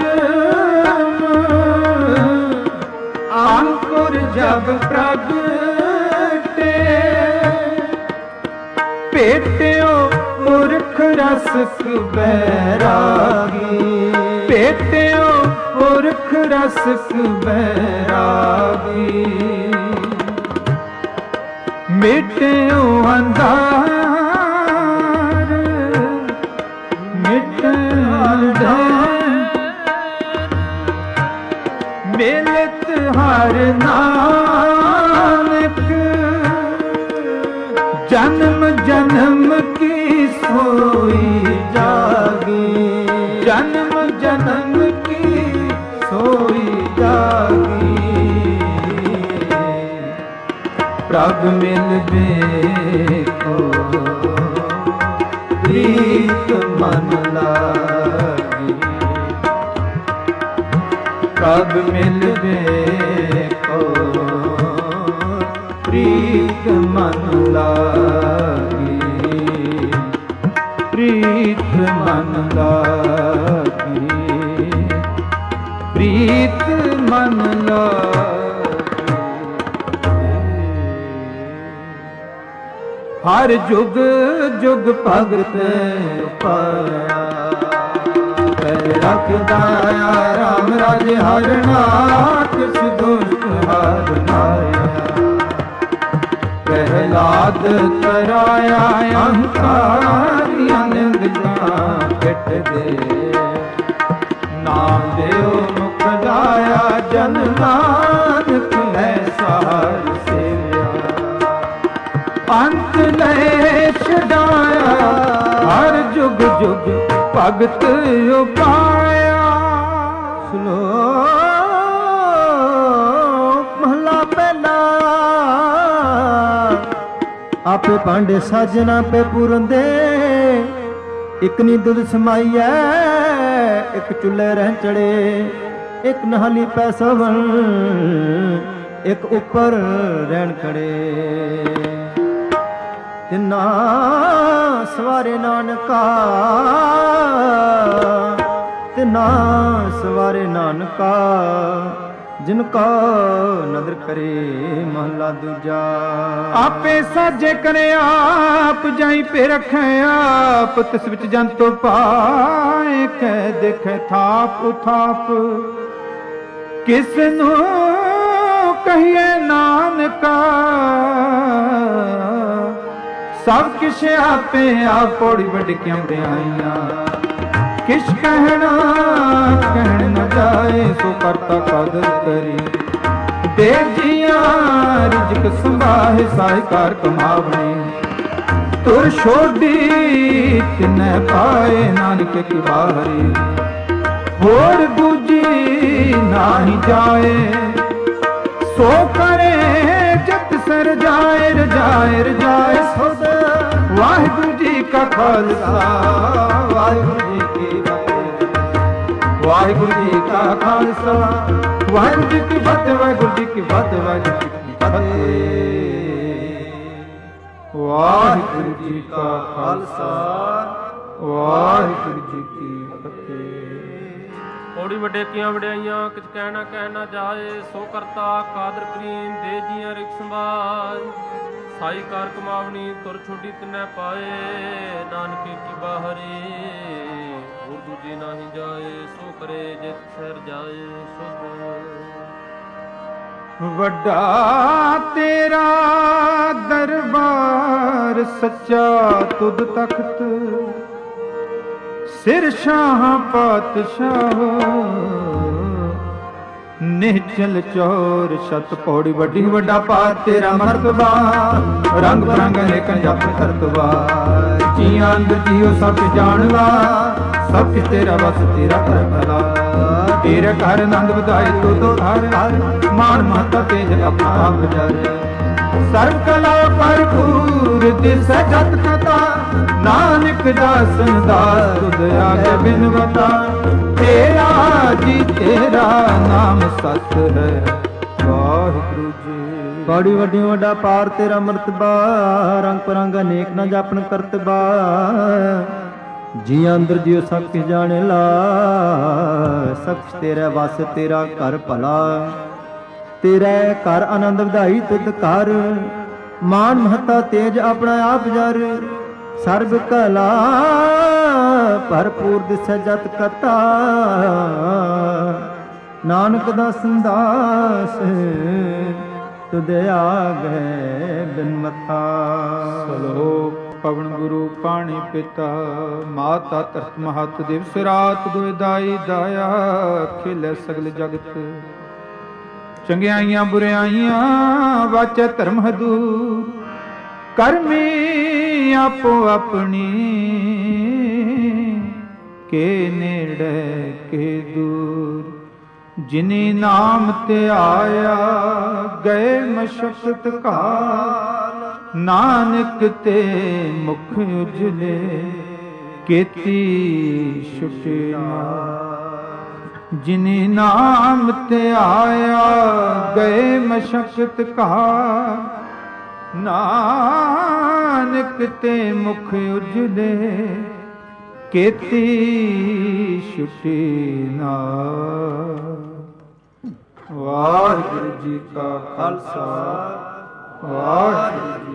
ਅੰਕੁਰ ਜਬ ਪ੍ਰਗਟੇ, ਭੇਟਿਓ ਪੁਰਖ ਰਸਕ ਬੈਰਾਗੀ। ਭੇਟਿਓ ਪੁਰਖ ਰਸਕ ਬੈਰਾਗੀ। ਮਿਟਿਓ ਅੰਧਾਰ ਮਿਟਿਓ ਅੰਧਾਰ, ਮਿਲਤ ਹਰ ਨਾਨਕ। ਜਨਮ ਜਨਮ ਕੀ ਸੋਈ ਜਾਗੀ। ਜਨਮ ਜਨਮ ਕੀ ਸੋਈ ਜਾਗੀ। ਪ੍ਰਭ ਮਿਲਵੇ ਕੋ ਪ੍ਰੀਤ ਮਨ ਲਾਗੀ। ਪ੍ਰਭ ਮਿਲਵੇ ਕੋ ਪ੍ਰੀਤ ਮਨ ਲਾਗੀ। ਪ੍ਰੀਤ ਮਨ ਲਾਗੀ। ਪ੍ਰੀਤ ਮਨ ਲਾਗੀ। ਹਰ ਜੁਗ ਜੁਗ ਭਗਤ ਪਾਇਆ। ਪਹਿ ਰਖਦਾ ਰਾਮ ਰਾਜ ਹਰਣਾ ਕਿਸ ਦੁਸ਼ਟ ਹਰ ਨਾਇਆ। ਪ੍ਰਹਿਲਾਦ ਤਰਾਇਆ ਅਹੰਕਾਰੀ ਅਨੰਦ ਜਾਂ ਕਿਟ ਦੇ। ਨਾਮ ਦਿਓ ਮੁਖ ਗਾਇਆ ਜਨ ਨਾਨਕ ਹੈ ਸਾਰ ਸੇਵਿਆ। ਅੰਤ ਲੈ ਛਡਾਇਆ ਹਰ ਜੁਗ ਜੁਗ ਭਗਤ ਉਪਾਇਆ। ਸ਼ਲੋਕ ਮਹਲਾ ਪਹਿਲਾ। ਆਪੇ ਭਾਂਡੇ ਸਾਜਣਾ ਪੇ ਪੁਰੰਦੇ। ਇਕ ਨੀ ਦੁੱਧ ਸਮਾਈਐ ਇਕ ਚੁੱਲ੍ਹੇ ਰਹਿ ਚੜੇ। ਇਕ ਨਹਾਲੀ ਪੈ ਸਵਣ ਇਕ ਉੱਪਰ ਰਹਿਣ ਖੜੇ। ਤਿੰਨਾ ਸਵਾਰੇ ਨਾਨਕਾ ਤਿੰਨਾ ਸਵਾਰੇ ਨਾਨਕਾ। ਜਿਨ ਕਾ ਨਦਰ ਕਰੇ ਮਹਲਾ ਦੂਜਾ। ਆਪੇ ਸਾਜੇ ਕਰੇ ਆਪ ਜਾਈ ਪੇ ਰਖੈ ਆਪ। ਤਿਸ ਵਿੱਚ ਜੰਤੋ ਪਾਏ ਕਹਿ ਦੇਖੈ ਥਾਪ ਉਥਾਪ। ਕਿਸ ਨੂੰ ਕਹੀਏ ਨਾਨਕਾ ਸਭ ਕਿਛ ਆਪੇ ਆਪ। ਪੌੜੀ ਵੱਡ ਕੇ ਅੰਬਿਆਈਆਂ ਕਿਛ ਕਹਿਣਾ ਕਹਿਣ ਨ ਜਾਏ। ਸੋ ਕਰਤਾ ਕਦਰ ਕਰੀ ਦੇ ਜੀਆਂ ਰਿਜਕ ਸੰਭਾਹੇ। ਸਾਹਿਕਾਰ ਕਮਾਵਣੇ ਤੁਰ ਛੋਡੀ ਤਿਨੈ ਪਾਏ। ਨਾਨਕ ਕੀ ਬਾਹਰੀ ਹੋਰ ਦੂਜੀ ਨਾਹੀ ਜਾਏ। ਸੋ ਕਰੇ ਜਤ ਸਰ ਜਾਏ ਰਜਾਏ ਰਜਾਏ ਸੁਧ। ਵਾਹਿਗੁਰੂ ਜੀ ਕਾ ਖਾਲਸਾ ਵਾਹਿਗੁਰੂ ਜੀ ਕੀ ਫਤਿਹ। ਵਾਹਿਗੁਰੂ ਜੀ ਕਾ ਖਾਲਸਾ ਵਾਹਿਗੁਰੂ ਜੀ ਕੀ ਫਤਿਹ। ਵਾਹਿਗੁਰੂ ਜੀ ਕੀ ਫਤਿਹ। ਵਾਹਿਗੁਰੂ ਜੀ ਕੀ ਫਤਿਹ। ਵਾਹਿਗੁਰੂ ਜੀ ਕਾ ਖਾਲਸਾ ਵਾਹਿਗੁਰੂ ਜੀ ਕੀ ਫਤਿਹ। ਪੌੜੀ ਵੱਡੇ ਕੀਆਂ ਵਡਿਆਈਆਂ ਕਿਛ ਕਹਿਣਾ ਕਹਿ ਨਾ ਜਾਏ। ਸੋ ਕਰਤਾ ਕਾਦਰ ਕਰੀਮ ਦੇ ਜੀਆਂ ਰਿਕ ਸੰਭਾਲ। ਸਾਈ ਕਾਰ ਕਮਾਵਣੀ ਤੁਰ ਛੋਡੀ ਤਿਨੈ ਪਾਏ। ਨਾਨਕੇ ਕੀ ਬਾਹਰੀ ਹੋਰ ਦੂਜੀ ਨਾਹੀ ਜਾਏ। ਸੋ ਕਰੇ ਜਿਤ ਸਿਰ ਜਾਏ ਸੁਧ। ਵੱਡਾ ਤੇਰਾ ਦਰਬਾਰ ਸੱਚਾ ਤੁਧ ਤਖਤ। ਸਿਰ ਸ਼ਾਹ ਪਾਤਸ਼ਾਹ ਨਿਹਚਲ ਚੋਰ ਛਤ। ਪੌੜੀ ਵੱਡੀ ਵੱਡਾ ਪਾਰ ਤੇਰਾ ਮਰਤਬਾ। ਰੰਗ ਬਰੰਗ ਅਨੇਕਾਂ ਜਪ ਕਰਤਵਾ। ਜੀਆਂ ਅੰਦਰ ਜੀਉ ਸਭ ਜਾਣਵਾ। ਸਭ ਕਿਛ ਤੇਰਾ ਵਸ ਤੇਰਾ ਕਰ ਭਲਾ। ਤੇਰੇ ਘਰ ਆਨੰਦ ਵਧਾਏ ਤੋ ਹਰ ਮਾਨ ਮਹਤਾ ਤੇਜ ਆਪਣਾ ਆਪ ਜਰ। ਸਰਬ ਕਲਾ ਭਰਪੂਰ ਦਿਸ ਜਤ ਕਥਾ। ਨਾਨਕ ਦਾਸਨ ਦਾਸ ਤੁਧ ਆਗੇ ਬਿਨਵਤਾ। ਤੇਰਾ ਜੀ ਤੇਰਾ ਨਾਮ ਸਤ ਹੈ ਵਾਹਿਗੁਰੂ ਜੀ। ਪੌੜੀ ਵੱਡੀ ਵੱਡਾ ਪਾਰ ਤੇਰਾ ਮਰਤਬਾ। ਰੰਗ ਪਰੰਗ ਅਨੇਕ ਨਾ ਜਾਪਨ ਕਰਤਬਾ। ਜੀ ਅੰਦਰ ਜਿਉ ਸਭ ਕਿਛ ਜਾਣੇ ਲਾ। ਸਭ ਕਿਛ ਤੇਰਾ ਵਸ ਤੇਰਾ ਘਰ ਭਲਾ। ਤੇਰਾ ਘਰ ਆਨੰਦ ਵਧਾਈ ਤੁਧ ਘਰ। ਮਾਨ ਮਹਤਾ ਤੇਜ ਆਪਣਾ ਆਪ ਜਰ। ਸਰਬ ਕਲਾ ਭਰਪੂਰ ਦਿਸੈ ਜਤ ਕਥਾ। ਨਾਨਕ ਦਾ ਸੰਦਾਸ ਤੁਧ ਆਗੇ ਬਿਨ ਮਥਾ। ਸਲੋਕ ਪਵਨ ਗੁਰੂ ਪਾਣੀ ਪਿਤਾ। ਮਾਤਾ ਧਰਤ ਮਹਤ ਦਿਵਸ ਰਾਤ ਦੁਇ ਦਾਈ ਦਾਇਆ। ਖੇਲੇ ਸਗਲ ਜਗਤ ਚੰਗਿਆਈਆਂ ਬੁਰਿਆਈਆਂ ਵਾਚੈ ਧਰਮ ਹਦੂਰ। ਕਰਮੀ ਆਪੋ ਆਪਣੀ ਕੇ ਨੇੜੇ ਕੇ ਦੂਰ। ਜਿਨੀ ਨਾਮ ਤੇ ਆਇਆ ਗਏ ਮਸ਼ਕਤ ਕਾਲ। ਨਾਨਕ ਤੇ ਮੁਖ ਉਜਲੇ ਕੀਤੀ ਛੁਟੇ ਨਾਲ। ਜਿਨੀ ਨਾਮ ਤੇ ਆਇਆ ਗਏ ਮਸ਼ਕਤ ਕਾਲ। ਨਾਨਕ ਤੇ ਮੁਖ ਉਜਲੇ ਕੀਤੀ ਛੁਟੀ ਨਾਲ। ਵਾਹਿਗੁਰੂ ਜੀ ਕਾ ਖਾਲਸਾ ਵਾਹਿਗੁਰੂ